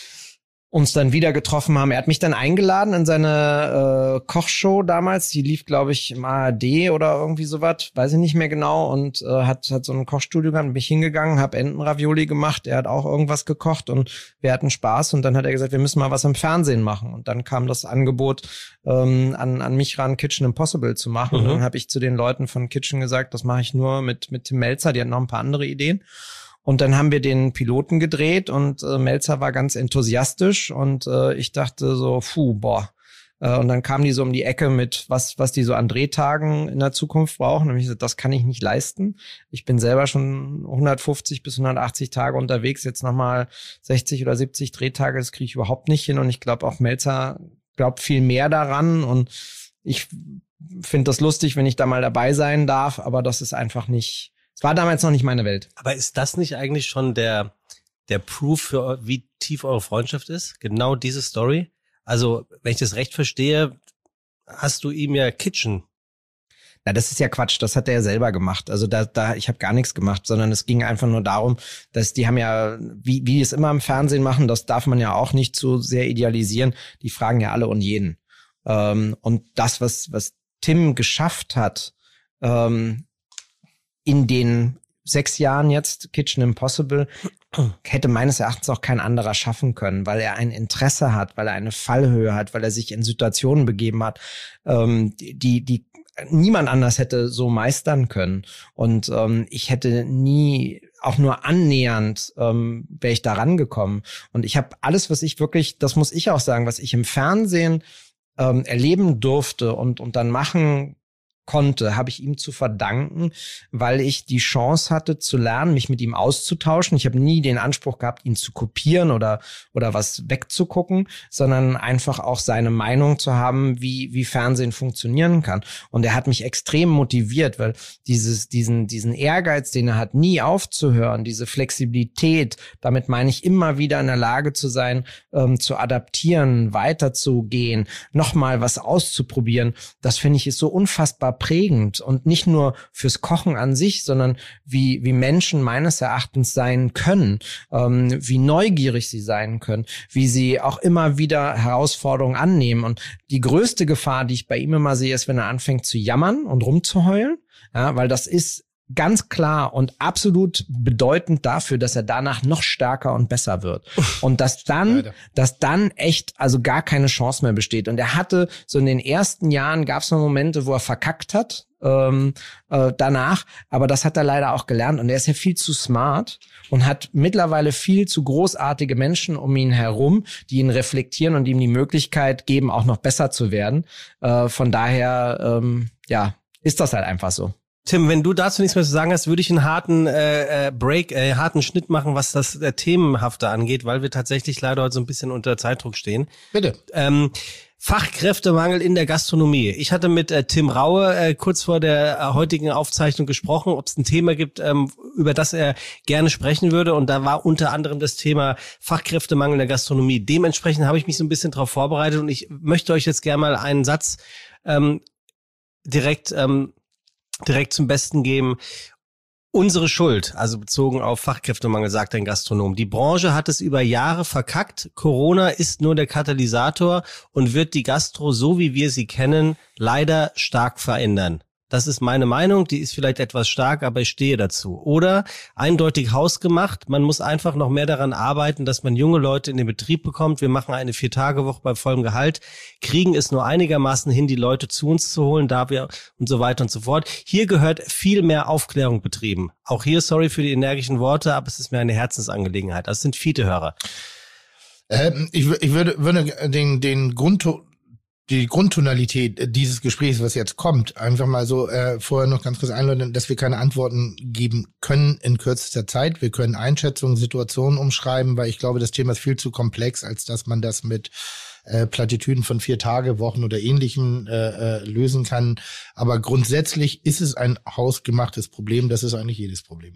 uns dann wieder getroffen haben. Er hat mich dann eingeladen in seine äh, Kochshow damals. Die lief, glaube ich, im A R D oder irgendwie sowas. Weiß ich nicht mehr genau. Und äh, hat hat so ein Kochstudio gehabt. Bin ich hingegangen, habe Entenravioli gemacht. Er hat auch irgendwas gekocht und wir hatten Spaß. Und dann hat er gesagt, wir müssen mal was im Fernsehen machen. Und dann kam das Angebot ähm, an an mich ran, Kitchen Impossible zu machen. Mhm. Und dann habe ich zu den Leuten von Kitchen gesagt, das mache ich nur mit mit Tim Mälzer. Die hatten noch ein paar andere Ideen. Und dann haben wir den Piloten gedreht und äh, Mälzer war ganz enthusiastisch und äh, ich dachte so, puh, boah. Äh, und dann kamen die so um die Ecke mit, was was die so an Drehtagen in der Zukunft brauchen. Und ich gesagt, das kann ich nicht leisten. Ich bin selber schon hundertfünfzig bis hundertachtzig Tage unterwegs, jetzt nochmal sechzig oder siebzig Drehtage, das kriege ich überhaupt nicht hin. Und ich glaube auch Mälzer glaubt viel mehr daran und ich finde das lustig, wenn ich da mal dabei sein darf, aber das ist einfach nicht... Es war damals noch nicht meine Welt. Aber ist das nicht eigentlich schon der der Proof für wie tief eure Freundschaft ist? Genau diese Story? Also, wenn ich das recht verstehe, hast du ihm ja Kitchen. Na, das ist ja Quatsch. Das hat er ja selber gemacht. Also da, da, ich habe gar nichts gemacht, sondern es ging einfach nur darum, dass die haben ja, wie wie es immer im Fernsehen machen, das darf man ja auch nicht so sehr idealisieren. Die fragen ja alle und jeden. Ähm, und das, was was Tim geschafft hat, ähm, in den sechs Jahren jetzt Kitchen Impossible hätte meines Erachtens auch kein anderer schaffen können, weil er ein Interesse hat, weil er eine Fallhöhe hat, weil er sich in Situationen begeben hat, ähm, die die niemand anders hätte so meistern können. Und ähm, ich hätte nie auch nur annähernd ähm, wäre ich da rangekommen. Und ich habe alles, was ich wirklich, das muss ich auch sagen, was ich im Fernsehen ähm, erleben durfte und und dann machen konnte, habe ich ihm zu verdanken, weil ich die Chance hatte zu lernen, mich mit ihm auszutauschen. Ich habe nie den Anspruch gehabt, ihn zu kopieren oder oder was wegzugucken, sondern einfach auch seine Meinung zu haben, wie wie Fernsehen funktionieren kann. Und er hat mich extrem motiviert, weil dieses diesen diesen Ehrgeiz, den er hat, nie aufzuhören, diese Flexibilität, damit meine ich immer wieder in der Lage zu sein, ähm, zu adaptieren, weiterzugehen, nochmal was auszuprobieren. Das finde ich ist so unfassbar prägend und nicht nur fürs Kochen an sich, sondern wie wie Menschen meines Erachtens sein können, ähm, wie neugierig sie sein können, wie sie auch immer wieder Herausforderungen annehmen. Und die größte Gefahr, die ich bei ihm immer sehe, ist, wenn er anfängt zu jammern und rumzuheulen, ja, weil das ist ganz klar und absolut bedeutend dafür, dass er danach noch stärker und besser wird. Und dass dann, dass dann echt also gar keine Chance mehr besteht. Und er hatte so in den ersten Jahren gab es noch Momente, wo er verkackt hat ähm, äh, danach. Aber das hat er leider auch gelernt. Und er ist ja viel zu smart und hat mittlerweile viel zu großartige Menschen um ihn herum, die ihn reflektieren und ihm die Möglichkeit geben, auch noch besser zu werden. Äh, von daher, ähm, ja, ist das halt einfach so. Tim, wenn du dazu nichts mehr zu sagen hast, würde ich einen harten äh, Break, äh, harten Schnitt machen, was das äh, Themenhafte angeht, weil wir tatsächlich leider heute so ein bisschen unter Zeitdruck stehen. Bitte. Ähm, Fachkräftemangel in der Gastronomie. Ich hatte mit äh, Tim Raue äh, kurz vor der äh, heutigen Aufzeichnung gesprochen, ob es ein Thema gibt, ähm, über das er gerne sprechen würde. Und da war unter anderem das Thema Fachkräftemangel in der Gastronomie. Dementsprechend habe ich mich so ein bisschen darauf vorbereitet und ich möchte euch jetzt gerne mal einen Satz ähm, direkt ähm, direkt zum Besten geben. Unsere Schuld, also bezogen auf Fachkräftemangel, sagt ein Gastronom. Die Branche hat es über Jahre verkackt. Corona ist nur der Katalysator und wird die Gastro, so wie wir sie kennen, leider stark verändern. Das ist meine Meinung, die ist vielleicht etwas stark, aber ich stehe dazu. Oder eindeutig hausgemacht, man muss einfach noch mehr daran arbeiten, dass man junge Leute in den Betrieb bekommt. Wir machen eine Vier-Tage-Woche bei vollem Gehalt, kriegen es nur einigermaßen hin, die Leute zu uns zu holen, da wir und so weiter und so fort. Hier gehört viel mehr Aufklärung betrieben. Auch hier, sorry für die energischen Worte, aber es ist mir eine Herzensangelegenheit. Das sind Fiete-Hörer. Ähm, ich, ich würde, würde den, den Grund die Grundtonalität dieses Gesprächs, was jetzt kommt, einfach mal so äh, vorher noch ganz kurz einläuten, dass wir keine Antworten geben können in kürzester Zeit. Wir können Einschätzungen, Situationen umschreiben, weil ich glaube, das Thema ist viel zu komplex, als dass man das mit äh, Plattitüden von vier Tage, Wochen oder Ähnlichem äh, äh, lösen kann. Aber grundsätzlich ist es ein hausgemachtes Problem. Das ist eigentlich jedes Problem.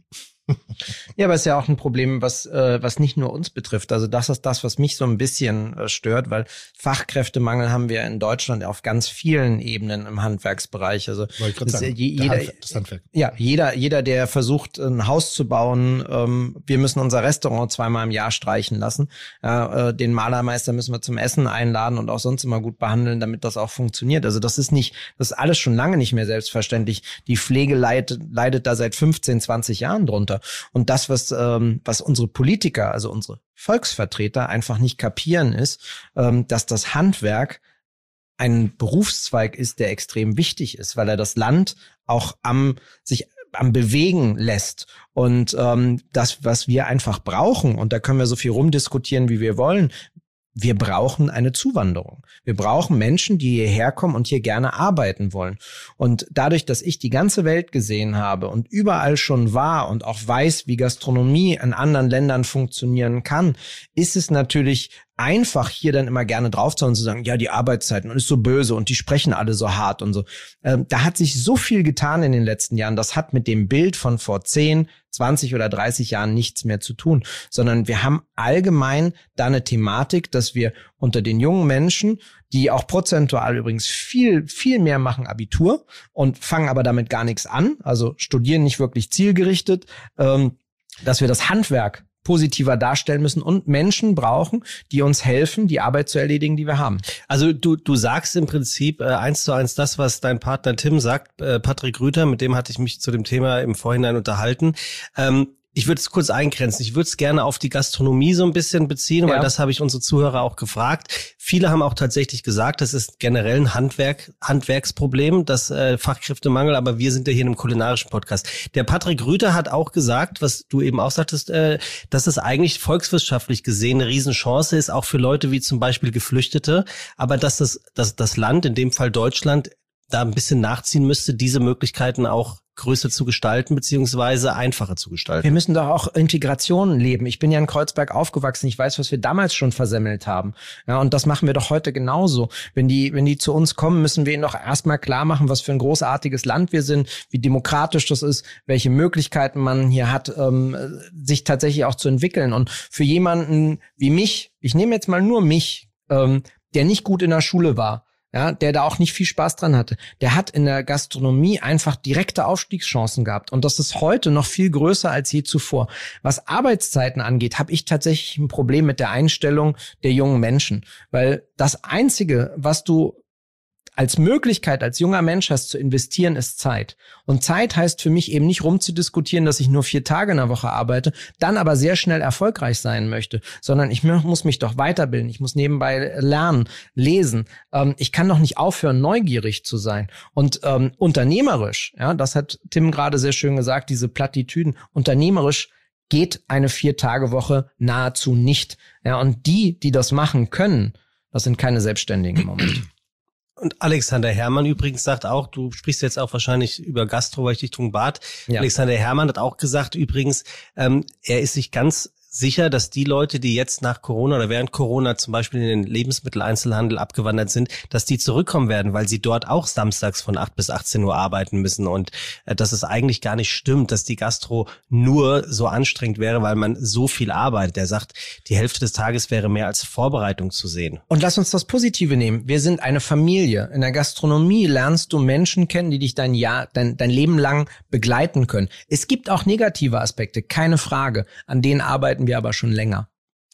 Ja, aber es ist ja auch ein Problem, was äh, was nicht nur uns betrifft. Also das ist das, was mich so ein bisschen äh, stört, weil Fachkräftemangel haben wir in Deutschland auf ganz vielen Ebenen im Handwerksbereich. Also das sagen, je, jeder, Handwerk, das Handwerk. Ja, jeder, jeder, der versucht, ein Haus zu bauen, ähm, wir müssen unser Restaurant zweimal im Jahr streichen lassen. Äh, den Malermeister müssen wir zum Essen einladen und auch sonst immer gut behandeln, damit das auch funktioniert. Also das ist nicht, das ist alles schon lange nicht mehr selbstverständlich. Die Pflege leidet, leidet da seit fünfzehn, zwanzig Jahren drunter. Und das, was ähm, was unsere Politiker, also unsere Volksvertreter einfach nicht kapieren, ist, ähm, dass das Handwerk ein Berufszweig ist, der extrem wichtig ist, weil er das Land auch am sich am Bewegen lässt. Und ähm, das, was wir einfach brauchen, und da können wir so viel rumdiskutieren, wie wir wollen, wir brauchen eine Zuwanderung. Wir brauchen Menschen, die hierher kommen und hier gerne arbeiten wollen. Und dadurch, dass ich die ganze Welt gesehen habe und überall schon war und auch weiß, wie Gastronomie in anderen Ländern funktionieren kann, ist es natürlich einfach, hier dann immer gerne draufzuhauen und zu sagen, ja, die Arbeitszeiten und ist so böse und die sprechen alle so hart und so. Ähm, da hat sich so viel getan in den letzten Jahren. Das hat mit dem Bild von vor zehn, zwanzig oder dreißig Jahren nichts mehr zu tun, sondern wir haben allgemein da eine Thematik, dass wir unter den jungen Menschen, die auch prozentual übrigens viel, viel mehr machen Abitur und fangen aber damit gar nichts an, also studieren nicht wirklich zielgerichtet, ähm, dass wir das Handwerk positiver darstellen müssen und Menschen brauchen, die uns helfen, die Arbeit zu erledigen, die wir haben. Also du du sagst im Prinzip äh, eins zu eins das, was dein Partner Tim sagt, äh, Patrick Rüther, mit dem hatte ich mich zu dem Thema im Vorhinein unterhalten. Ähm, Ich würde es kurz eingrenzen. Ich würde es gerne auf die Gastronomie so ein bisschen beziehen, ja. weil das habe ich unsere Zuhörer auch gefragt. Viele haben auch tatsächlich gesagt, das ist generell ein Handwerk, Handwerksproblem, das äh, Fachkräftemangel, aber wir sind ja hier in einem kulinarischen Podcast. Der Patrick Rüther hat auch gesagt, was du eben auch sagtest, äh, dass es eigentlich volkswirtschaftlich gesehen eine Riesenchance ist, auch für Leute wie zum Beispiel Geflüchtete, aber dass das, dass das Land, in dem Fall Deutschland, da ein bisschen nachziehen müsste, diese Möglichkeiten auch größer zu gestalten, beziehungsweise einfacher zu gestalten. Wir müssen doch auch Integration leben. Ich bin ja in Kreuzberg aufgewachsen. Ich weiß, was wir damals schon versemmelt haben. Ja, und das machen wir doch heute genauso. Wenn die, wenn die zu uns kommen, müssen wir ihnen doch erstmal klar machen, was für ein großartiges Land wir sind, wie demokratisch das ist, welche Möglichkeiten man hier hat, ähm, sich tatsächlich auch zu entwickeln. Und für jemanden wie mich, ich nehme jetzt mal nur mich, ähm, der nicht gut in der Schule war, ja, der da auch nicht viel Spaß dran hatte. Der hat in der Gastronomie einfach direkte Aufstiegschancen gehabt. Und das ist heute noch viel größer als je zuvor. Was Arbeitszeiten angeht, habe ich tatsächlich ein Problem mit der Einstellung der jungen Menschen. Weil das Einzige, was du als Möglichkeit, als junger Mensch hast zu investieren, ist Zeit. Und Zeit heißt für mich eben nicht rumzudiskutieren, dass ich nur vier Tage in der Woche arbeite, dann aber sehr schnell erfolgreich sein möchte, sondern ich muss mich doch weiterbilden, ich muss nebenbei lernen, lesen. Ähm, ich kann doch nicht aufhören, neugierig zu sein. Und ähm, unternehmerisch, ja, das hat Tim gerade sehr schön gesagt, diese Plattitüden, unternehmerisch geht eine Vier-Tage-Woche nahezu nicht. Ja, und die, die das machen können, das sind keine Selbstständigen im Moment. Und Alexander Herrmann übrigens sagt auch, du sprichst jetzt auch wahrscheinlich über Gastro, weil ich dich drum bat. Ja. Alexander Herrmann hat auch gesagt übrigens, ähm, er ist sich ganz sicher, dass die Leute, die jetzt nach Corona oder während Corona zum Beispiel in den Lebensmitteleinzelhandel abgewandert sind, dass die zurückkommen werden, weil sie dort auch samstags von acht bis achtzehn Uhr arbeiten müssen und äh, dass es eigentlich gar nicht stimmt, dass die Gastro nur so anstrengend wäre, weil man so viel arbeitet. Er sagt, die Hälfte des Tages wäre mehr als Vorbereitung zu sehen. Und lass uns das Positive nehmen. Wir sind eine Familie. In der Gastronomie lernst du Menschen kennen, die dich dein Jahr, dein, dein Leben lang begleiten können. Es gibt auch negative Aspekte, keine Frage. An denen arbeiten wir aber schon länger.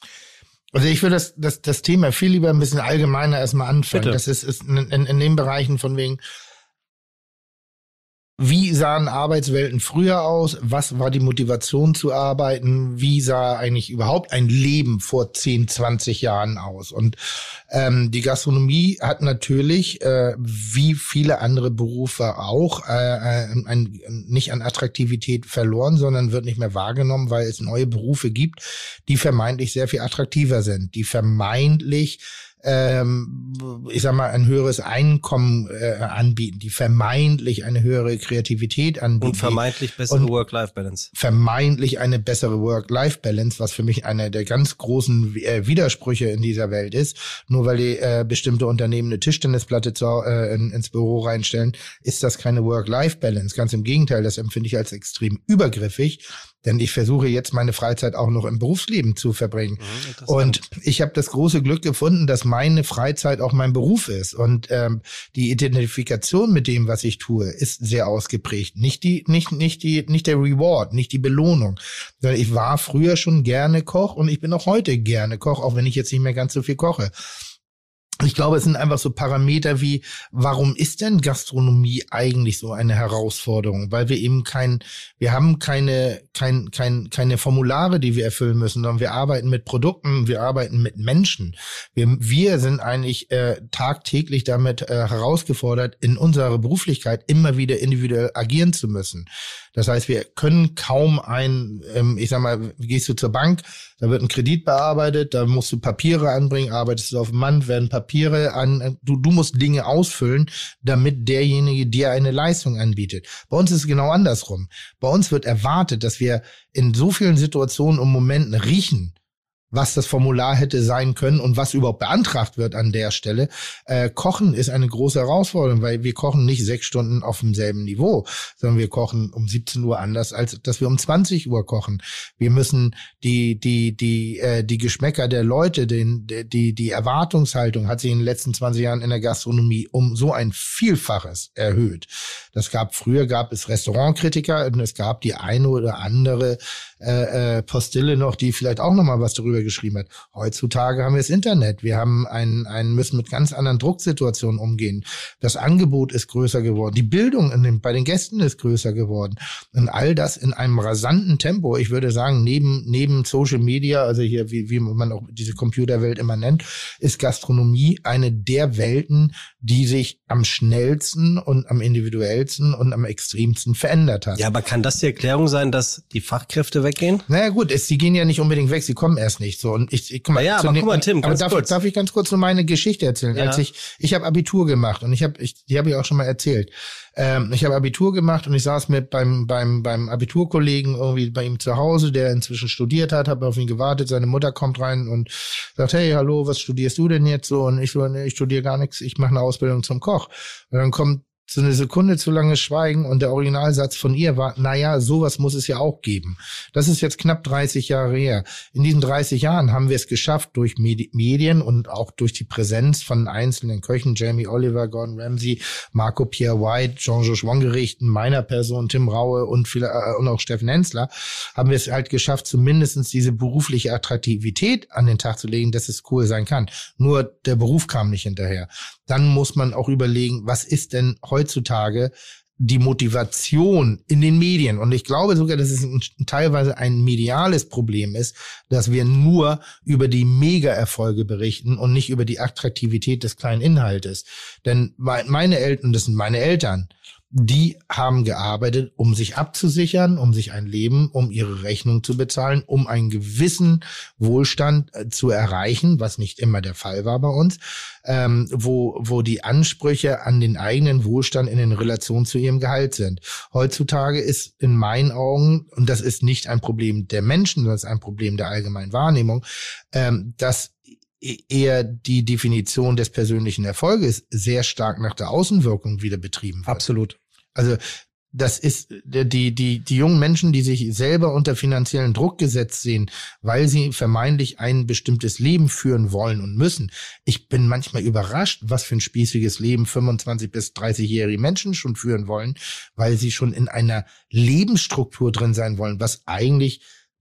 Also ich würde das, das, das Thema viel lieber ein bisschen allgemeiner erstmal anfangen. Bitte. Das ist, ist in, in, in den Bereichen von wegen, Wie sahen Arbeitswelten früher aus? Was war die Motivation zu arbeiten? Wie sah eigentlich überhaupt ein Leben vor zehn, zwanzig Jahren aus? Und ähm, die Gastronomie hat natürlich, äh, wie viele andere Berufe auch, äh, ein, nicht an Attraktivität verloren, sondern wird nicht mehr wahrgenommen, weil es neue Berufe gibt, die vermeintlich sehr viel attraktiver sind, die vermeintlich Ähm, ich sag mal, ein höheres Einkommen äh, anbieten, die vermeintlich eine höhere Kreativität anbieten. Und vermeintlich bessere Work-Life-Balance. Vermeintlich eine bessere Work-Life-Balance, was für mich einer der ganz großen äh, Widersprüche in dieser Welt ist. Nur weil die äh, bestimmte Unternehmen eine Tischtennisplatte zu, äh, in, ins Büro reinstellen, ist das keine Work-Life-Balance. Ganz im Gegenteil, das empfinde ich als extrem übergriffig. Denn ich versuche jetzt meine Freizeit auch noch im Berufsleben zu verbringen. Mhm, und ich habe das große Glück gefunden, dass meine Freizeit auch mein Beruf ist. Und ähm, die Identifikation mit dem, was ich tue, ist sehr ausgeprägt. Nicht die, nicht, nicht die, nicht der Reward, nicht die Belohnung. Sondern ich war früher schon gerne Koch und ich bin auch heute gerne Koch, auch wenn ich jetzt nicht mehr ganz so viel koche. Ich glaube, es sind einfach so Parameter wie, warum ist denn Gastronomie eigentlich so eine Herausforderung? Weil wir eben kein, wir haben keine, kein, kein, keine Formulare, die wir erfüllen müssen, sondern wir arbeiten mit Produkten, wir arbeiten mit Menschen. Wir, wir sind eigentlich äh, tagtäglich damit äh, herausgefordert, in unserer Beruflichkeit immer wieder individuell agieren zu müssen. Das heißt, wir können kaum ein, ähm, ich sag mal, gehst du zur Bank, da wird ein Kredit bearbeitet, da musst du Papiere anbringen, arbeitest du auf dem Mann, werden Papiere an, du, du musst Dinge ausfüllen, damit derjenige dir eine Leistung anbietet. Bei uns ist es genau andersrum. Bei uns wird erwartet, dass wir in so vielen Situationen und Momenten riechen, was das Formular hätte sein können und was überhaupt beantragt wird an der Stelle. Äh, Kochen ist eine große Herausforderung, weil wir kochen nicht sechs Stunden auf demselben Niveau, sondern wir kochen um siebzehn Uhr anders, als dass wir um zwanzig Uhr kochen. Wir müssen die die die äh, die Geschmäcker der Leute, den die die Erwartungshaltung hat sich in den letzten zwanzig Jahren in der Gastronomie um so ein Vielfaches erhöht. Das gab früher gab es Restaurantkritiker und es gab die eine oder andere äh, äh, Postille noch, die vielleicht auch noch mal was darüber geschrieben hat. Heutzutage haben wir das Internet. Wir haben einen, einen müssen mit ganz anderen Drucksituationen umgehen. Das Angebot ist größer geworden. Die Bildung in den, bei den Gästen ist größer geworden. Und all das in einem rasanten Tempo. Ich würde sagen, neben, neben Social Media, also hier, wie, wie man auch diese Computerwelt immer nennt, ist Gastronomie eine der Welten, die sich am schnellsten und am individuellsten und am extremsten verändert hat. Ja, aber kann das die Erklärung sein, dass die Fachkräfte weggehen? Naja gut, es, sie gehen ja nicht unbedingt weg, sie kommen erst nicht. So und ich, ich guck mal, ja, aber guck mal, Tim, aber ganz darf, kurz. darf ich ganz kurz nur meine Geschichte erzählen? Ja. Als ich ich habe Abitur gemacht und ich habe ich die habe ich auch schon mal erzählt. Ähm, ich habe Abitur gemacht und ich saß mit beim beim beim Abiturkollegen irgendwie bei ihm zu Hause, der inzwischen studiert hat, habe auf ihn gewartet. Seine Mutter kommt rein und sagt: Hey, hallo, was studierst du denn jetzt so? Und ich so: Nee, ich studiere gar nichts, ich mache eine Ausbildung zum Koch. Und dann kommt so eine Sekunde zu langes Schweigen und der Originalsatz von ihr war: Naja, sowas muss es ja auch geben. Das ist jetzt knapp dreißig Jahre her. In diesen dreißig Jahren haben wir es geschafft, durch Medi- Medien und auch durch die Präsenz von einzelnen Köchen, Jamie Oliver, Gordon Ramsay, Marco Pierre White, Jean-Georges Wongerichten, meiner Person, Tim Raue und viele, äh, und auch Steffen Hensler, haben wir es halt geschafft, zumindestens diese berufliche Attraktivität an den Tag zu legen, dass es cool sein kann. Nur der Beruf kam nicht hinterher. Dann muss man auch überlegen, was ist denn heutzutage die Motivation in den Medien? Und ich glaube sogar, dass es ein, teilweise ein mediales Problem ist, dass wir nur über die Mega-Erfolge berichten und nicht über die Attraktivität des kleinen Inhaltes. Denn meine Eltern, das sind meine Eltern, die haben gearbeitet, um sich abzusichern, um sich ein Leben, um ihre Rechnung zu bezahlen, um einen gewissen Wohlstand äh, zu erreichen, was nicht immer der Fall war bei uns, ähm, wo wo die Ansprüche an den eigenen Wohlstand in den Relationen zu ihrem Gehalt sind. Heutzutage ist in meinen Augen, und das ist nicht ein Problem der Menschen, sondern es ist ein Problem der allgemeinen Wahrnehmung, ähm, dass eher die Definition des persönlichen Erfolges sehr stark nach der Außenwirkung wieder betrieben wird. Absolut. Also das ist die die die jungen Menschen, die sich selber unter finanziellen Druck gesetzt sehen, weil sie vermeintlich ein bestimmtes Leben führen wollen und müssen. Ich bin manchmal überrascht, was für ein spießiges Leben fünfundzwanzig bis dreißigjährige Menschen schon führen wollen, weil sie schon in einer Lebensstruktur drin sein wollen, was eigentlich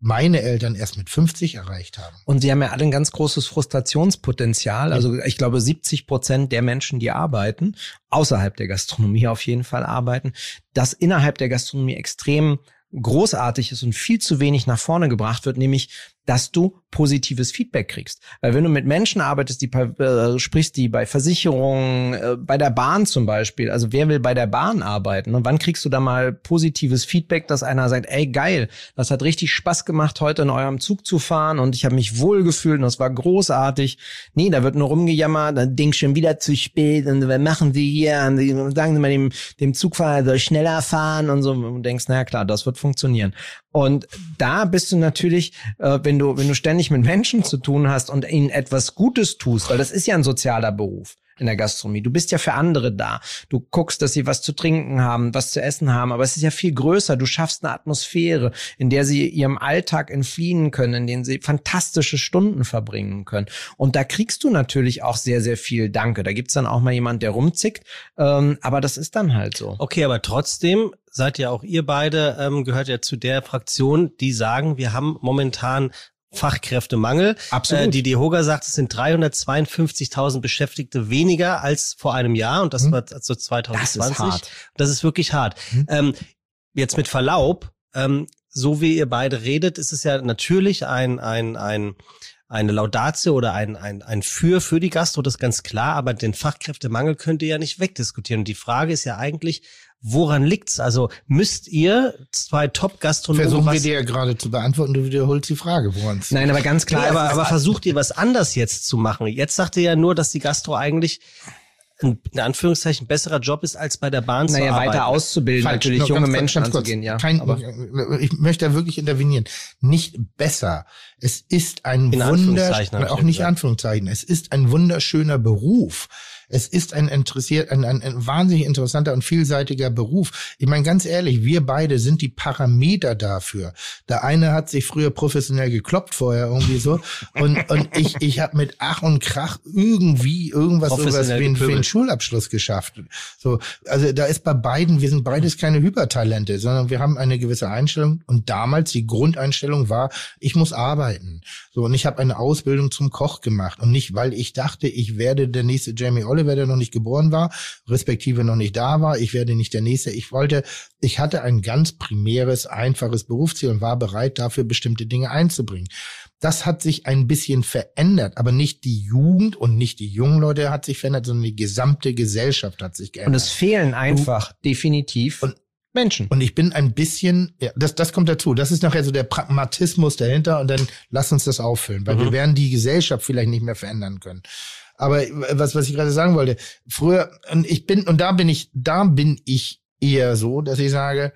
meine Eltern erst mit fünfzig erreicht haben. Und sie haben ja alle ein ganz großes Frustrationspotenzial. Also ich glaube, siebzig Prozent der Menschen, die arbeiten, außerhalb der Gastronomie auf jeden Fall arbeiten, das innerhalb der Gastronomie extrem großartig ist und viel zu wenig nach vorne gebracht wird, nämlich, dass du positives Feedback kriegst. Weil wenn du mit Menschen arbeitest, die äh, sprichst, die bei Versicherungen, äh, bei der Bahn zum Beispiel, also wer will bei der Bahn arbeiten? Und wann kriegst du da mal positives Feedback, dass einer sagt, ey geil, das hat richtig Spaß gemacht, heute in eurem Zug zu fahren und ich habe mich wohlgefühlt und das war großartig. Nee, da wird nur rumgejammert, dann Ding schon wieder zu spät und was machen Sie hier? Und sagen Sie mal dem, dem Zugfahrer, er soll schneller fahren und so. Und du denkst, na klar, das wird funktionieren. Und da bist du natürlich, äh, wenn du wenn du ständig mit Menschen zu tun hast und ihnen etwas Gutes tust, weil das ist ja ein sozialer Beruf in der Gastronomie. Du bist ja für andere da. Du guckst, dass sie was zu trinken haben, was zu essen haben, aber es ist ja viel größer. Du schaffst eine Atmosphäre, in der sie ihrem Alltag entfliehen können, in denen sie fantastische Stunden verbringen können. Und da kriegst du natürlich auch sehr, sehr viel Danke. Da gibt's dann auch mal jemand, der rumzickt, ähm, aber das ist dann halt so. Okay, aber trotzdem seid ja auch ihr beide, ähm, gehört ja zu der Fraktion, die sagen, wir haben momentan Fachkräftemangel. Absolut. Äh, die DEHOGA sagt, es sind dreihundertzweiundfünfzigtausend Beschäftigte weniger als vor einem Jahr und das mhm. war also zwanzig zwanzig. Das ist hart. Das ist wirklich hart. Mhm. Ähm, jetzt mit Verlaub, ähm, so wie ihr beide redet, ist es ja natürlich ein ein ein eine Laudatio oder ein ein ein Für für die Gastro, das ist ganz klar, aber den Fachkräftemangel könnt ihr ja nicht wegdiskutieren. Und die Frage ist ja eigentlich, woran liegt's? Also müsst ihr zwei Top-Gastronomen... Versuchen wir dir ja gerade zu beantworten, du wiederholst die Frage, woran's... Nein, aber ganz klar... Nee, aber, aber versucht ihr was anders jetzt zu machen? Jetzt sagt ihr ja nur, dass die Gastro eigentlich ein, in Anführungszeichen, besserer Job ist, als bei der Bahn naja, zu arbeiten. Naja, weiter auszubilden, Falsch, natürlich junge ganz, Menschen ganz anzugehen, ja. Kein, aber ich möchte da wirklich intervenieren. Nicht besser. Es ist ein Wunder... Auch nicht in Anführungszeichen. Es ist ein wunderschöner Beruf. Es ist ein interessiert, ein, ein, ein wahnsinnig interessanter und vielseitiger Beruf. Ich meine, ganz ehrlich, wir beide sind die Parameter dafür. Der eine hat sich früher professionell gekloppt vorher irgendwie so und und ich ich habe mit Ach und Krach irgendwie irgendwas sowas wie, ein, wie einen Schulabschluss geschafft. So, also da ist bei beiden, wir sind beides keine Hypertalente, sondern wir haben eine gewisse Einstellung und damals die Grundeinstellung war, ich muss arbeiten. So, und ich habe eine Ausbildung zum Koch gemacht und nicht, weil ich dachte, ich werde der nächste Jamie Oliver, der noch nicht geboren war, respektive noch nicht da war. Ich werde nicht der Nächste. Ich wollte, ich hatte ein ganz primäres, einfaches Berufsziel und war bereit, dafür bestimmte Dinge einzubringen. Das hat sich ein bisschen verändert, aber nicht die Jugend und nicht die jungen Leute hat sich verändert, sondern die gesamte Gesellschaft hat sich geändert. Und es fehlen einfach du, definitiv und, Menschen. Und ich bin ein bisschen, ja, das, das kommt dazu. Das ist nachher so der Pragmatismus dahinter und dann lass uns das auffüllen, weil mhm. wir werden die Gesellschaft vielleicht nicht mehr verändern können. Aber was, was ich gerade sagen wollte, früher, und ich bin, und da bin ich, da bin ich eher so, dass ich sage,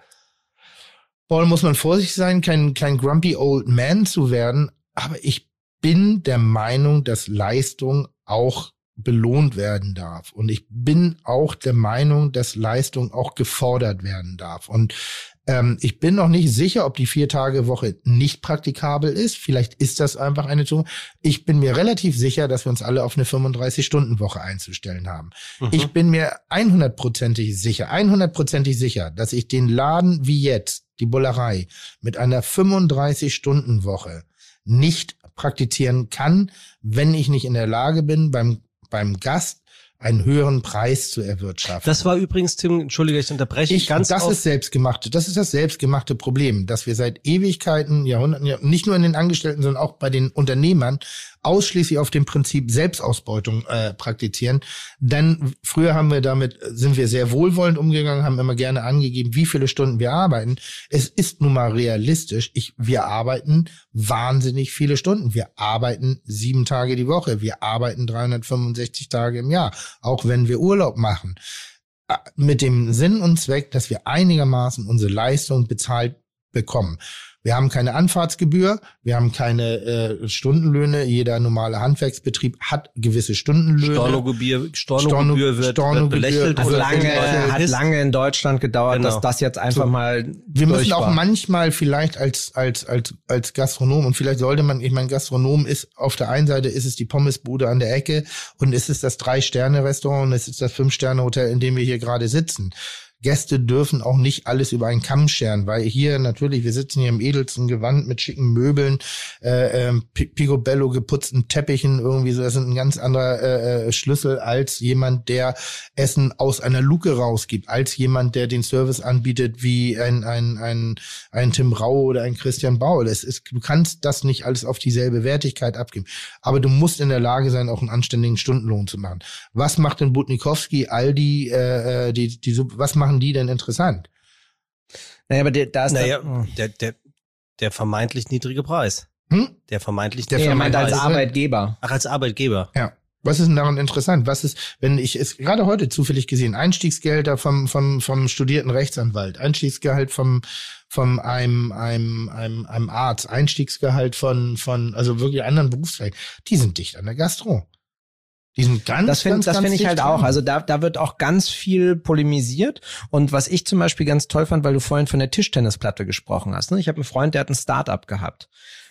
Paul, muss man vorsichtig sein, kein, kein grumpy old man zu werden, aber ich bin der Meinung, dass Leistung auch belohnt werden darf. Und ich bin auch der Meinung, dass Leistung auch gefordert werden darf. Und ähm, ich bin noch nicht sicher, ob die Vier-Tage-Woche nicht praktikabel ist. Vielleicht ist das einfach eine Zukunft. Ich bin mir relativ sicher, dass wir uns alle auf eine fünfunddreißig-Stunden-Woche einzustellen haben. Mhm. Ich bin mir hundertprozentig sicher, hundertprozentig sicher, dass ich den Laden wie jetzt, die Bullerei, mit einer fünfunddreißig-Stunden-Woche nicht praktizieren kann, wenn ich nicht in der Lage bin, beim beim Gast einen höheren Preis zu erwirtschaften. Das war übrigens, Tim, entschuldige, ich unterbreche ich, ganz Das ist selbstgemachte, das ist das selbstgemachte Problem, dass wir seit Ewigkeiten, Jahrhunderten, nicht nur in den Angestellten, sondern auch bei den Unternehmern ausschließlich auf dem Prinzip Selbstausbeutung äh, praktizieren. Denn früher haben wir damit, sind wir sehr wohlwollend umgegangen, haben immer gerne angegeben, wie viele Stunden wir arbeiten. Es ist nun mal realistisch. Ich, wir arbeiten wahnsinnig viele Stunden. Wir arbeiten sieben Tage die Woche. Wir arbeiten dreihundertfünfundsechzig Tage im Jahr, auch wenn wir Urlaub machen. Mit dem Sinn und Zweck, dass wir einigermaßen unsere Leistung bezahlt bekommen. Wir haben keine Anfahrtsgebühr, wir haben keine äh, Stundenlöhne. Jeder normale Handwerksbetrieb hat gewisse Stundenlöhne. Stornogebühr, Stornogebühr wird, wird belächelt. Hat lange, hat lange in Deutschland gedauert, genau. dass das jetzt einfach so, mal Wir müssen auch war. manchmal vielleicht als als als als Gastronom, und vielleicht sollte man, ich meine, Gastronom ist, auf der einen Seite ist es die Pommesbude an der Ecke und es ist das Drei-Sterne-Restaurant und es ist das Fünf-Sterne-Hotel, in dem wir hier gerade sitzen. Gäste dürfen auch nicht alles über einen Kamm scheren, weil hier natürlich, wir sitzen hier im edelsten Gewand mit schicken Möbeln, äh, äh, Picobello geputzten Teppichen, irgendwie so, das ist ein ganz anderer äh, Schlüssel als jemand, der Essen aus einer Luke rausgibt, als jemand, der den Service anbietet wie ein ein ein ein Tim Rau oder ein Christian Baul. Es ist, du kannst das nicht alles auf dieselbe Wertigkeit abgeben, aber du musst in der Lage sein, auch einen anständigen Stundenlohn zu machen. Was macht denn Butnikowski, Aldi, äh, die die was machen die denn interessant? Naja, aber der, da ist naja, der, der, der vermeintlich niedrige Preis. Hm? Der vermeintlich der niedrige Preis. als Arbeitgeber. Ach, als Arbeitgeber. Ja. Was ist denn daran interessant? Was ist, wenn ich es gerade heute zufällig gesehen, Einstiegsgelder vom vom vom studierten Rechtsanwalt, Einstiegsgehalt vom vom einem einem einem einem Arzt, Einstiegsgehalt von von also wirklich anderen Berufszweigen, die sind dicht an der Gastro. Die sind ganz, das finde das finde ich halt auch. Also da, da wird auch ganz viel polemisiert. Und was ich zum Beispiel ganz toll fand, weil du vorhin von der Tischtennisplatte gesprochen hast. Ne? Ich habe einen Freund, der hat ein Start-up gehabt.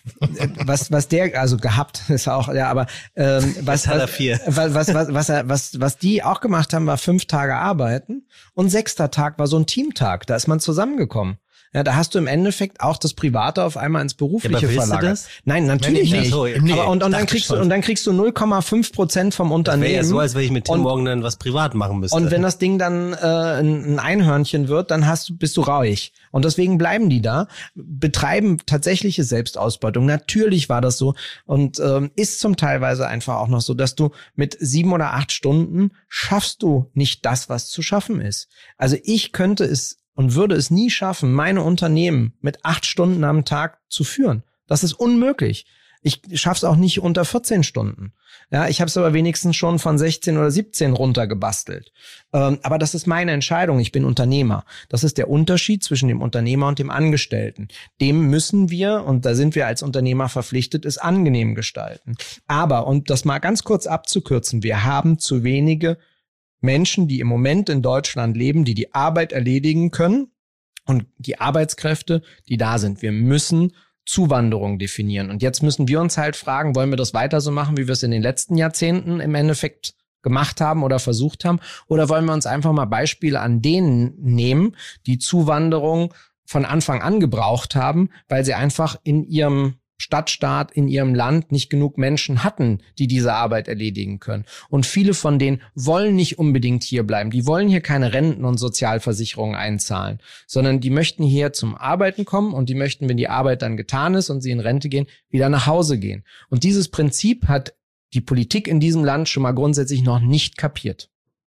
was, was der, also gehabt ist auch, ja, aber ähm, was, hat er was, vier. was, was, was, was, er, was, was die auch gemacht haben, war fünf Tage arbeiten und sechster Tag war so ein Teamtag. Da ist man zusammengekommen. Ja, da hast du im Endeffekt auch das Private auf einmal ins Berufliche ja, verlagert. Du das? Nein, natürlich Nein, nicht. So, okay. Aber und, und dann kriegst du und dann kriegst du null Komma fünf Prozent vom Unternehmen. Das wäre ja so, als wenn ich mit Tim und, morgen dann was privat machen müsste. Und wenn das Ding dann äh, ein Einhörnchen wird, dann hast du bist du rauig. Und deswegen bleiben die da, betreiben tatsächliche Selbstausbeutung. Natürlich war das so und ähm, ist zum Teilweise einfach auch noch so, dass du mit sieben oder acht Stunden schaffst du nicht das, was zu schaffen ist. Also ich könnte es und würde es nie schaffen, meine Unternehmen mit acht Stunden am Tag zu führen. Das ist unmöglich. Ich schaff's auch nicht unter vierzehn Stunden. Ja, ich habe es aber wenigstens schon von sechzehn oder siebzehn runtergebastelt. Ähm, aber das ist meine Entscheidung. Ich bin Unternehmer. Das ist der Unterschied zwischen dem Unternehmer und dem Angestellten. Dem müssen wir, und da sind wir als Unternehmer verpflichtet, es angenehm gestalten. Aber, und das mal ganz kurz abzukürzen, wir haben zu wenige Menschen, die im Moment in Deutschland leben, die die Arbeit erledigen können und die Arbeitskräfte, die da sind. Wir müssen Zuwanderung definieren. Und jetzt müssen wir uns halt fragen, wollen wir das weiter so machen, wie wir es in den letzten Jahrzehnten im Endeffekt gemacht haben oder versucht haben? Oder wollen wir uns einfach mal Beispiele an denen nehmen, die Zuwanderung von Anfang an gebraucht haben, weil sie einfach in ihrem Stadtstaat, in ihrem Land nicht genug Menschen hatten, die diese Arbeit erledigen können. Und viele von denen wollen nicht unbedingt hier bleiben. Die wollen hier keine Renten- und Sozialversicherungen einzahlen, sondern die möchten hier zum Arbeiten kommen und die möchten, wenn die Arbeit dann getan ist und sie in Rente gehen, wieder nach Hause gehen. Und dieses Prinzip hat die Politik in diesem Land schon mal grundsätzlich noch nicht kapiert.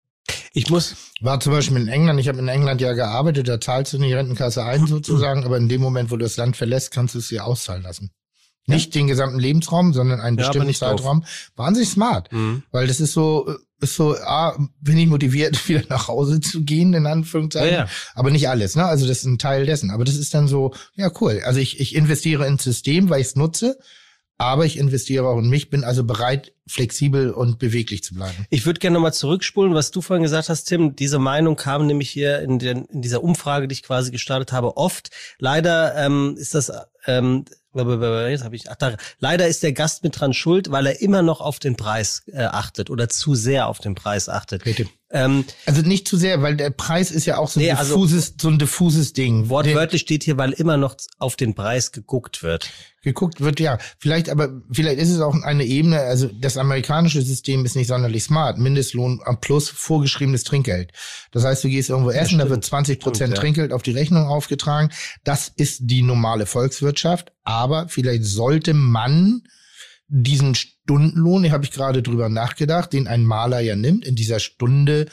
Ich muss, war zum Beispiel in England, ich habe in England ja gearbeitet, da zahlst du in die Rentenkasse ein sozusagen, aber in dem Moment, wo du das Land verlässt, kannst du es dir auszahlen lassen. Nicht ja. den gesamten Lebensraum, sondern einen ja, bestimmten Zeitraum. Wahnsinnig smart. Mhm. Weil das ist so, ist so, ah, bin ich motiviert, wieder nach Hause zu gehen, in Anführungszeichen. Ja, ja. Aber nicht alles, ne? Also das ist ein Teil dessen. Aber das ist dann so, ja, cool. Also ich, ich investiere ins System, weil ich es nutze. Aber ich investiere auch in mich, bin also bereit, flexibel und beweglich zu bleiben. Ich würde gerne nochmal zurückspulen, was du vorhin gesagt hast, Tim. Diese Meinung kam nämlich hier in, den, in dieser Umfrage, die ich quasi gestartet habe, oft. Leider ähm, ist das... Ähm, Jetzt hab ich, ach, da, leider ist der Gast mit dran schuld, weil er immer noch auf den Preis äh, achtet oder zu sehr auf den Preis achtet. Bitte. Ähm, also nicht zu sehr, weil der Preis ist ja auch so ein, nee, diffuses, also, so ein diffuses Ding. Wortwörtlich steht hier, weil immer noch auf den Preis geguckt wird. Geguckt wird, ja. Vielleicht, aber vielleicht ist es auch eine Ebene, also das amerikanische System ist nicht sonderlich smart. Mindestlohn plus vorgeschriebenes Trinkgeld. Das heißt, du gehst irgendwo essen, ja, da wird zwanzig Prozent Trinkgeld auf die Rechnung aufgetragen. Das ist die normale Volkswirtschaft. Aber vielleicht sollte man diesen Stundenlohn, hier habe ich gerade drüber nachgedacht, den ein Maler ja nimmt, in dieser Stunde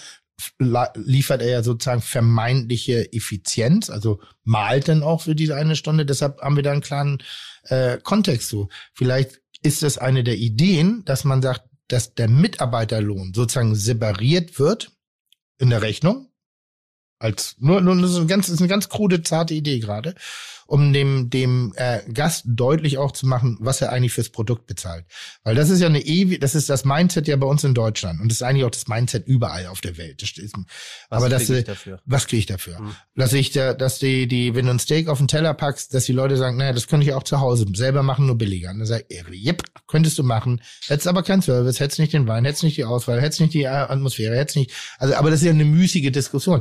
liefert er ja sozusagen vermeintliche Effizienz, also malt dann auch für diese eine Stunde. Deshalb haben wir da einen klaren äh, Kontext so. Vielleicht ist es eine der Ideen, dass man sagt, dass der Mitarbeiterlohn sozusagen separiert wird in der Rechnung. Als nur, nur das ist, ein ganz, das ist eine ganz krude, zarte Idee gerade, um dem dem äh, Gast deutlich auch zu machen, was er eigentlich fürs Produkt bezahlt. Weil das ist ja eine ewig, das ist das Mindset ja bei uns in Deutschland und das ist eigentlich auch das Mindset überall auf der Welt. Das ist, was aber kriege ich dafür? Was kriege ich dafür? Hm. Dass ich da, dass die die, wenn du ein Steak auf den Teller packst, dass die Leute sagen, naja, das könnte ich auch zu Hause selber machen, nur billiger. Und dann sag ich, yep, könntest du machen, hättest aber keinen Service, hättest nicht den Wein, hättest nicht die Auswahl, hättest nicht die Atmosphäre, hättest nicht, also aber das ist ja eine müßige Diskussion. Aber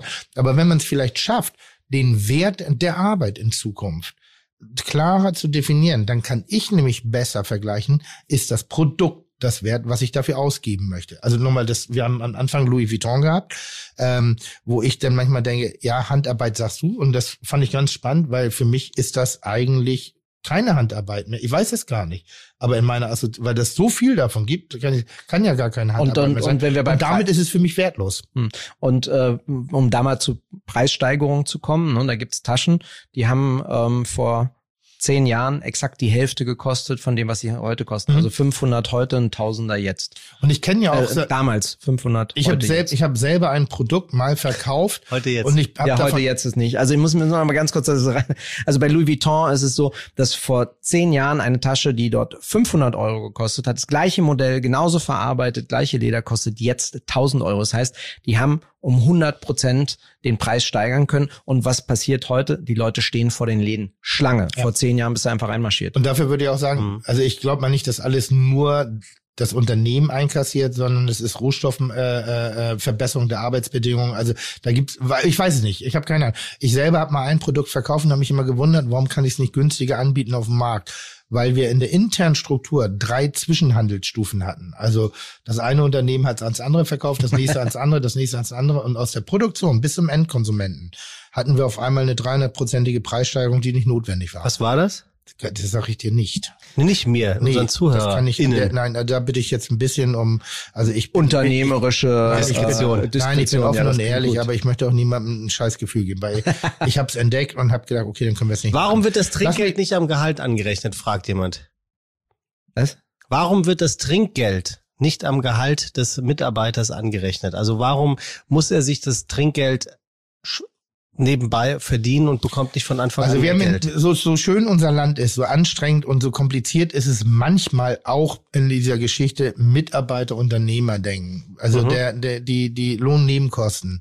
Aber wenn man es vielleicht schafft, den Wert der Arbeit in Zukunft klarer zu definieren, dann kann ich nämlich besser vergleichen, ist das Produkt das Wert, was ich dafür ausgeben möchte. Also nochmal, das, wir haben am Anfang Louis Vuitton gehabt, ähm, wo ich dann manchmal denke, ja, Handarbeit sagst du, und das fand ich ganz spannend, weil für mich ist das eigentlich keine Handarbeit mehr. Ich weiß es gar nicht. Aber in meiner, also, weil das so viel davon gibt, kann, ich, kann ja gar keine Handarbeit und, und, mehr sein. Und, wenn wir bei und damit ist es für mich wertlos. Und äh, um da mal zu Preissteigerungen zu kommen, ne, da gibt's Taschen, die haben ähm, vor zehn Jahren exakt die Hälfte gekostet von dem, was sie heute kosten. Mhm. Also fünfhundert heute, ein Tausender jetzt. Und ich kenne ja auch äh, damals fünfhundert. Ich habe selbst, ich habe selber ein Produkt mal verkauft. Heute jetzt. Und ich hab ja, heute jetzt ist nicht. Also ich muss mir noch mal ganz kurz also, also bei Louis Vuitton ist es so, dass vor zehn Jahren eine Tasche, die dort fünfhundert Euro gekostet hat, das gleiche Modell, genauso verarbeitet, gleiche Leder, kostet jetzt tausend Euro. Das heißt, die haben um hundert Prozent den Preis steigern können. Und was passiert heute? Die Leute stehen vor den Läden. Schlange. Ja. Vor zehn Jahren bist du einfach einmarschiert. Und dafür würde ich auch sagen, mhm. also ich glaube mal nicht, dass alles nur das Unternehmen einkassiert, sondern es ist Rohstoffen, äh, äh, Verbesserung der Arbeitsbedingungen. Also da gibt's, ich weiß es nicht, ich habe keine Ahnung. Ich selber habe mal ein Produkt verkauft und habe mich immer gewundert, warum kann ich es nicht günstiger anbieten auf dem Markt? Weil wir in der internen Struktur drei Zwischenhandelsstufen hatten. Also das eine Unternehmen hat es ans andere verkauft, das nächste ans andere, das nächste ans andere. Und aus der Produktion bis zum Endkonsumenten hatten wir auf einmal eine dreihundertprozentige Preissteigerung, die nicht notwendig war. Was war das? Das sage ich dir nicht. Nee, nicht mir, nee, unseren Zuhörern. Das kann ich, der, nein, da bitte ich jetzt ein bisschen um, also ich bin, unternehmerische ich, Diskretion. Äh, nein, ich bin offen ja, und ehrlich, gut. Aber ich möchte auch niemandem ein scheiß Gefühl geben, weil ich habe es entdeckt und habe gedacht, okay, dann können wir es nicht Warum machen. wird das Trinkgeld nicht am Gehalt angerechnet, fragt jemand. Was? Warum wird das Trinkgeld nicht am Gehalt des Mitarbeiters angerechnet? Also warum muss er sich das Trinkgeld nebenbei verdienen und bekommt nicht von Anfang also an wir haben Geld? So, so schön unser Land ist, so anstrengend und so kompliziert ist es manchmal auch in dieser Geschichte Mitarbeiter-Unternehmer-Denken. Also mhm. der, der, die, die Lohnnebenkosten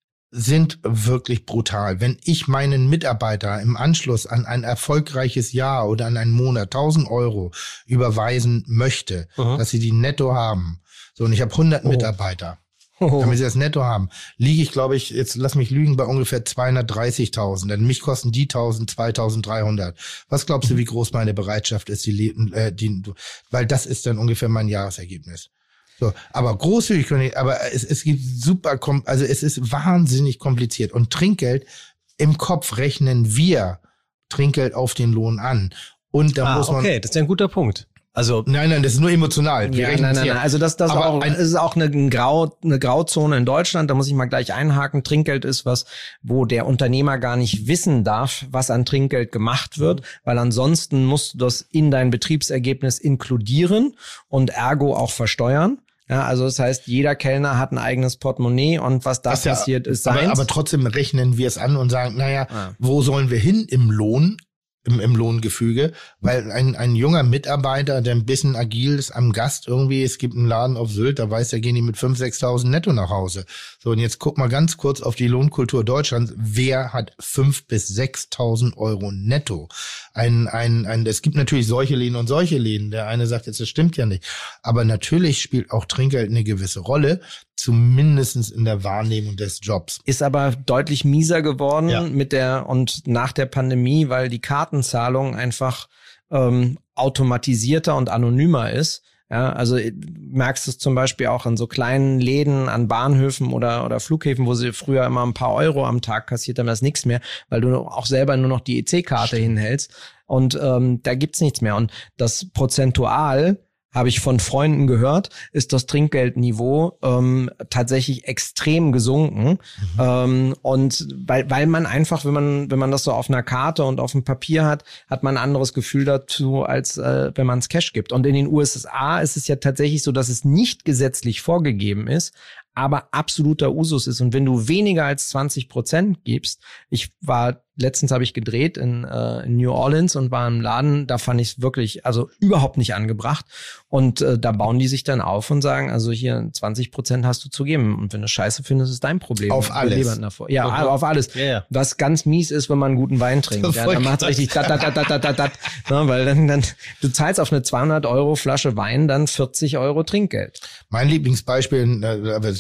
sind wirklich brutal. Wenn ich meinen Mitarbeiter im Anschluss an ein erfolgreiches Jahr oder an einen Monat tausend Euro überweisen möchte, mhm. dass sie die netto haben, so, und ich habe hundert oh. Mitarbeiter, oh. damit sie das netto haben, liege ich, glaube ich, jetzt lass mich lügen, bei ungefähr zweihundertdreißigtausend. Denn mich kosten die tausend, zweitausenddreihundert. Was glaubst du, wie groß meine Bereitschaft ist, die, äh, die, weil das ist dann ungefähr mein Jahresergebnis. So, aber großzügig, aber es, es gibt super, also es ist wahnsinnig kompliziert. Und Trinkgeld, im Kopf rechnen wir Trinkgeld auf den Lohn an. Und da ah, muss man. Okay, das ist ja ein guter Punkt. Also nein, nein, das ist nur emotional. Wir ja, nein, nein, nein. Also das, das aber auch, ein, ist auch eine, eine, Grau, eine Grauzone in Deutschland. Da muss ich mal gleich einhaken. Trinkgeld ist was, wo der Unternehmer gar nicht wissen darf, was an Trinkgeld gemacht wird, weil ansonsten musst du das in dein Betriebsergebnis inkludieren und ergo auch versteuern. Ja, also das heißt, jeder Kellner hat ein eigenes Portemonnaie und was da passiert, ja, ist seins. Aber, aber trotzdem rechnen wir es an und sagen, naja, ah. wo sollen wir hin im Lohn? Im, im Lohngefüge, weil ein, ein junger Mitarbeiter, der ein bisschen agil ist am Gast irgendwie, es gibt einen Laden auf Sylt, da weiß der, gehen die mit fünftausend, sechstausend netto nach Hause. So, und jetzt guck mal ganz kurz auf die Lohnkultur Deutschlands. Wer hat fünftausend bis sechstausend Euro netto? Ein, ein, ein, es gibt natürlich solche Läden und solche Läden. Der eine sagt jetzt, das stimmt ja nicht. Aber natürlich spielt auch Trinkgeld eine gewisse Rolle, zumindestens in der Wahrnehmung des Jobs. Ist aber deutlich mieser geworden ja. mit der und nach der Pandemie, weil die Kartenzahlung einfach ähm, automatisierter und anonymer ist. Ja, also merkst du es zum Beispiel auch in so kleinen Läden an Bahnhöfen oder oder Flughäfen, wo sie früher immer ein paar Euro am Tag kassiert haben, das ist nichts mehr, weil du auch selber nur noch die E C-Karte hinhältst und ähm, da gibt's nichts mehr. Und das prozentual, habe ich von Freunden gehört, ist das Trinkgeldniveau ähm, tatsächlich extrem gesunken. Mhm. Ähm, und weil weil man einfach, wenn man wenn man das so auf einer Karte und auf dem Papier hat, hat man ein anderes Gefühl dazu, als äh, wenn man es Cash gibt. Und in den U S A ist es ja tatsächlich so, dass es nicht gesetzlich vorgegeben ist, aber absoluter Usus ist. Und wenn du weniger als zwanzig Prozent gibst, ich war letztens habe ich gedreht in, äh, in New Orleans und war im Laden, da fand ich es wirklich, also überhaupt nicht angebracht. Und äh, da bauen die sich dann auf und sagen, also hier zwanzig Prozent hast du zu geben. Und wenn du Scheiße findest, ist dein Problem. Auf alles. Ja, mhm. auf alles. Ja, ja. Was ganz mies ist, wenn man einen guten Wein trinkt. Ja, dann macht's richtig dat, dat, dat, dat, dat, dat, dat. Ja, weil dann, dann, du zahlst auf eine zweihundert Euro Flasche Wein dann vierzig Euro Trinkgeld. Mein Lieblingsbeispiel,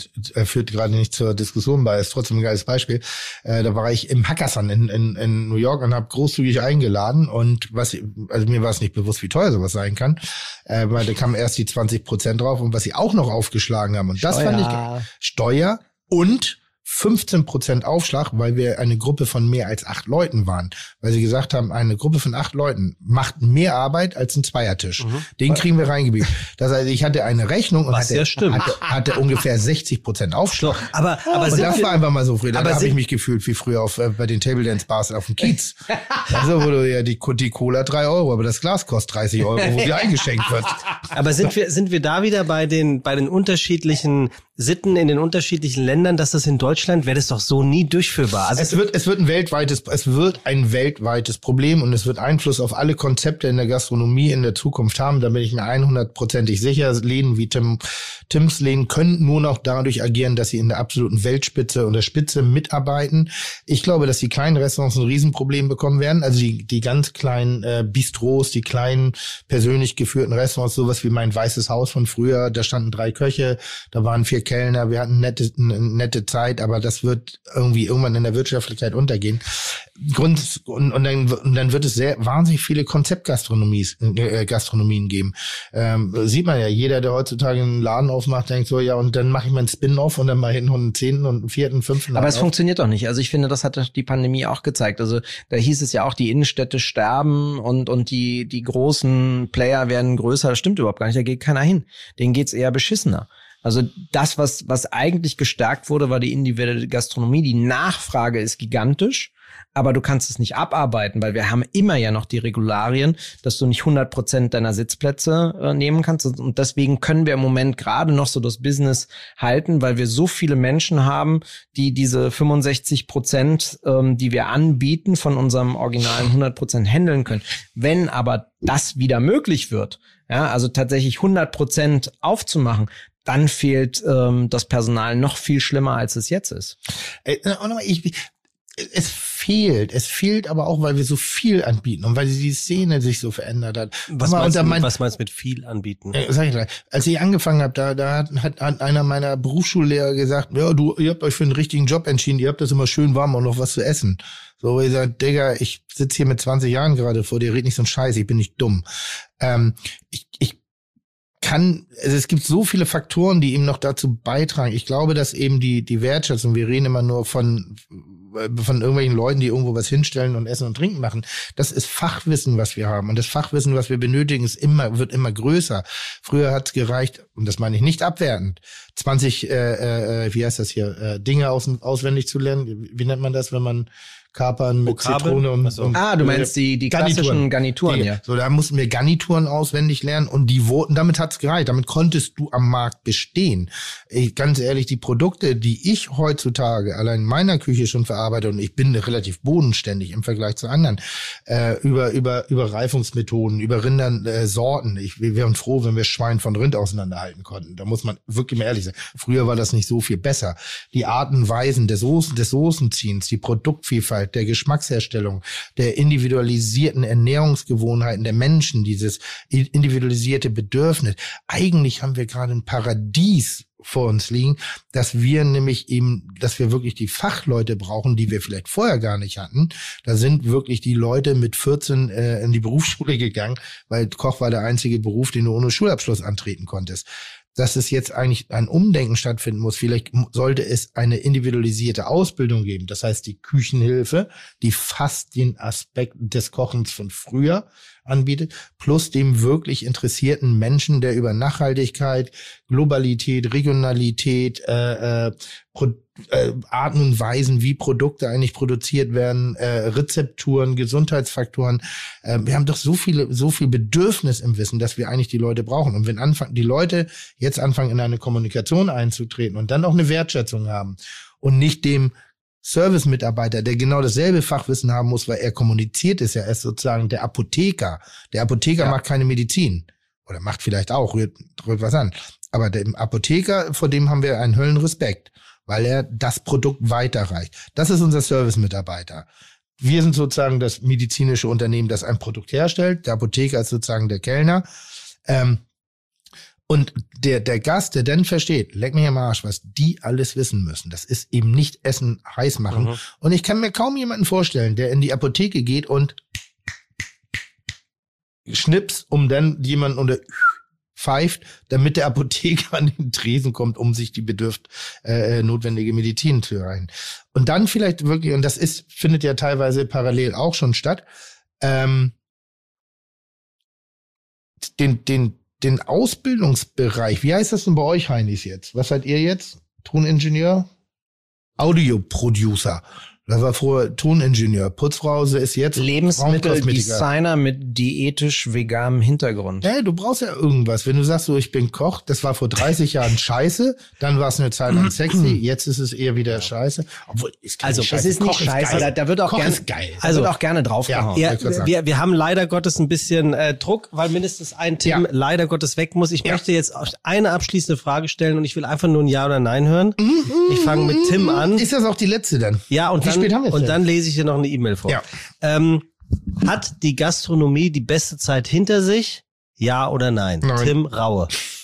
äh, führt gerade nicht zur Diskussion bei, ist trotzdem ein geiles Beispiel. Äh, da war ich im Hackathon in, in, in New York und habe großzügig eingeladen und was, also mir war es nicht bewusst, wie teuer sowas sein kann, äh, weil da kamen erst die zwanzig Prozent drauf und was sie auch noch aufgeschlagen haben und das Steuer. fand ich Steuer und fünfzehn Prozent Aufschlag, weil wir eine Gruppe von mehr als acht Leuten waren. Weil sie gesagt haben, eine Gruppe von acht Leuten macht mehr Arbeit als ein Zweiertisch. Mhm. Den kriegen wir reingebiegt. Das heißt, ich hatte eine Rechnung und hatte, ja hatte, hatte ungefähr sechzig Prozent Aufschlag. So, aber, aber und das wir, war einfach mal so früh. Da habe sind, ich mich gefühlt wie früher auf, äh, bei den Table Dance Bars auf dem Kiez. Also wo du ja die, die Cola drei Euro, aber das Glas kostet dreißig Euro, wo dir eingeschenkt wird. Aber sind wir, sind wir da wieder bei den, bei den unterschiedlichen Sitten in den unterschiedlichen Ländern, dass das in Deutschland wäre das doch so nie durchführbar. Also es wird, es wird ein weltweites, es wird ein weltweites Problem und es wird Einfluss auf alle Konzepte in der Gastronomie in der Zukunft haben. Da bin ich mir hundertprozentig sicher. Läden wie Tim, Tims Läden können nur noch dadurch agieren, dass sie in der absoluten Weltspitze und der Spitze mitarbeiten. Ich glaube, dass die kleinen Restaurants ein Riesenproblem bekommen werden. Also die, die ganz kleinen äh, Bistros, die kleinen persönlich geführten Restaurants, sowas wie mein Weißes Haus von früher. Da standen drei Köche, da waren vier Kellner, wir hatten nette, eine nette Zeit, aber das wird irgendwie irgendwann in der Wirtschaftlichkeit untergehen. Grund, und, und, dann, und dann wird es sehr wahnsinnig viele Konzeptgastronomien äh, Gastronomien geben. Ähm, sieht man ja, jeder, der heutzutage einen Laden aufmacht, denkt so, ja, und dann mache ich mal einen Spin-off und dann mal hinten einen zehnten und einen vierten, fünften. Aber es auf. funktioniert doch nicht. Also ich finde, das hat die Pandemie auch gezeigt. Also da hieß es ja auch, die Innenstädte sterben und und die die großen Player werden größer. Das stimmt überhaupt gar nicht. Da geht keiner hin. Denen geht's eher beschissener. Also das, was was eigentlich gestärkt wurde, war die individuelle Gastronomie. Die Nachfrage ist gigantisch, aber du kannst es nicht abarbeiten, weil wir haben immer ja noch die Regularien, dass du nicht hundert Prozent deiner Sitzplätze äh, nehmen kannst. Und deswegen können wir im Moment gerade noch so das Business halten, weil wir so viele Menschen haben, die diese fünfundsechzig Prozent, ähm, die wir anbieten, von unserem originalen hundert Prozent handeln können. Wenn aber das wieder möglich wird, ja, also tatsächlich hundert Prozent aufzumachen, dann fehlt ähm, das Personal noch viel schlimmer, als es jetzt ist. Ich, es fehlt, es fehlt aber auch, weil wir so viel anbieten und weil die Szene sich so verändert hat. Was, meinst du, mein, was meinst du mit viel anbieten? Äh, sag ich gleich. Als ich angefangen habe, da, da hat, hat einer meiner Berufsschullehrer gesagt, ja, du, ihr habt euch für einen richtigen Job entschieden, ihr habt das immer schön warm und noch was zu essen. So, ich sag, Digga, ich sitze hier mit zwanzig Jahren gerade vor dir, red nicht so einen Scheiß, ich bin nicht dumm. Ähm, ich, ich kann, also es gibt so viele Faktoren, die ihm noch dazu beitragen. Ich glaube, dass eben die die Wertschätzung, wir reden immer nur von von irgendwelchen Leuten, die irgendwo was hinstellen und Essen und Trinken machen. Das ist Fachwissen, was wir haben. Und das Fachwissen, was wir benötigen, ist immer, wird immer größer. Früher hat's gereicht, und das meine ich nicht abwertend, zwanzig, äh, äh, wie heißt das hier, äh, Dinge aus, auswendig zu lernen. Wie, wie nennt man das, wenn man Kapern mit Vokabeln? Zitrone und, also, und ah, du meinst die die klassischen Garnituren, die, ja. So, da mussten wir Garnituren auswendig lernen und die wurden, damit hat's gereicht, damit konntest du am Markt bestehen. Ich, ganz ehrlich, die Produkte, die ich heutzutage allein in meiner Küche schon verarbeite, und ich bin relativ bodenständig im Vergleich zu anderen, äh, über über über Reifungsmethoden, über Rindersorten. Äh, ich, wir wären froh, wenn wir Schwein von Rind auseinanderhalten konnten. Da muss man wirklich mal ehrlich sein. Früher war das nicht so viel besser. Die Arten und Weisen des Soßen, des Soßenziehens, die Produktvielfalt, der Geschmacksherstellung, der individualisierten Ernährungsgewohnheiten der Menschen, dieses individualisierte Bedürfnis. Eigentlich haben wir gerade ein Paradies vor uns liegen, dass wir nämlich eben, dass wir wirklich die Fachleute brauchen, die wir vielleicht vorher gar nicht hatten. Da sind wirklich die Leute mit vierzehn äh, in die Berufsschule gegangen, weil Koch war der einzige Beruf, den du ohne Schulabschluss antreten konntest. Dass es jetzt eigentlich ein Umdenken stattfinden muss. Vielleicht sollte es eine individualisierte Ausbildung geben. Das heißt, die Küchenhilfe, die fast den Aspekt des Kochens von früher anbietet, plus dem wirklich interessierten Menschen, der über Nachhaltigkeit, Globalität, Regionalität, äh, äh, Pro, äh, Arten und Weisen, wie Produkte eigentlich produziert werden, äh, Rezepturen, Gesundheitsfaktoren. Äh, wir haben doch so viele, so viel Bedürfnis im Wissen, dass wir eigentlich die Leute brauchen. Und wenn anfangen, die Leute jetzt anfangen, in eine Kommunikation einzutreten und dann auch eine Wertschätzung haben und nicht dem Service-Mitarbeiter, der genau dasselbe Fachwissen haben muss, weil er kommuniziert ist, ja, er ist sozusagen der Apotheker. Der Apotheker ja. macht keine Medizin. Oder macht vielleicht auch, rührt, rührt was an. Aber dem Apotheker, vor dem haben wir einen Höllenrespekt, weil er das Produkt weiterreicht. Das ist unser Service-Mitarbeiter. Wir sind sozusagen das medizinische Unternehmen, das ein Produkt herstellt. Der Apotheker ist sozusagen der Kellner. Ähm, Und der, der Gast, der dann versteht, leck mich am Arsch, was die alles wissen müssen. Das ist eben nicht Essen heiß machen. Mhm. Und ich kann mir kaum jemanden vorstellen, der in die Apotheke geht und schnips, um dann jemanden unter pfeift, damit der Apotheker an den Tresen kommt, um sich die bedürft äh, notwendige Medizin zu erreichen. Und dann vielleicht wirklich, und das ist, findet ja teilweise parallel auch schon statt, ähm, den, den, den Ausbildungsbereich, wie heißt das denn bei euch, Heinis, jetzt? Was seid ihr jetzt? Toningenieur? Audioproducer. Das war vorher Toningenieur. Putzfrau ist jetzt Lebensmitteldesigner mit diätisch veganem Hintergrund. Ja, du brauchst ja irgendwas. Wenn du sagst, so ich bin Koch, das war vor dreißig Jahren scheiße, dann war es eine Zeit lang sexy, jetzt ist es eher wieder scheiße. Obwohl, ist also scheiße. Es ist nicht Koch scheiße, ist da, da wird auch gerne geil. Also wird auch gerne draufgehauen. Ja, ja, wir, wir haben leider Gottes ein bisschen äh, Druck, weil mindestens ein Tim ja. leider Gottes weg muss. Ich ja. möchte jetzt eine abschließende Frage stellen und ich will einfach nur ein Ja oder Nein hören. Mhm. Ich fange mit Tim an. Ist das auch die letzte dann? Ja, und dann, und denn? dann lese ich dir noch eine E-Mail vor. Ja. Ähm, hat die Gastronomie die beste Zeit hinter sich? Ja oder nein? Nein. Tim Raue.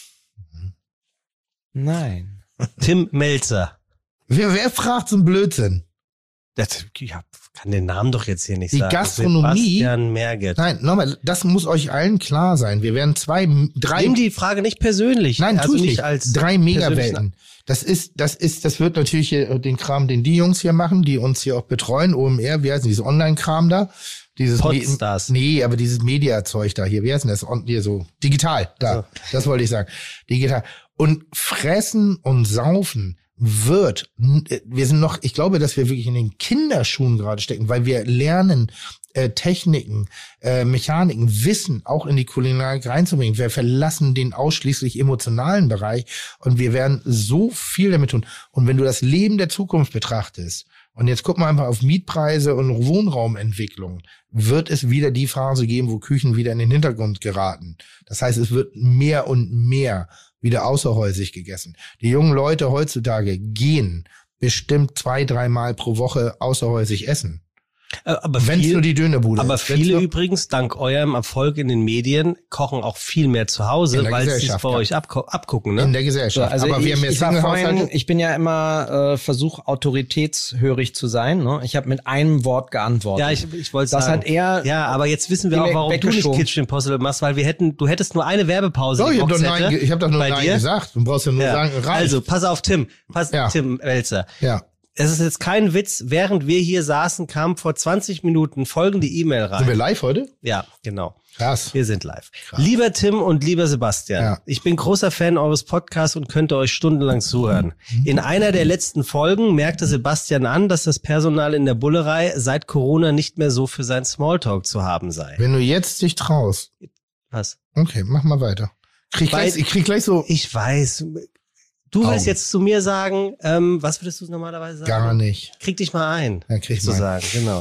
Nein. Tim Melzer. Wer, wer fragt so einen Blödsinn? Das, ich hab, kann den Namen doch jetzt hier nicht die sagen. Die Gastronomie. Sebastian Merget. Nein, nochmal, das muss euch allen klar sein. Wir werden zwei, drei. Nimm die Frage nicht persönlich. Nein, also tu ich nicht nicht. Als drei Megawelten. Das ist, das ist, das wird natürlich den Kram, den die Jungs hier machen, die uns hier auch betreuen, O M R, wie heißt dieses Online-Kram da? Dieses Podstars. Me- nee, aber dieses Media-Zeug da hier, wie heißt denn das? Hier so, digital, da. So. Das wollte ich sagen. Digital. Und fressen und saufen wird, wir sind noch, ich glaube, dass wir wirklich in den Kinderschuhen gerade stecken, weil wir lernen, äh, Techniken, äh, Mechaniken, Wissen auch in die Kulinarik reinzubringen. Wir verlassen den ausschließlich emotionalen Bereich und wir werden so viel damit tun. Und wenn du das Leben der Zukunft betrachtest, und jetzt guck mal einfach auf Mietpreise und Wohnraumentwicklung, wird es wieder die Phase geben, wo Küchen wieder in den Hintergrund geraten. Das heißt, es wird mehr und mehr wieder außerhäusig gegessen. Die jungen Leute heutzutage gehen bestimmt zwei, dreimal pro Woche außerhäusig essen. Aber wenn es nur die Dönerbude aber ist. viele nur, übrigens, dank eurem Erfolg in den Medien, kochen auch viel mehr zu Hause, weil sie es bei euch abgu- abgucken. Ne? In der Gesellschaft. So, also aber ich, wir haben jetzt ich, war vorhin, ich bin ja immer äh, Versuch, autoritätshörig zu sein. Ne? Ich habe mit einem Wort geantwortet. Ja, ich, ich wollte sagen. Das hat er. Ja, aber jetzt wissen wir auch, warum du nicht Kitchen Impossible machst, weil wir hätten, du hättest nur eine Werbepause. So, ich habe doch, nein, ich hab doch nur Nein dir. gesagt. Du brauchst ja nur ja. sagen, rein. Also, pass auf, Tim. Pass, ja. Tim Melzer. Ja. Es ist jetzt kein Witz, während wir hier saßen, kam vor zwanzig Minuten folgende E-Mail rein. Sind wir live heute? Ja, genau. Krass. Wir sind live. Krass. Lieber Tim und lieber Sebastian, ja. ich bin großer Fan eures Podcasts und könnte euch stundenlang zuhören. In einer der letzten Folgen merkte Sebastian an, dass das Personal in der Bullerei seit Corona nicht mehr so für sein Smalltalk zu haben sei. Wenn du jetzt dich traust. Was? Okay, mach mal weiter. Krieg Weil, gleich, ich krieg gleich so... Ich weiß... Du Augen. willst jetzt zu mir sagen, ähm, was würdest du normalerweise sagen? Gar nicht. Krieg dich mal ein. Ja, krieg zu mal. sagen, genau.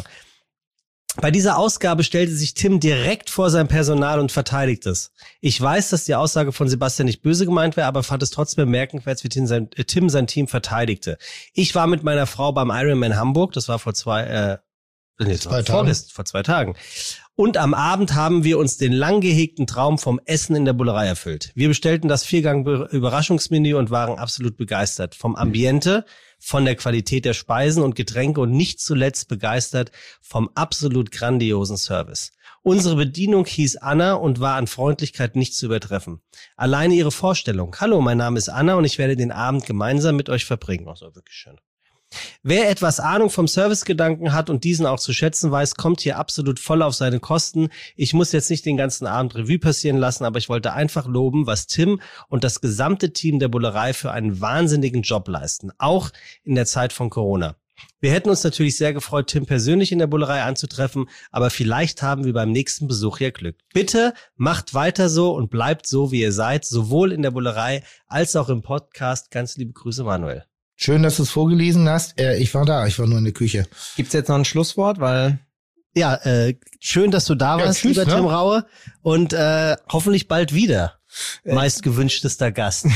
Bei dieser Ausgabe stellte sich Tim direkt vor sein Personal und verteidigte es. Ich weiß, dass die Aussage von Sebastian nicht böse gemeint wäre, aber fand es trotzdem bemerkenswert, wie Tim sein, äh, Tim sein Team verteidigte. Ich war mit meiner Frau beim Ironman Hamburg, das war vor zwei, äh, nee, zwei vorgest, vor zwei Tagen. Und am Abend haben wir uns den lang gehegten Traum vom Essen in der Bullerei erfüllt. Wir bestellten das Viergang-Überraschungsmenü und waren absolut begeistert. Vom Ambiente, von der Qualität der Speisen und Getränke und nicht zuletzt begeistert vom absolut grandiosen Service. Unsere Bedienung hieß Anna und war an Freundlichkeit nicht zu übertreffen. Alleine ihre Vorstellung. Hallo, mein Name ist Anna und ich werde den Abend gemeinsam mit euch verbringen. Das war wirklich schön. Wer etwas Ahnung vom Servicegedanken hat und diesen auch zu schätzen weiß, kommt hier absolut voll auf seine Kosten. Ich muss jetzt nicht den ganzen Abend Revue passieren lassen, aber ich wollte einfach loben, was Tim und das gesamte Team der Bullerei für einen wahnsinnigen Job leisten, auch in der Zeit von Corona. Wir hätten uns natürlich sehr gefreut, Tim persönlich in der Bullerei anzutreffen, aber vielleicht haben wir beim nächsten Besuch ja Glück. Bitte macht weiter so und bleibt so, wie ihr seid, sowohl in der Bullerei als auch im Podcast. Ganz liebe Grüße, Manuel. Schön, dass du es vorgelesen hast. Äh, ich war da, ich war nur in der Küche. Gibt's jetzt noch ein Schlusswort, weil ja, äh, schön, dass du da ja, warst, tschüss, lieber ne? Tim Raue, und äh, hoffentlich bald wieder. Meist gewünschtester Gast.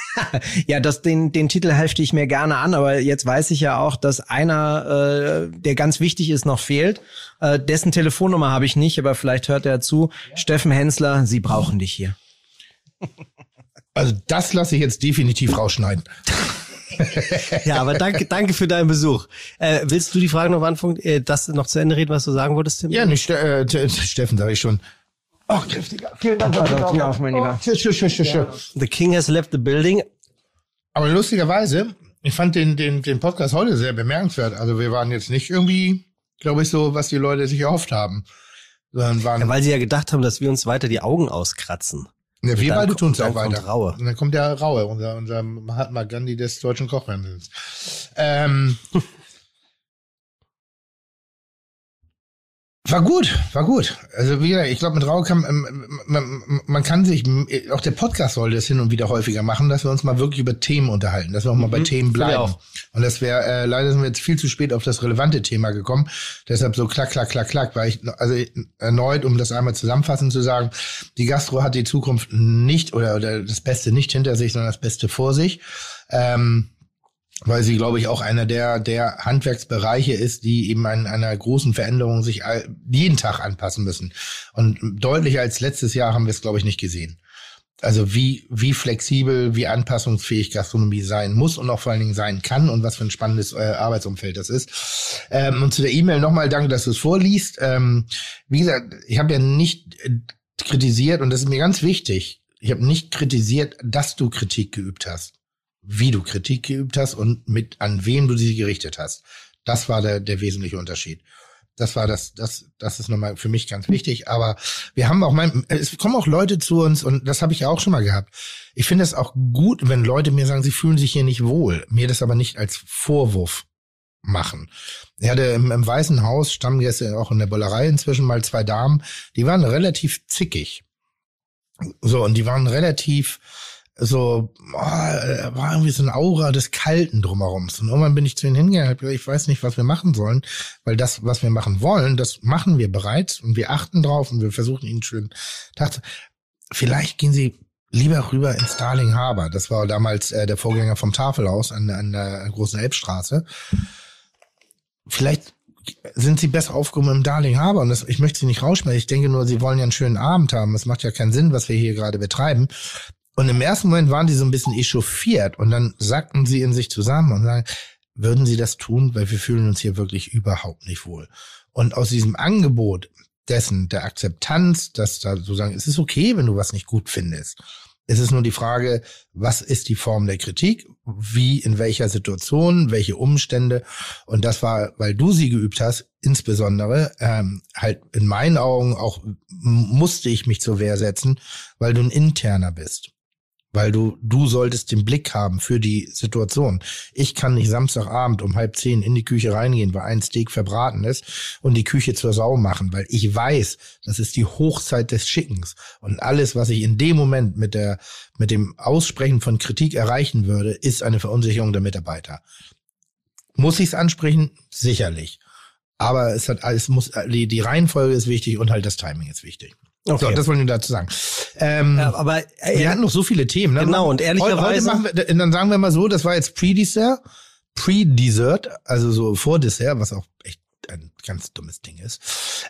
Ja, das, den, den Titel hefte ich mir gerne an, aber jetzt weiß ich ja auch, dass einer, äh, der ganz wichtig ist, noch fehlt. Äh, dessen Telefonnummer habe ich nicht, aber vielleicht hört er zu. Ja. Steffen Hensler, Sie brauchen dich hier. Also das lasse ich jetzt definitiv rausschneiden. Ja, aber danke, danke für deinen Besuch. Äh, willst du die Frage noch anfangen, äh, das noch zu Ende reden, was du sagen wolltest, Tim? Ja, nicht äh, Steffen, sage ich schon. Oh, kräftiger. Vielen Dank. Ja, auf mein Lieber. Oh, tschüss, tschüss, tschüss. The King has left the building. Aber lustigerweise, ich fand den, den, den Podcast heute sehr bemerkenswert. Also wir waren jetzt nicht irgendwie, glaube ich, so, was die Leute sich erhofft haben. Sondern waren ja, weil sie ja gedacht haben, dass wir uns weiter die Augen auskratzen. Ja, wir beide tun es auch weiter. Raue. Und dann kommt der Raue, unser, unser Mahatma Gandhi des deutschen Kochfernsehens. Ähm, war gut, war gut. Also wie gesagt, ich glaube, mit Raue kann man, man, man kann sich, auch der Podcast sollte es hin und wieder häufiger machen, dass wir uns mal wirklich über Themen unterhalten, dass wir auch mal mhm, bei Themen bleiben. Und das wäre, äh, leider sind wir jetzt viel zu spät auf das relevante Thema gekommen. Deshalb so klack, klack, klack, klack, weil ich, also erneut, um das einmal zusammenfassend zu sagen, die Gastro hat die Zukunft nicht oder, oder das Beste nicht hinter sich, sondern das Beste vor sich. Ähm, weil sie, glaube ich, auch einer der der Handwerksbereiche ist, die eben an einer großen Veränderung sich jeden Tag anpassen müssen. Und deutlicher als letztes Jahr haben wir es, glaube ich, nicht gesehen. Also wie wie flexibel, wie anpassungsfähig Gastronomie sein muss und auch vor allen Dingen sein kann und was für ein spannendes äh, Arbeitsumfeld das ist. Ähm, und zu der E-Mail nochmal danke, dass du es vorliest. Ähm, wie gesagt, ich habe ja nicht äh, kritisiert, und das ist mir ganz wichtig, ich habe nicht kritisiert, dass du Kritik geübt hast. Wie du Kritik geübt hast und mit an wem du sie gerichtet hast. Das war der, der wesentliche Unterschied. Das war das, das, das ist nochmal für mich ganz wichtig. Aber wir haben auch mein, es kommen auch Leute zu uns, und das habe ich ja auch schon mal gehabt. Ich finde es auch gut, wenn Leute mir sagen, sie fühlen sich hier nicht wohl, mir das aber nicht als Vorwurf machen. Ich hatte im, im Weißen Haus Stammgäste, auch in der Bollerei inzwischen, mal zwei Damen, die waren relativ zickig. So, und die waren relativ so, oh, war irgendwie so eine Aura des Kalten drumherum. Und irgendwann bin ich zu ihnen hingegangen und habe gesagt, ich weiß nicht, was wir machen sollen, weil das, was wir machen wollen, das machen wir bereits und wir achten drauf und wir versuchen ihnen schön Tag zu. Vielleicht gehen Sie lieber rüber ins Darling Harbor. Das war damals äh, der Vorgänger vom Tafelhaus an, an der großen Elbstraße. Vielleicht sind Sie besser aufgehoben im Darling Harbor, und das, ich möchte Sie nicht rausschmeißen. Ich denke nur, Sie wollen ja einen schönen Abend haben. Es macht ja keinen Sinn, was wir hier gerade betreiben. Und im ersten Moment waren die so ein bisschen echauffiert, und dann sagten sie in sich zusammen und sagen, würden Sie das tun, weil wir fühlen uns hier wirklich überhaupt nicht wohl. Und aus diesem Angebot dessen, der Akzeptanz, dass da so sagen, es ist okay, wenn du was nicht gut findest. Es ist nur die Frage, was ist die Form der Kritik, wie, in welcher Situation, welche Umstände. Und das war, weil du sie geübt hast, insbesondere, ähm, halt in meinen Augen auch musste ich mich zur Wehr setzen, weil du ein Interner bist. Weil du, du solltest den Blick haben für die Situation. Ich kann nicht Samstagabend um halb zehn in die Küche reingehen, weil ein Steak verbraten ist, und die Küche zur Sau machen, weil ich weiß, das ist die Hochzeit des Schickens. Und alles, was ich in dem Moment mit der, mit dem Aussprechen von Kritik erreichen würde, ist eine Verunsicherung der Mitarbeiter. Muss ich es ansprechen? Sicherlich. Aber es hat alles, muss, die, die Reihenfolge ist wichtig und halt das Timing ist wichtig. Okay. So, das wollen wir dazu sagen. Ähm, ja, aber äh, wir hatten noch so viele Themen. Ne? Genau, und ehrlicherweise heute, heute machen wir, dann sagen wir mal so, das war jetzt Pre-Dessert, Pre-Dessert, also so Vor-Dessert, was auch echt ein ganz dummes Ding ist.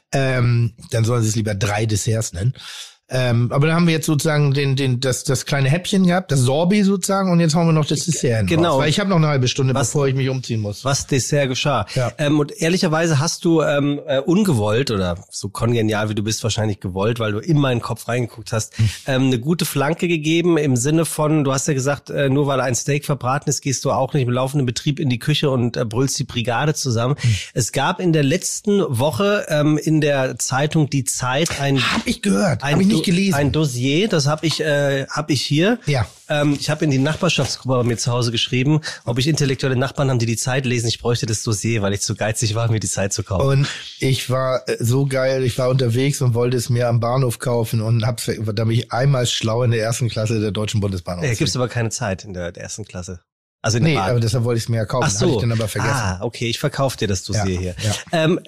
Ähm, dann sollen sie es lieber drei Desserts nennen. Ähm, aber dann haben wir jetzt sozusagen den, den, das, das kleine Häppchen gehabt, das Sorbet sozusagen, und jetzt haben wir noch das Dessert. Genau. Raus, weil ich habe noch eine halbe Stunde, was, bevor ich mich umziehen muss. Was Dessert geschah. Ja. Ähm, und ehrlicherweise hast du ähm, äh, ungewollt, oder so kongenial wie du bist, wahrscheinlich gewollt, weil du in meinen Kopf reingeguckt hast, hm. ähm, eine gute Flanke gegeben im Sinne von, du hast ja gesagt, äh, nur weil ein Steak verbraten ist, gehst du auch nicht im laufenden Betrieb in die Küche und äh, brüllst die Brigade zusammen. Hm. Es gab in der letzten Woche ähm, in der Zeitung Die Zeit ein... Hab ich gehört, hab ich nicht gelesen. Ein Dossier, das habe ich äh, hab ich hier. Ja. Ähm, ich habe in die Nachbarschaftsgruppe bei mir zu Hause geschrieben, ob ich intellektuelle Nachbarn haben, die die Zeit lesen. Ich bräuchte das Dossier, weil ich zu geizig war, mir die Zeit zu kaufen. Und ich war so geil, ich war unterwegs und wollte es mir am Bahnhof kaufen und hab's, da bin ich einmal schlau in der ersten Klasse der Deutschen Bundesbahn. Ja, gibt's aber keine Zeit in der, der ersten Klasse. Also in der nee, Bahn. aber deshalb wollte ich es mir ja kaufen. Ach so. Hatte ich dann aber vergessen. Ah, okay, ich verkaufe dir das Dossier ja, hier. Ja. Ähm,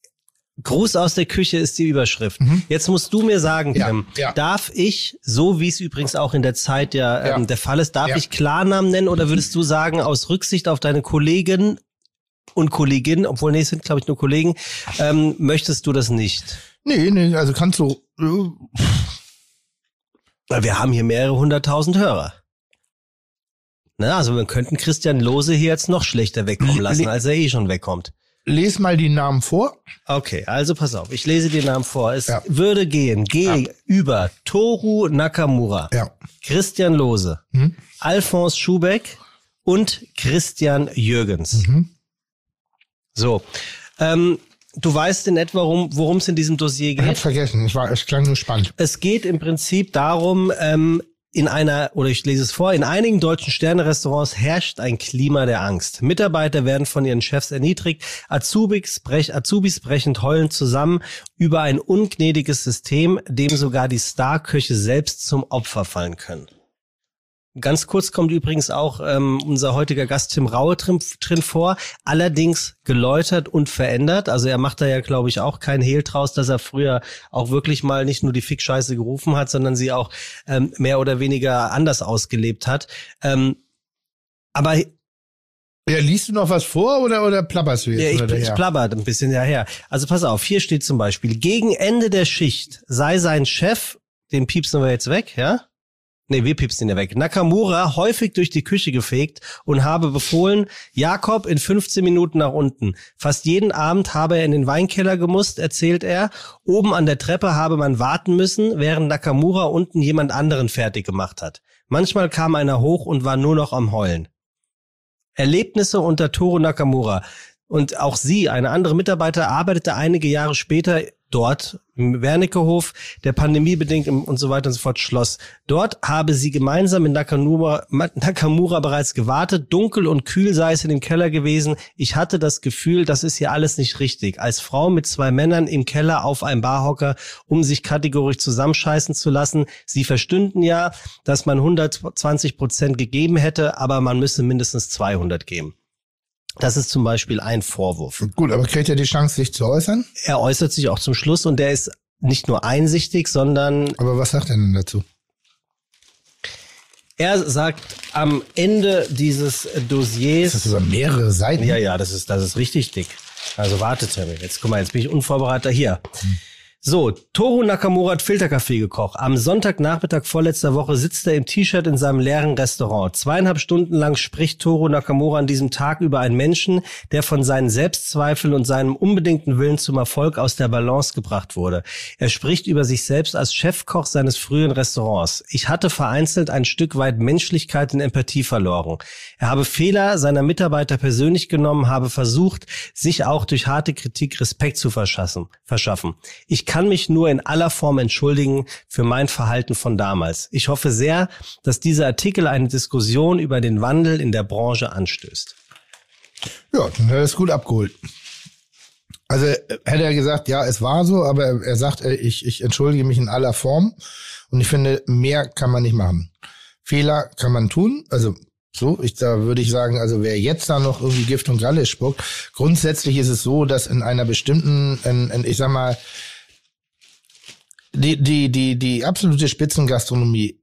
Gruß aus der Küche ist die Überschrift. Mhm. Jetzt musst du mir sagen, Tim, ja, ja. darf ich, so wie es übrigens auch in der Zeit ja, ähm, ja. der Fall ist, darf ja. ich Klarnamen nennen, oder würdest du sagen, aus Rücksicht auf deine Kollegen und Kolleginnen, obwohl nee, es sind glaube ich nur Kollegen, ähm, möchtest du das nicht? Nee, nee, also kannst du... Äh, Wir haben hier mehrere hunderttausend Hörer. Na, also wir könnten Christian Lohse hier jetzt noch schlechter wegkommen lassen, als er eh schon wegkommt. Les mal die Namen vor. Okay, also pass auf, ich lese die Namen vor. Es ja. würde gehen, geh ja. über Toru Nakamura, ja. Christian Lohse, mhm. Alphonse Schubeck und Christian Jürgens. Mhm. So, ähm, du weißt in etwa, worum es in diesem Dossier geht? Ich hab's vergessen, ich war, es klang nur spannend. Es geht im Prinzip darum, ähm, in einer, oder ich lese es vor, in einigen deutschen Sterne-Restaurants herrscht ein Klima der Angst. Mitarbeiter werden von ihren Chefs erniedrigt, Azubis, brech, Azubis brechend heulend zusammen über ein ungnädiges System, dem sogar die Starköche selbst zum Opfer fallen können. Ganz kurz kommt übrigens auch ähm, unser heutiger Gast Tim Raue drin, drin vor, allerdings geläutert und verändert. Also er macht da ja, glaube ich, auch kein Hehl draus, dass er früher auch wirklich mal nicht nur die Fick-Scheiße gerufen hat, sondern sie auch ähm, mehr oder weniger anders ausgelebt hat. Ähm, aber ja, liest du noch was vor oder oder plapperst du jetzt? Ja, ich, oder ich plappert ein bisschen daher. Also pass auf, hier steht zum Beispiel, gegen Ende der Schicht sei sein Chef, den piepsen wir jetzt weg, ja? Nee, wir piepsen ihn ja weg. Nakamura häufig durch die Küche gefegt und habe befohlen, Jakob in fünfzehn Minuten nach unten. Fast jeden Abend habe er in den Weinkeller gemusst, erzählt er. Oben an der Treppe habe man warten müssen, während Nakamura unten jemand anderen fertig gemacht hat. Manchmal kam einer hoch und war nur noch am Heulen. Erlebnisse unter Toru Nakamura. Und auch sie, eine andere Mitarbeiter, arbeitete einige Jahre später dort im Wernickehof, der Pandemie bedingt und so weiter und so fort schloss. Dort habe sie gemeinsam mit Nakamura, Nakamura bereits gewartet. Dunkel und kühl sei es in dem Keller gewesen. Ich hatte das Gefühl, das ist hier alles nicht richtig. Als Frau mit zwei Männern im Keller auf einem Barhocker, um sich kategorisch zusammenscheißen zu lassen. Sie verstünden ja, dass man hundertzwanzig Prozent gegeben hätte, aber man müsse mindestens zweihundert geben. Das ist zum Beispiel ein Vorwurf. Gut, aber kriegt er die Chance, sich zu äußern? Er äußert sich auch zum Schluss und der ist nicht nur einsichtig, sondern... Aber was sagt er denn dazu? Er sagt am Ende dieses Dossiers... Das ist über mehrere Seiten. Ja, ja, das ist, das ist richtig dick. Also wartet, jetzt guck mal, jetzt bin ich unvorbereitet hier. Hm. So, Toru Nakamura hat Filterkaffee gekocht. Am Sonntagnachmittag vorletzter Woche sitzt er im T-Shirt in seinem leeren Restaurant. Zweieinhalb Stunden lang spricht Toru Nakamura an diesem Tag über einen Menschen, der von seinen Selbstzweifeln und seinem unbedingten Willen zum Erfolg aus der Balance gebracht wurde. Er spricht über sich selbst als Chefkoch seines frühen Restaurants. Ich hatte vereinzelt ein Stück weit Menschlichkeit und Empathie verloren. Er habe Fehler seiner Mitarbeiter persönlich genommen, habe versucht, sich auch durch harte Kritik Respekt zu verschaffen. Ich kann mich nur in aller Form entschuldigen für mein Verhalten von damals. Ich hoffe sehr, dass dieser Artikel eine Diskussion über den Wandel in der Branche anstößt. Ja, dann hat er es gut abgeholt. Also hätte er gesagt, ja, es war so, aber er sagt, ich, ich entschuldige mich in aller Form und ich finde, mehr kann man nicht machen. Fehler kann man tun, also so, ich, da würde ich sagen, also wer jetzt da noch irgendwie Gift und Galle spuckt, grundsätzlich ist es so, dass in einer bestimmten, in, in, ich sag mal, Die, die, die, die absolute Spitzengastronomie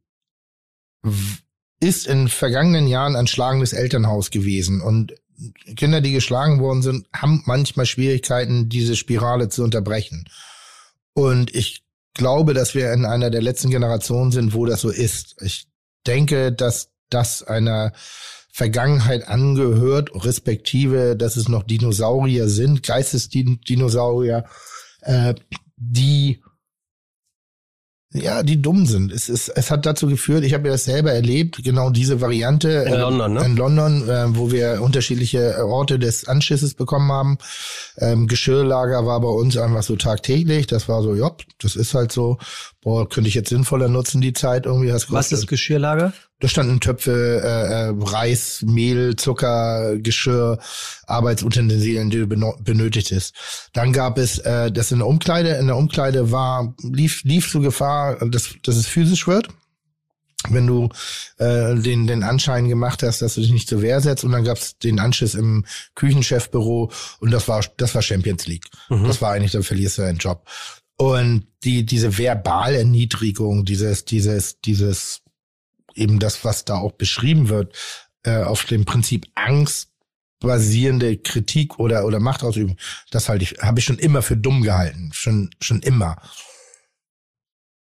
ist in vergangenen Jahren ein schlagendes Elternhaus gewesen und Kinder, die geschlagen worden sind, haben manchmal Schwierigkeiten, diese Spirale zu unterbrechen. Und ich glaube, dass wir in einer der letzten Generationen sind, wo das so ist. Ich denke, dass das einer Vergangenheit angehört, respektive, dass es noch Dinosaurier sind, Geistesdinosaurier, äh, die Ja, die dumm sind. Es ist, es hat dazu geführt, ich habe ja das selber erlebt, genau diese Variante in äh, London, ne? In London, äh, wo wir unterschiedliche Orte des Anschisses bekommen haben. Ähm, Geschirrlager war bei uns einfach so tagtäglich. Das war so, ja, das ist halt so. Boah, könnte ich jetzt sinnvoller nutzen die Zeit irgendwie. Hast Was ist Geschirrlager? Da standen Töpfe, äh, Reis, Mehl, Zucker, Geschirr, Arbeitsutensilien, die du benötigtest. Dann gab es äh, das in der Umkleide. In der Umkleide war lief lief so Gefahr, dass, dass es physisch wird, wenn du äh, den den Anschein gemacht hast, dass du dich nicht zur Wehr setzt. Und dann gab es den Anschiss im Küchenchefbüro und das war das war Champions League. Mhm. Das war eigentlich, dann verlierst du deinen Job. Und die diese Verbalerniedrigung, dieses dieses dieses eben das, was da auch beschrieben wird, äh, auf dem Prinzip Angst basierende Kritik oder oder Machtausübung, das halte ich, habe ich schon immer für dumm gehalten, schon schon immer.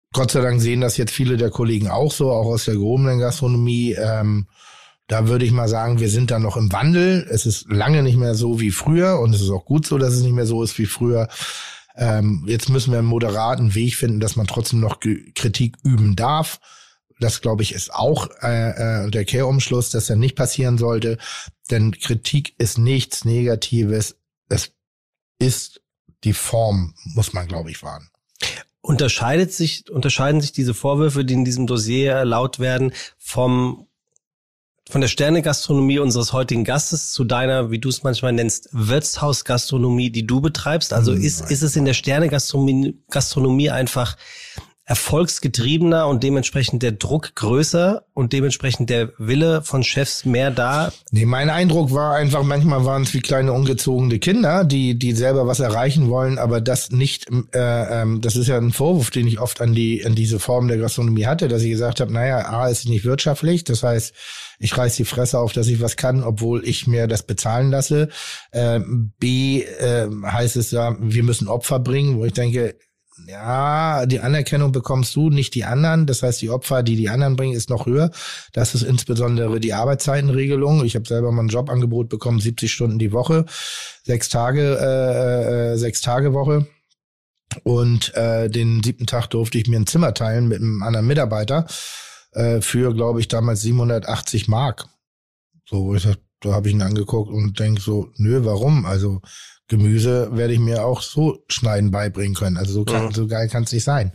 Gott sei Dank sehen das jetzt viele der Kollegen auch so, auch aus der gehobenen Gastronomie. Ähm, da würde ich mal sagen, wir sind da noch im Wandel. Es ist lange nicht mehr so wie früher und es ist auch gut so, dass es nicht mehr so ist wie früher. Ähm, jetzt müssen wir einen moderaten Weg finden, dass man trotzdem noch G- Kritik üben darf. Das, glaube ich, ist auch äh, äh, der Kehrumschluss, dass er nicht passieren sollte. Denn Kritik ist nichts Negatives. Es ist die Form, muss man, glaube ich, wahren. Unterscheidet sich, unterscheiden sich diese Vorwürfe, die in diesem Dossier laut werden, vom von der Sterne-Gastronomie unseres heutigen Gastes zu deiner, wie du es manchmal nennst, Wirtshaus-Gastronomie, die du betreibst? Also Nein. ist ist es in der Sterne-Gastronomie Gastronomie einfach erfolgsgetriebener und dementsprechend der Druck größer und dementsprechend der Wille von Chefs mehr da? Nee, mein Eindruck war einfach, manchmal waren es wie kleine ungezogene Kinder, die die selber was erreichen wollen, aber das nicht, äh, ähm, das ist ja ein Vorwurf, den ich oft an die an diese Form der Gastronomie hatte, dass ich gesagt habe, naja, A, ist nicht wirtschaftlich, das heißt, ich reiß die Fresse auf, dass ich was kann, obwohl ich mir das bezahlen lasse. Ähm, B, äh, heißt es ja, wir müssen Opfer bringen, wo ich denke, ja, die Anerkennung bekommst du, nicht die anderen. Das heißt, die Opfer, die die anderen bringen, ist noch höher. Das ist insbesondere die Arbeitszeitenregelung. Ich habe selber mal ein Jobangebot bekommen, siebzig Stunden die Woche, sechs Tage, äh, sechs Tage Woche. Und äh, den siebten Tag durfte ich mir ein Zimmer teilen mit einem anderen Mitarbeiter äh, für, glaube ich, damals siebenhundertachtzig Mark. So, wo ich sag, da habe ich ihn angeguckt und denk so, nö, warum? Also Gemüse werde ich mir auch so schneiden beibringen können. Also so, kann, so geil kann es nicht sein.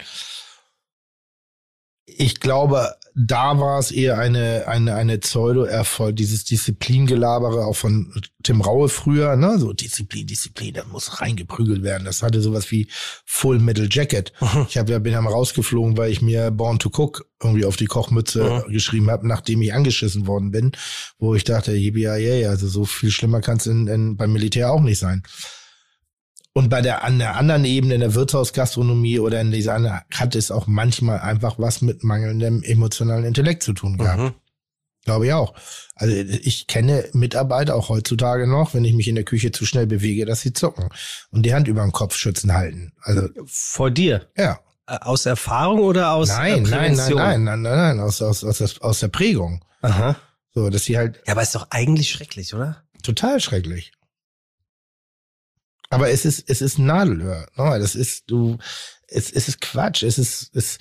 Ich glaube, da war es eher eine eine eine Pseudo-Erfolg, dieses Disziplingelabere auch von Tim Raue früher, ne, so Disziplin, Disziplin, da muss reingeprügelt werden. Das hatte sowas wie Full Metal Jacket. Mhm. Ich habe ja bin ja mal rausgeflogen, weil ich mir Born to Cook irgendwie auf die Kochmütze mhm. geschrieben habe, nachdem ich angeschissen worden bin, wo ich dachte, yippie, also so viel schlimmer kann es in, in, beim Militär auch nicht sein. Und bei der, an der anderen Ebene, in der Wirtshausgastronomie oder in dieser anderen, hat es auch manchmal einfach was mit mangelndem emotionalen Intellekt zu tun gehabt. Mhm. Glaube ich auch. Also ich kenne Mitarbeiter auch heutzutage noch, wenn ich mich in der Küche zu schnell bewege, dass sie zucken und die Hand über den Kopfschützen halten. Also vor dir? Ja. Aus Erfahrung oder aus nein, Prävention? Nein, nein, nein, nein, nein, aus, aus, aus, aus der Prägung. Aha. So, dass sie halt. Ja, aber ist doch eigentlich schrecklich, oder? Total schrecklich. Aber es ist, es ist Nadelöhr. Das ist, du, es, es ist Quatsch. Es ist, es,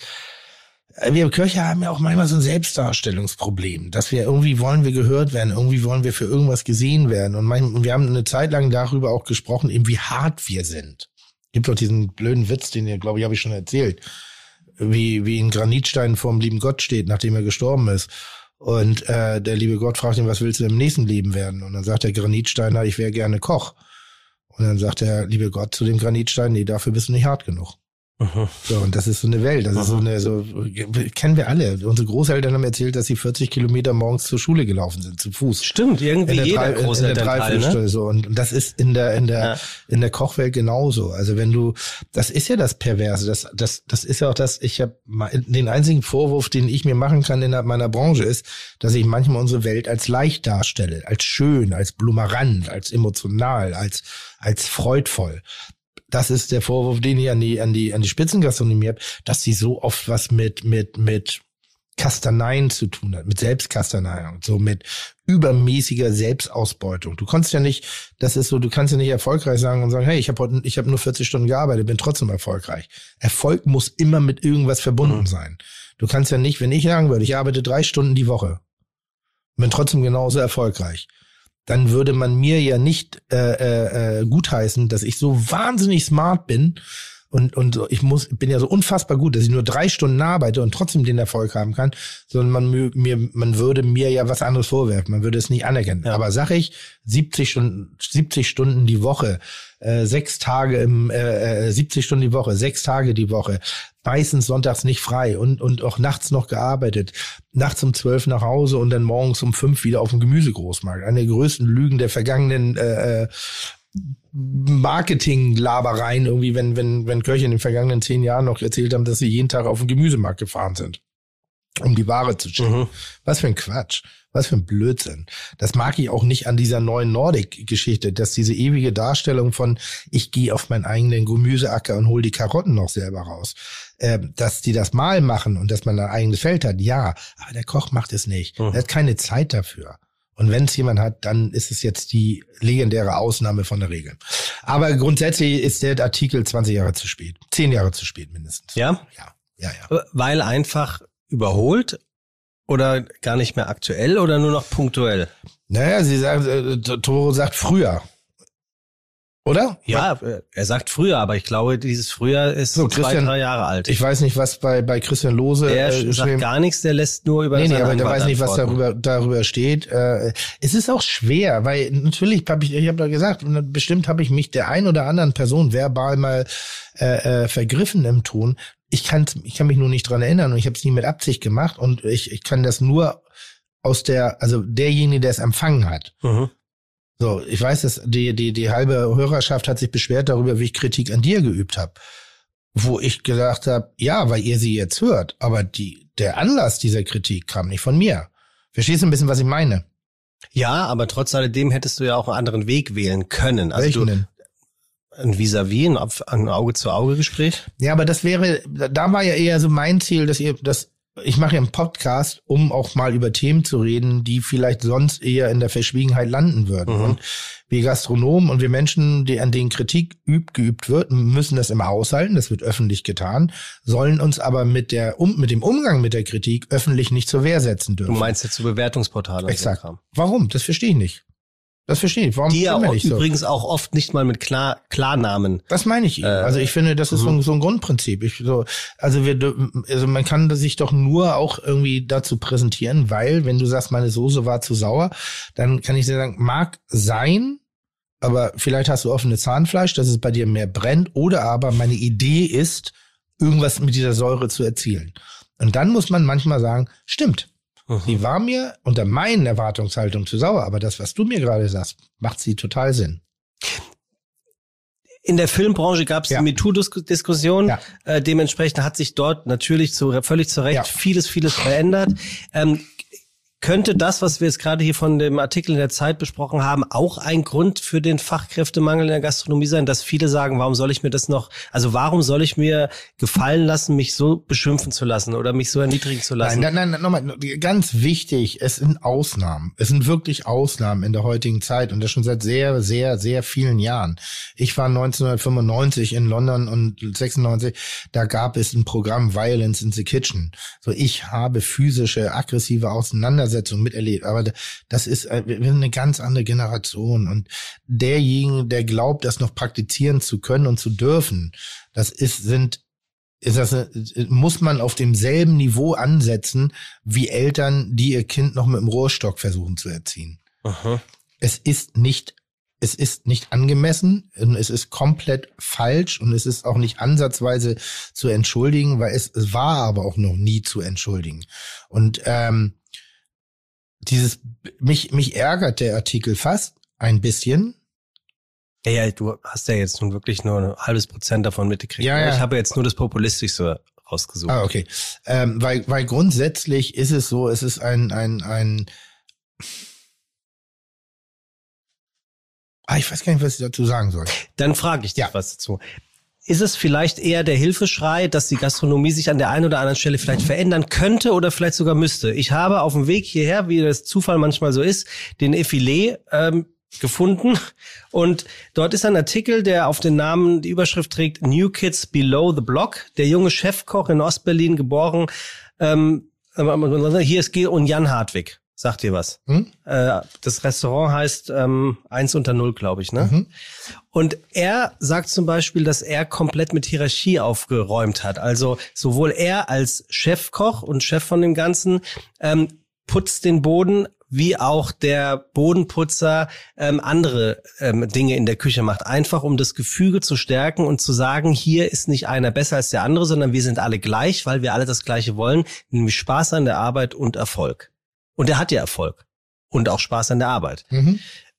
wir Köche haben ja auch manchmal so ein Selbstdarstellungsproblem, dass wir irgendwie wollen wir gehört werden, irgendwie wollen wir für irgendwas gesehen werden. Und manchmal, wir haben eine Zeit lang darüber auch gesprochen, eben wie hart wir sind. Gibt doch diesen blöden Witz, den ihr, glaube ich, habe ich schon erzählt. Wie, wie ein Granitstein vorm lieben Gott steht, nachdem er gestorben ist. Und äh, der liebe Gott fragt ihn, was willst du im nächsten Leben werden? Und dann sagt der Granitstein, ich wäre gerne Koch. Und dann sagt der liebe Gott zu dem Granitstein, nee, dafür bist du nicht hart genug. Uh-huh. So, und das ist so eine Welt, das uh-huh. ist so eine, so, kennen wir alle. Unsere Großeltern haben erzählt, dass sie vierzig Kilometer morgens zur Schule gelaufen sind, zu Fuß. Stimmt, irgendwie jeder drei, Großelternteil, ne? So. Und, und das ist in der, in der, ja. in der Kochwelt genauso. Also wenn du, das ist ja das Perverse, das, das, das ist ja auch das, ich habe den einzigen Vorwurf, den ich mir machen kann innerhalb meiner Branche ist, dass ich manchmal unsere Welt als leicht darstelle, als schön, als blummerant, als emotional, als, als freudvoll. Das ist der Vorwurf, den ich an die, an die, an die Spitzengastronomie habe, dass sie so oft was mit, mit, mit Kastaneien zu tun hat, mit Selbstkastaneien und so mit übermäßiger Selbstausbeutung. Du kannst ja nicht, das ist so, du kannst ja nicht erfolgreich sagen und sagen, hey, ich habe heute, ich habe nur vierzig Stunden gearbeitet, bin trotzdem erfolgreich. Erfolg muss immer mit irgendwas verbunden mhm. sein. Du kannst ja nicht, wenn ich sagen würde, ich arbeite drei Stunden die Woche, bin trotzdem genauso erfolgreich. Dann würde man mir ja nicht äh, äh, gutheißen, dass ich so wahnsinnig smart bin und und ich muss bin ja so unfassbar gut, dass ich nur drei Stunden arbeite und trotzdem den Erfolg haben kann, sondern man mir man würde mir ja was anderes vorwerfen, man würde es nicht anerkennen. Ja. Aber sag ich siebzig Stunden siebzig Stunden die Woche, äh, sechs Tage im äh, siebzig Stunden die Woche, sechs Tage die Woche, meistens sonntags nicht frei und und auch nachts noch gearbeitet, nachts um zwölf nach Hause und dann morgens um fünf wieder auf dem Gemüsegroßmarkt. Eine der größten Lügen der vergangenen äh, Marketing-Labereien irgendwie, wenn wenn wenn Köche in den vergangenen zehn Jahren noch erzählt haben, dass sie jeden Tag auf den Gemüsemarkt gefahren sind, um die Ware zu schicken. Mhm. Was für ein Quatsch. Was für ein Blödsinn. Das mag ich auch nicht an dieser neuen Nordic-Geschichte, dass diese ewige Darstellung von, ich gehe auf meinen eigenen Gemüseacker und hole die Karotten noch selber raus. äh, dass die das mal machen und dass man ein eigenes Feld hat, ja, aber der Koch macht es nicht. Mhm. Er hat keine Zeit dafür. Und wenn es jemand hat, dann ist es jetzt die legendäre Ausnahme von der Regel. Aber grundsätzlich ist der Artikel zwanzig Jahre zu spät. Zehn Jahre zu spät mindestens. Ja? Ja, ja, ja. Weil einfach überholt oder gar nicht mehr aktuell oder nur noch punktuell? Naja, sie sagt, äh, Toro sagt früher. Oder? Ja, er sagt früher, aber ich glaube, dieses früher ist so zwei, drei Jahre alt. Ich weiß nicht, was bei bei Christian Lose. Der äh, sagt schlimm. gar nichts, der lässt nur über. Nee, nee, aber der weiß nicht, was darüber darüber steht. Äh, es ist auch schwer, weil natürlich habe ich, ich habe da gesagt, bestimmt habe ich mich der ein oder anderen Person verbal mal äh, äh, vergriffen im Ton. Ich kann ich kann mich nur nicht dran erinnern und ich habe es nie mit Absicht gemacht und ich ich kann das nur aus der, also derjenige, der es empfangen hat. Mhm. So, ich weiß, dass die, die, die halbe Hörerschaft hat sich beschwert darüber, wie ich Kritik an dir geübt habe. Wo ich gesagt habe, ja, weil ihr sie jetzt hört, aber die, der Anlass dieser Kritik kam nicht von mir. Verstehst du ein bisschen, was ich meine? Ja, aber trotz alledem hättest du ja auch einen anderen Weg wählen können. Also Welchen du, denn? Ein Vis-à-vis, ein, ein Auge-zu-Auge-Gespräch? Ja, aber das wäre, da war ja eher so mein Ziel, dass ihr, dass ich mache ja einen Podcast, um auch mal über Themen zu reden, die vielleicht sonst eher in der Verschwiegenheit landen würden. Mhm. Und wir Gastronomen und wir Menschen, die an denen Kritik übt, geübt wird, müssen das immer aushalten. Das wird öffentlich getan, sollen uns aber mit der um, mit dem Umgang mit der Kritik öffentlich nicht zur Wehr setzen dürfen. Du meinst jetzt zu Bewertungsportalen? Exakt. Warum? Das verstehe ich nicht. Das verstehe ich. Warum die ja auch übrigens so? Auch oft nicht mal mit Klar, Klarnamen. Das meine ich. Äh, also ich finde, das ist so ein, so ein Grundprinzip. Ich, so, also wir, also man kann sich doch nur auch irgendwie dazu präsentieren, weil wenn du sagst, meine Soße war zu sauer, dann kann ich dir sagen, mag sein, aber vielleicht hast du offene Zahnfleisch, dass es bei dir mehr brennt, oder aber meine Idee ist, irgendwas mit dieser Säure zu erzielen. Und dann muss man manchmal sagen, stimmt. Mhm. Sie war mir unter meinen Erwartungshaltungen zu sauer, aber das, was du mir gerade sagst, macht sie total Sinn. In der Filmbranche gab es ja. die MeToo-Diskussion. Ja. Äh, dementsprechend hat sich dort natürlich zu, völlig zu Recht ja. vieles, vieles verändert. Ähm, könnte das, was wir jetzt gerade hier von dem Artikel in der Zeit besprochen haben, auch ein Grund für den Fachkräftemangel in der Gastronomie sein, dass viele sagen, warum soll ich mir das noch, also warum soll ich mir gefallen lassen, mich so beschimpfen zu lassen oder mich so erniedrigen zu lassen? Nein, nein, nein, nochmal, ganz wichtig, es sind Ausnahmen. Es sind wirklich Ausnahmen in der heutigen Zeit und das schon seit sehr, sehr, sehr vielen Jahren. Ich war neunzehnhundertfünfundneunzig in London und sechsundneunzig, da gab es ein Programm Violence in the Kitchen. So, ich habe physische, aggressive Auseinandersetzungen miterlebt, aber das ist wir sind eine ganz andere Generation und derjenige, der glaubt, das noch praktizieren zu können und zu dürfen, das ist sind ist das muss man auf demselben Niveau ansetzen wie Eltern, die ihr Kind noch mit dem Rohrstock versuchen zu erziehen. Aha. Es ist nicht Es ist nicht angemessen, es ist komplett falsch und es ist auch nicht ansatzweise zu entschuldigen, weil es, es war aber auch noch nie zu entschuldigen. Und ähm, Dieses, mich, mich ärgert der Artikel fast ein bisschen. Ja, ja, du hast ja jetzt nun wirklich nur ein halbes Prozent davon mitgekriegt. Ja, ja. Ich habe jetzt nur das Populistischste rausgesucht. Ah, okay. Ähm, weil, weil grundsätzlich ist es so, es ist ein, ein, ein, ah, ich weiß gar nicht, was ich dazu sagen soll. Dann frage ich dich ja. was dazu. Ist es vielleicht eher der Hilfeschrei, dass die Gastronomie sich an der einen oder anderen Stelle vielleicht verändern könnte oder vielleicht sogar müsste? Ich habe auf dem Weg hierher, wie das Zufall manchmal so ist, den Effilé ähm, gefunden und dort ist ein Artikel, der auf den Namen die Überschrift trägt New Kids Below the Block. Der junge Chefkoch in Ostberlin geboren. Ähm, hier ist G. und Jan Hartwig. Sagt ihr was? Hm? Äh, das Restaurant heißt ähm, eins unter null, glaube ich, ne? Mhm. Und er sagt zum Beispiel, dass er komplett mit Hierarchie aufgeräumt hat. Also sowohl er als Chefkoch und Chef von dem Ganzen ähm, putzt den Boden, wie auch der Bodenputzer ähm, andere ähm, Dinge in der Küche macht. Einfach um das Gefüge zu stärken und zu sagen, hier ist nicht einer besser als der andere, sondern wir sind alle gleich, weil wir alle das Gleiche wollen, nämlich Spaß an der Arbeit und Erfolg. Und er hat ja Erfolg und auch Spaß an der Arbeit. Mhm.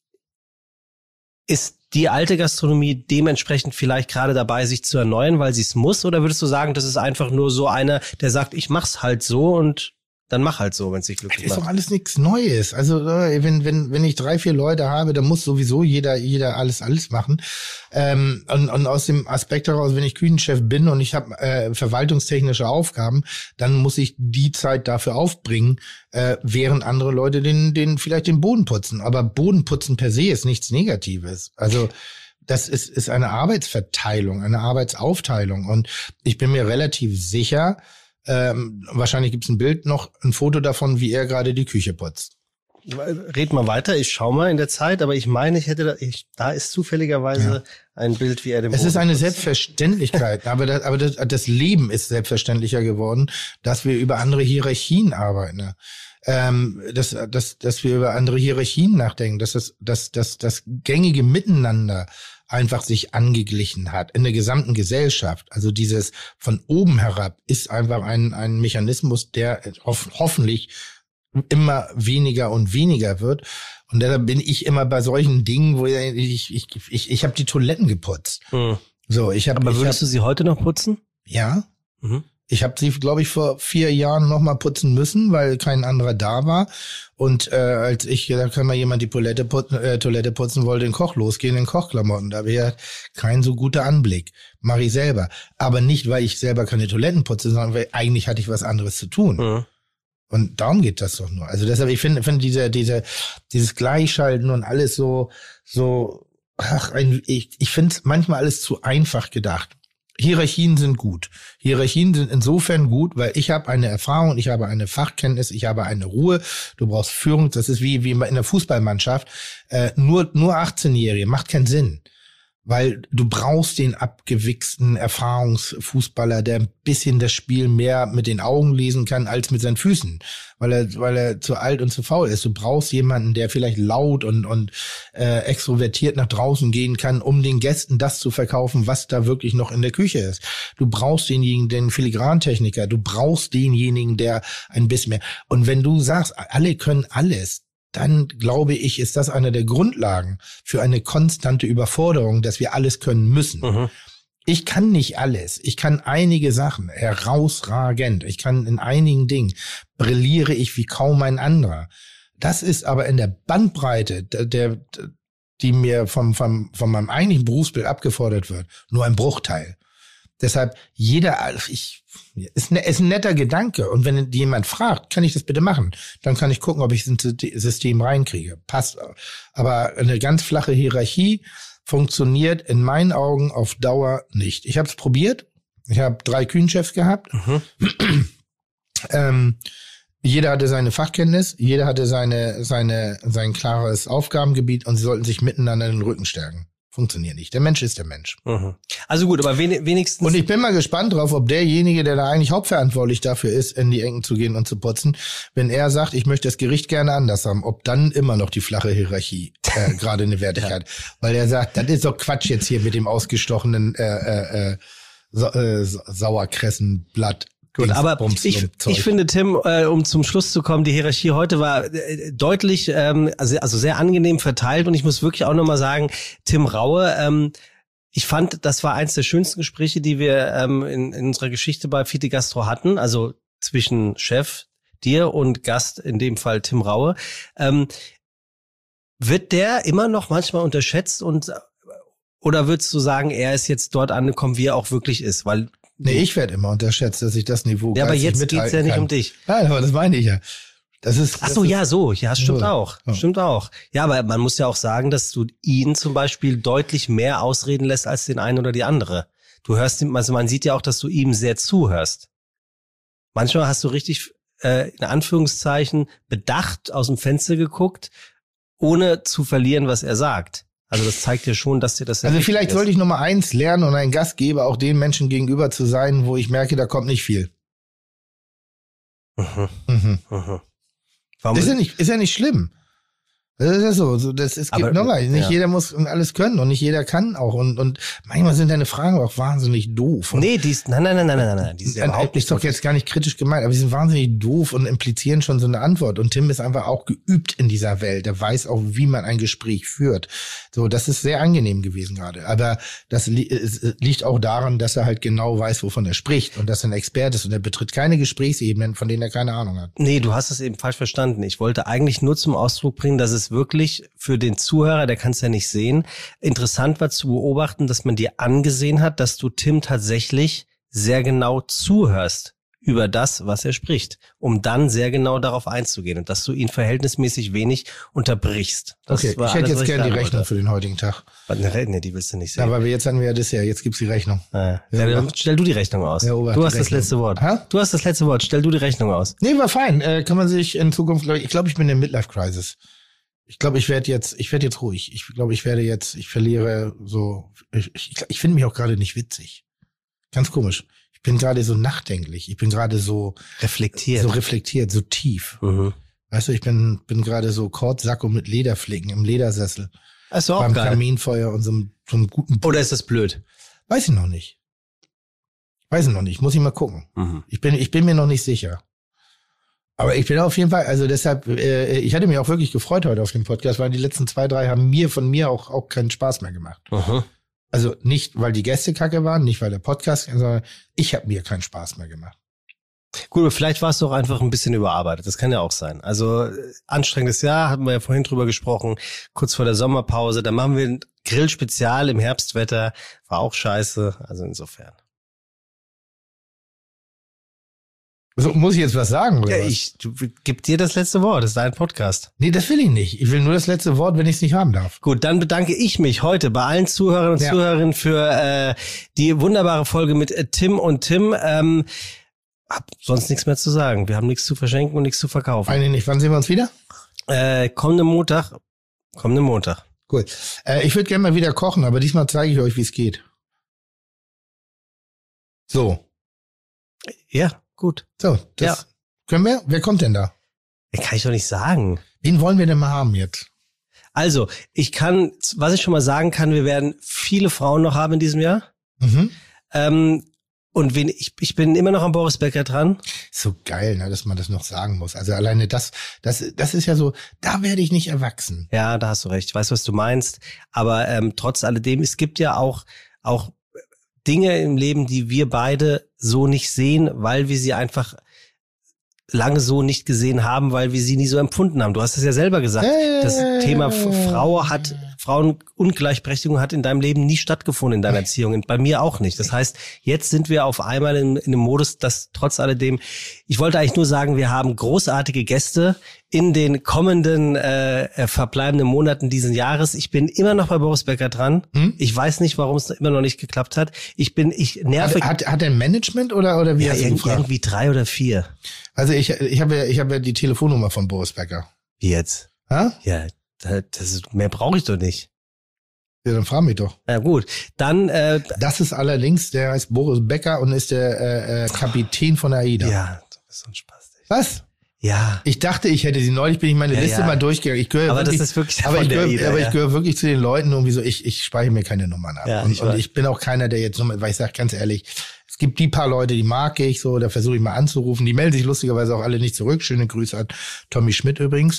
Ist die alte Gastronomie dementsprechend vielleicht gerade dabei, sich zu erneuern, weil sie es muss? Oder würdest du sagen, das ist einfach nur so einer, der sagt, ich mach's halt so und dann mach halt so, wenn es dich glücklich macht. Das ist doch alles nichts Neues. Also wenn wenn wenn ich drei, vier Leute habe, dann muss sowieso jeder jeder alles alles machen. Ähm, und, und aus dem Aspekt heraus, wenn ich Küchenchef bin und ich habe äh, verwaltungstechnische Aufgaben, dann muss ich die Zeit dafür aufbringen, äh, während andere Leute den den vielleicht den Boden putzen. Aber Bodenputzen per se ist nichts Negatives. Also das ist ist eine Arbeitsverteilung, eine Arbeitsaufteilung. Und ich bin mir relativ sicher, Ähm, wahrscheinlich gibt's ein Bild noch, ein Foto davon, wie er gerade die Küche putzt. Red mal weiter, ich schau mal in der Zeit, aber ich meine, ich hätte da, ich, da ist zufälligerweise ja. ein Bild, wie er den Es Boden ist eine putzt. Selbstverständlichkeit, aber, das, aber das, das Leben ist selbstverständlicher geworden, dass wir über andere Hierarchien arbeiten. Ähm, dass, dass, dass wir über andere Hierarchien nachdenken, dass das, dass, dass das gängige Miteinander einfach sich angeglichen hat in der gesamten Gesellschaft. Also dieses von oben herab ist einfach ein, ein Mechanismus, der hoff, hoffentlich immer weniger und weniger wird. Und deshalb bin ich immer bei solchen Dingen, wo ich, ich, ich, ich habe die Toiletten geputzt. Hm. So, ich habe. Aber würdest hab, du sie heute noch putzen? Ja. Mhm. Ich habe sie, glaube ich, vor vier Jahren noch mal putzen müssen, weil kein anderer da war. Und äh, als ich, da kann mal jemand die Toilette putzen, äh, Toilette putzen wollte, den Koch losgehen in Kochklamotten. Da wäre kein so guter Anblick. Mach ich selber. Aber nicht, weil ich selber keine Toiletten putze, sondern weil eigentlich hatte ich was anderes zu tun. Mhm. Und darum geht das doch nur. Also deshalb, ich finde, finde diese, diese, dieses Gleichschalten und alles so, so, ach, ein, ich, ich finde es manchmal alles zu einfach gedacht. Hierarchien sind gut. Hierarchien sind insofern gut, weil ich habe eine Erfahrung, ich habe eine Fachkenntnis, ich habe eine Ruhe. Du brauchst Führung. Das ist wie wie in der Fußballmannschaft. Äh, nur nur achtzehnjährige macht keinen Sinn, weil du brauchst den abgewichsten Erfahrungsfußballer, der ein bisschen das Spiel mehr mit den Augen lesen kann als mit seinen Füßen, weil er weil er zu alt und zu faul ist. Du brauchst jemanden, der vielleicht laut und und äh, extrovertiert nach draußen gehen kann, um den Gästen das zu verkaufen, was da wirklich noch in der Küche ist. Du brauchst denjenigen, den Filigrantechniker, du brauchst denjenigen, der ein bisschen mehr. Und wenn du sagst, alle können alles, dann glaube ich, ist das eine der Grundlagen für eine konstante Überforderung, dass wir alles können müssen. Mhm. Ich kann nicht alles. Ich kann einige Sachen herausragend. Ich kann in einigen Dingen brilliere ich wie kaum ein anderer. Das ist aber in der Bandbreite, der, der die mir vom, vom, von meinem eigentlichen Berufsbild abgefordert wird, nur ein Bruchteil. Deshalb jeder, ich, ist, ne, ist ein netter Gedanke. Und wenn jemand fragt, kann ich das bitte machen? Dann kann ich gucken, ob ich ins System reinkriege. Passt. Aber eine ganz flache Hierarchie funktioniert in meinen Augen auf Dauer nicht. Ich habe es probiert. Ich habe drei Küchenchefs gehabt. Mhm. ähm, jeder hatte seine Fachkenntnis, jeder hatte seine, seine, sein klares Aufgabengebiet und sie sollten sich miteinander den Rücken stärken. Funktioniert nicht. Der Mensch ist der Mensch. Mhm. Also gut, aber wenigstens... Und ich bin mal gespannt drauf, ob derjenige, der da eigentlich hauptverantwortlich dafür ist, in die Ecken zu gehen und zu putzen, wenn er sagt, ich möchte das Gericht gerne anders haben, ob dann immer noch die flache Hierarchie äh, gerade eine Wertigkeit. Ja. Weil er sagt, das ist doch Quatsch jetzt hier mit dem ausgestochenen äh, äh, Sa- äh, Sauerkressenblatt. Gut, aber ich, ich finde, Tim, äh, um zum Schluss zu kommen, die Hierarchie heute war äh, deutlich, ähm, also, also sehr angenehm verteilt und ich muss wirklich auch nochmal sagen, Tim Raue, ähm, ich fand, das war eins der schönsten Gespräche, die wir ähm, in, in unserer Geschichte bei Fide Gastro hatten, also zwischen Chef, dir und Gast, in dem Fall Tim Raue. Ähm, wird der immer noch manchmal unterschätzt und oder würdest du sagen, er ist jetzt dort angekommen, wie er auch wirklich ist, weil Nee, ich werde immer unterschätzt, dass ich das Niveau Ja, aber jetzt geht's ja nicht kann. um dich. Nein, aber das meine ich ja. Das ist. Ach so, das ja, ist, so. Ja, stimmt so. auch. Ja. Stimmt auch. Ja, aber man muss ja auch sagen, dass du ihn zum Beispiel deutlich mehr ausreden lässt als den einen oder die andere. Du hörst ihm, also man sieht ja auch, dass du ihm sehr zuhörst. Manchmal hast du richtig, äh, in Anführungszeichen, bedacht aus dem Fenster geguckt, ohne zu verlieren, was er sagt. Also das zeigt ja schon, dass dir das... Also vielleicht sollte ich Nummer eins lernen und ein Gastgeber auch den Menschen gegenüber zu sein, wo ich merke, da kommt nicht viel. Mhm. Mhm. Mhm. Warum ist ja nicht, ist ja nicht schlimm. Das ist so, so das es gibt nochmal, nicht ja. jeder muss alles können und nicht jeder kann auch und und manchmal sind deine Fragen auch wahnsinnig doof. Und nee, die ist nein nein nein nein nein nein, die ist überhaupt nicht doch jetzt gar nicht kritisch gemeint, aber die sind wahnsinnig doof und implizieren schon so eine Antwort und Tim ist einfach auch geübt in dieser Welt, der weiß auch, wie man ein Gespräch führt. So, das ist sehr angenehm gewesen gerade, aber das li- liegt auch daran, dass er halt genau weiß, wovon er spricht und dass er ein Experte ist und er betritt keine Gesprächsebenen, von denen er keine Ahnung hat. Nee, du hast es eben falsch verstanden. Ich wollte eigentlich nur zum Ausdruck bringen, dass es wirklich für den Zuhörer, der kann es ja nicht sehen, interessant war zu beobachten, dass man dir angesehen hat, dass du Tim tatsächlich sehr genau zuhörst über das, was er spricht, um dann sehr genau darauf einzugehen und dass du ihn verhältnismäßig wenig unterbrichst. Das okay, war ich hätte alles, jetzt gerne die wollte. Rechnung für den heutigen Tag. Nee, die willst du nicht sehen. Ja, aber jetzt hatten wir ja das ja, jetzt gibt's die Rechnung. Ja, ja, dann stell du die Rechnung aus. Ja, du hast das letzte Wort. Ha? Du hast das letzte Wort, stell du die Rechnung aus. Nee, war fein. Äh, kann man sich in Zukunft, glaub ich, ich glaube, ich bin in der Midlife-Crisis. Ich glaube, ich werde jetzt, ich werde jetzt ruhig. Ich glaube, ich werde jetzt, ich verliere so, ich, ich, ich finde mich auch gerade nicht witzig. Ganz komisch. Ich bin gerade so nachdenklich. Ich bin gerade so reflektiert, so reflektiert, so tief. Mhm. Weißt du, ich bin bin gerade so Kortsacko mit Lederflicken im Ledersessel. Ist auch beim geil. Kaminfeuer und so einem, so einem guten. Oder ist das blöd? Weiß ich noch nicht. Weiß ich noch nicht. Muss ich mal gucken. Mhm. Ich bin, ich bin mir noch nicht sicher. Aber ich bin auf jeden Fall, also deshalb, äh, ich hatte mich auch wirklich gefreut heute auf dem Podcast, weil die letzten zwei, drei haben mir von mir auch auch keinen Spaß mehr gemacht. Mhm. Also nicht, weil die Gäste kacke waren, nicht weil der Podcast, sondern ich habe mir keinen Spaß mehr gemacht. Gut, aber vielleicht warst du auch einfach ein bisschen überarbeitet. Das kann ja auch sein. Also anstrengendes Jahr, hatten wir ja vorhin drüber gesprochen, kurz vor der Sommerpause. Dann machen wir ein Grillspezial im Herbstwetter. War auch scheiße, also insofern. So, muss ich jetzt was sagen, oder? Ja, was? ich du, gib dir das letzte Wort, das ist dein Podcast. Nee, das will ich nicht. Ich will nur das letzte Wort, wenn ich es nicht haben darf. Gut, dann bedanke ich mich heute bei allen Zuhörern und ja. Zuhörerinnen für äh, die wunderbare Folge mit äh, Tim und Tim. Ähm, hab sonst nichts mehr zu sagen. Wir haben nichts zu verschenken und nichts zu verkaufen. Eigentlich nicht. Wann sehen wir uns wieder? Äh, kommenden Montag. Kommenden Montag. Cool. Äh, ich würde gerne mal wieder kochen, aber diesmal zeige ich euch, wie es geht. So. Ja. Gut. So, das ja. können wir? Wer kommt denn da? Kann ich doch nicht sagen. Wen wollen wir denn mal haben jetzt? Also, ich kann, was ich schon mal sagen kann, wir werden viele Frauen noch haben in diesem Jahr. Mhm. Ähm, und wen, ich, ich bin immer noch am Boris Becker dran. So geil, ne, dass man das noch sagen muss. Also alleine das, das, das ist ja so, da werde ich nicht erwachsen. Ja, da hast du recht. Ich weiß, was du meinst. Aber ähm, trotz alledem, es gibt ja auch, auch Dinge im Leben, die wir beide so nicht sehen, weil wir sie einfach lange so nicht gesehen haben, weil wir sie nie so empfunden haben. Du hast es ja selber gesagt. Äh, das Thema Frau hat, Frauenungleichberechtigung hat in deinem Leben nie stattgefunden in deiner Erziehung. Und bei mir auch nicht. Das heißt, jetzt sind wir auf einmal in, in einem Modus, dass trotz alledem, ich wollte eigentlich nur sagen, wir haben großartige Gäste in den kommenden äh, verbleibenden Monaten diesen Jahres. Ich bin immer noch bei Boris Becker dran. Hm? Ich weiß nicht, warum es immer noch nicht geklappt hat. Ich bin, ich nerve. Hat, hat, hat er ein Management oder oder wie? Ja, hast du irgendwie, irgendwie drei oder vier. Also ich ich habe ja ich habe ja die Telefonnummer von Boris Becker. Wie jetzt? Ha? Ja, das ist, mehr brauche ich doch nicht. Ja, dann frag mich doch. Na gut, dann. Äh, das ist allerdings, der heißt Boris Becker und ist der äh, äh, Kapitän von AIDA. Ja, du bist so ein Spaß. Was? Ja. Ich dachte, ich hätte sie neulich, bin ich meine ja, Liste ja. mal durchgegangen. Ich gehöre aber wirklich, das ist wirklich aber ich gehöre, AIDA, aber ja. ich gehöre wirklich zu den Leuten, irgendwie so, ich, ich speichere mir keine Nummern ab. Ja, und, ich und ich bin auch keiner, der jetzt, weil ich sage ganz ehrlich, es gibt die paar Leute, die mag ich so, da versuche ich mal anzurufen. Die melden sich lustigerweise auch alle nicht zurück. Schöne Grüße an Tommy Schmidt übrigens,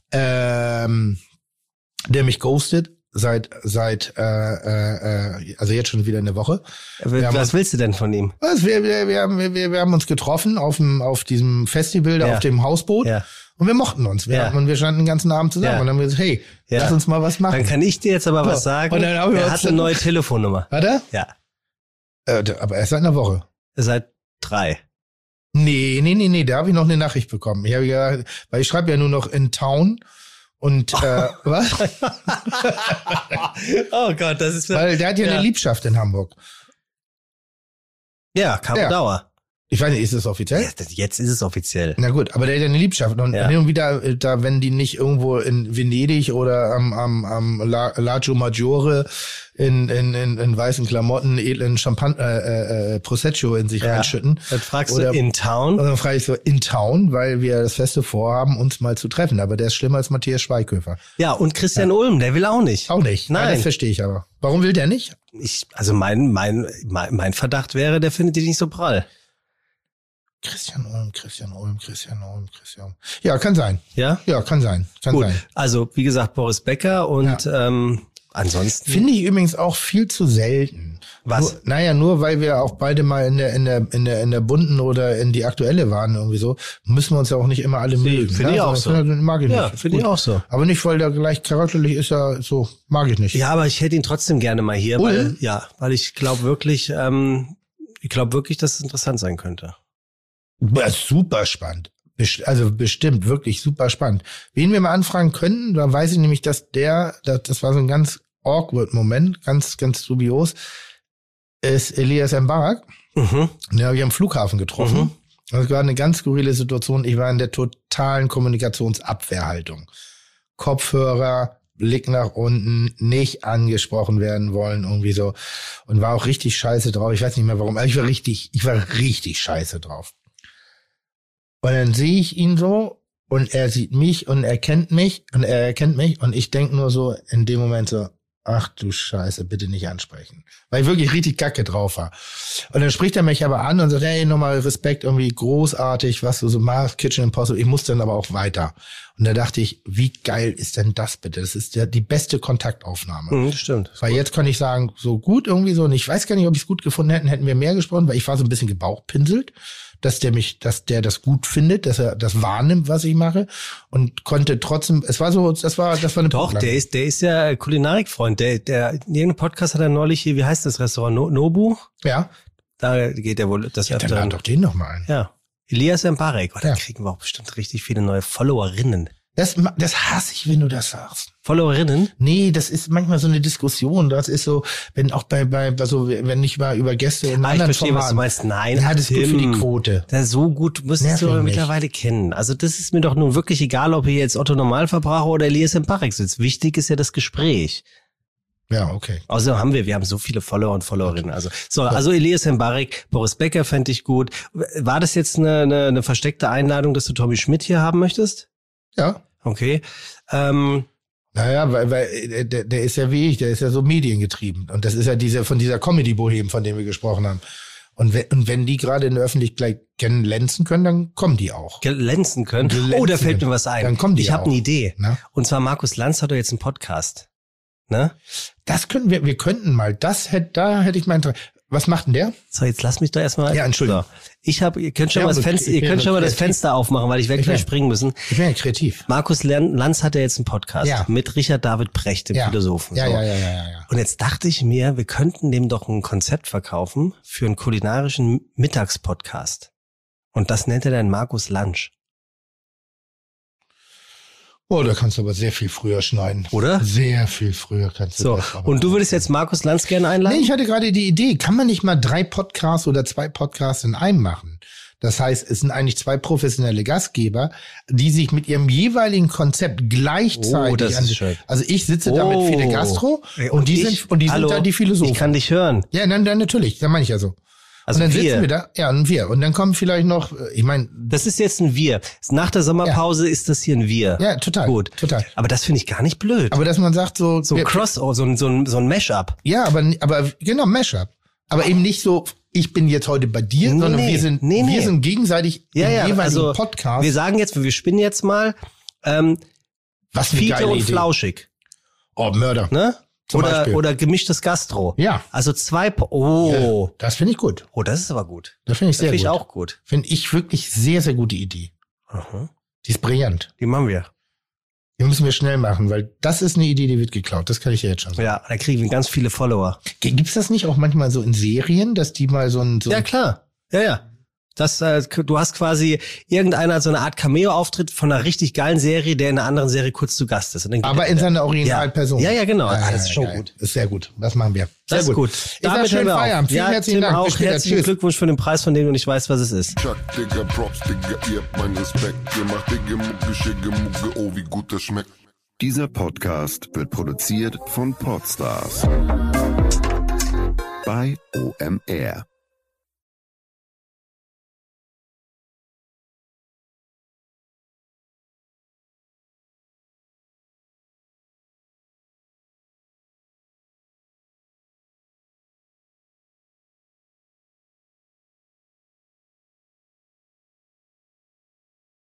ähm, der mich ghostet. Seit, seit, äh, äh, also jetzt schon wieder eine Woche. Wir was uns, willst du denn von ihm? Was, wir, wir, wir, haben, wir, wir haben uns getroffen auf dem, auf diesem Festival, da ja. auf dem Hausboot. Ja. Und wir mochten uns. Wir, ja. und wir standen den ganzen Abend zusammen. Ja. Und dann haben wir gesagt, hey, ja. lass uns mal was machen. Dann kann ich dir jetzt aber so. was sagen. Und dann haben wir er hat eine neue Telefonnummer. Hat er? Ja. Äh, aber erst seit einer Woche. Seit drei. Nee, nee, nee, nee, da habe ich noch eine Nachricht bekommen. Ich habe ja, weil ich schreibe ja nur noch in Town. Und äh, was? Oh Gott, das ist... Weil der hat ja, ja. eine Liebschaft in Hamburg. Ja, Camp ja. Dauer. Ich weiß nicht, ist es offiziell? Jetzt ist es offiziell. Na gut, aber der hat ja eine Liebschaft. Und ja. hin und wieder, da, wenn die nicht irgendwo in Venedig oder am, am, am Lago Maggiore in, in, in, in weißen Klamotten edlen Champagner, äh, äh, Prosecco in sich ja. reinschütten. Dann fragst oder, du in Town? Und dann frage ich so, in Town, weil wir das feste Vorhaben, uns mal zu treffen. Aber der ist schlimmer als Matthias Schweighöfer. Ja, und Christian ja. Ulm, der will auch nicht. Auch nicht. Nein. Ja, das verstehe ich aber. Warum will der nicht? Ich, also mein, mein, mein, mein Verdacht wäre, der findet die nicht so prall. Christian Ulm, Christian Ulm, Christian Ulm, Christian Ulm. Ja, kann sein. Ja? Ja, kann sein. Kann Gut. sein. Also, wie gesagt, Boris Becker und ja. ähm, ansonsten. Finde ich übrigens auch viel zu selten. Was? Nur, naja, nur weil wir auch beide mal in der, in der, in der, in der bunten oder in die aktuelle waren irgendwie so, müssen wir uns ja auch nicht immer alle mögen. Finde ich auch so. Mag ich ja, nicht. finde ich auch so. Aber nicht, weil der gleich charakterlich ist, ja so, mag ich nicht. Ja, aber ich hätte ihn trotzdem gerne mal hier, weil, ja, weil ich glaube wirklich, ähm, ich glaube wirklich, dass es interessant sein könnte. Super spannend. Also bestimmt, wirklich super spannend. Wen wir mal anfragen können, da weiß ich nämlich, dass der, das war so ein ganz awkward Moment, ganz, ganz dubios, ist Elias Mbarak. Mhm. Den habe ich am Flughafen getroffen. Mhm. Das war eine ganz skurrile Situation. Ich war in der totalen Kommunikationsabwehrhaltung. Kopfhörer, Blick nach unten, nicht angesprochen werden wollen, irgendwie so. Und war auch richtig scheiße drauf. Ich weiß nicht mehr warum. Aber ich war richtig, ich war richtig scheiße drauf. Und dann sehe ich ihn so und er sieht mich und er kennt mich und er erkennt mich und ich denke nur so in dem Moment so, ach du Scheiße, bitte nicht ansprechen. Weil ich wirklich richtig kacke drauf war. Und dann spricht er mich aber an und sagt, hey, nochmal Respekt, irgendwie großartig, was du so machst, Kitchen Impossible. Ich muss dann aber auch weiter. Und da dachte ich, wie geil ist denn das bitte? Das ist ja die beste Kontaktaufnahme. Mhm, stimmt. Weil jetzt kann ich sagen, so gut irgendwie so, und ich weiß gar nicht, ob ich es gut gefunden hätten, hätten wir mehr gesprochen, weil ich war so ein bisschen gebauchpinselt, dass der mich, dass der das gut findet, dass er das wahrnimmt, was ich mache und konnte trotzdem, es war so, das war, das war eine Doch, Punktlange. der ist, der ist ja Kulinarikfreund, der, der, in irgendeinem Podcast hat er neulich hier, wie heißt das Restaurant? No, Nobu? Ja. Da geht der wohl, das ja, dann lad doch den noch mal ein. Ja. Elias Mbarek, oh, da ja. kriegen wir auch bestimmt richtig viele neue Followerinnen. Das, das hasse ich, wenn du das sagst. Followerinnen? Nee, das ist manchmal so eine Diskussion. Das ist so, wenn auch bei, bei, also wenn ich mal über Gäste in ah, anderen ich verstehe, Formaten. was du meinst. Nein, ja, das ist gut für die Quote. Das ist so gut, müsstest du mittlerweile kennen. Also das ist mir doch nun wirklich egal, ob hier jetzt Otto Normalverbraucher oder Elias Mbarek sitzt. Wichtig ist ja das Gespräch. Ja, okay. Außerdem haben wir, wir haben so viele Follower und Followerinnen. Also so, also Elias Mbarek, Boris Becker fände ich gut. War das jetzt eine, eine, eine versteckte Einladung, dass du Tommy Schmidt hier haben möchtest? Ja. Okay. Ähm, naja, weil, weil der, der ist ja wie ich, der ist ja so mediengetrieben. Und das ist ja diese von dieser Comedy-Bohem, von dem wir gesprochen haben. Und wenn, und wenn die gerade in der Öffentlichkeit glänzen können, dann kommen die auch. Glänzen können? Glänzen oh, da fällt mir was ein. Dann kommen die Ich habe eine Idee. Na? Und zwar Markus Lanz hat doch jetzt einen Podcast. Ne? Das können wir, wir könnten mal, das hätte, da hätte ich mein Interesse. Was macht denn der? So, jetzt lass mich doch erstmal. Ja, Entschuldigung. So. Ich habe, ihr könnt schon ja, mal das Fenster, ihr könnt schon mal das Fenster aufmachen, weil ich werde gleich springen müssen. Ich bin ja kreativ. Markus Lanz hat ja jetzt einen Podcast ja. mit Richard David Precht, dem ja. Philosophen. Ja, so. ja, ja, ja, ja, ja. Und jetzt dachte ich mir, wir könnten dem doch ein Konzept verkaufen für einen kulinarischen Mittagspodcast. Und das nennt er dann Markus Lunch. Oh, da kannst du aber sehr viel früher schneiden. Oder? Sehr viel früher kannst du so. das. Aber und du würdest jetzt Markus Lanz gerne einladen? Nee, ich hatte gerade die Idee, kann man nicht mal drei Podcasts oder zwei Podcasts in einem machen? Das heißt, es sind eigentlich zwei professionelle Gastgeber, die sich mit ihrem jeweiligen Konzept gleichzeitig... Oh, das an, ist schön. Also ich sitze oh. da mit Fide Gastro und, und die ich, sind und die hallo, sind da die Philosophen. Ich kann dich hören. Ja, dann, dann natürlich, dann meine ich ja so. Also und dann wir. sitzen wir da, ja, und wir. Und dann kommen vielleicht noch, ich meine... Das ist jetzt ein Wir. Nach der Sommerpause ja. ist das hier ein Wir. Ja, total. Gut. Total. Aber das finde ich gar nicht blöd. Aber dass man sagt so... So ein Crossover, so ein, so ein, so ein Mashup. Ja, aber, aber genau, Mashup. Aber eben nicht so, ich bin jetzt heute bei dir, nee, sondern wir sind, nee, nee. wir sind gegenseitig ja, im ja, jeweiligen also Podcast. Wir sagen jetzt, wir spinnen jetzt mal, ähm, was für eine Fiete geile und Idee. Flauschig. Oh, Mörder. Ne? Zum Oder, Beispiel. oder gemischtes Gastro. Ja. Also zwei, po- oh. Ja, das finde ich gut. Oh, das ist aber gut. Das finde ich Das sehr finde ich gut. auch gut. Finde ich wirklich sehr, sehr gute Idee. Aha. Die ist brillant. Die machen wir. Die müssen wir schnell machen, weil das ist eine Idee, die wird geklaut. Das kann ich dir jetzt schon sagen. Ja, da kriegen wir ganz viele Follower. Gibt's das nicht auch manchmal so in Serien, dass die mal so ein... So Ja, klar. Ja, ja. Das, äh, du hast quasi irgendeiner hat so eine Art Cameo-Auftritt von einer richtig geilen Serie, der in einer anderen Serie kurz zu Gast ist. Und dann aber in seiner Originalperson. Ja, ja, genau. Ah, das ist schon geil. gut. Ist sehr gut. Das machen wir. Sehr das ist gut. Ich Damit schön Feierabend. Vielen ja, herzlichen Tim Dank. auch herzlichen Tschüss. Glückwunsch für den Preis, von dem du nicht weißt, was es ist. Chuck, Digga, Props, Digga, ihr habt meinen Respekt. Ihr macht Digga, Mucke, Schicke, Mucke, oh, wie gut das schmeckt. Dieser Podcast wird produziert von Podstars bei O M R.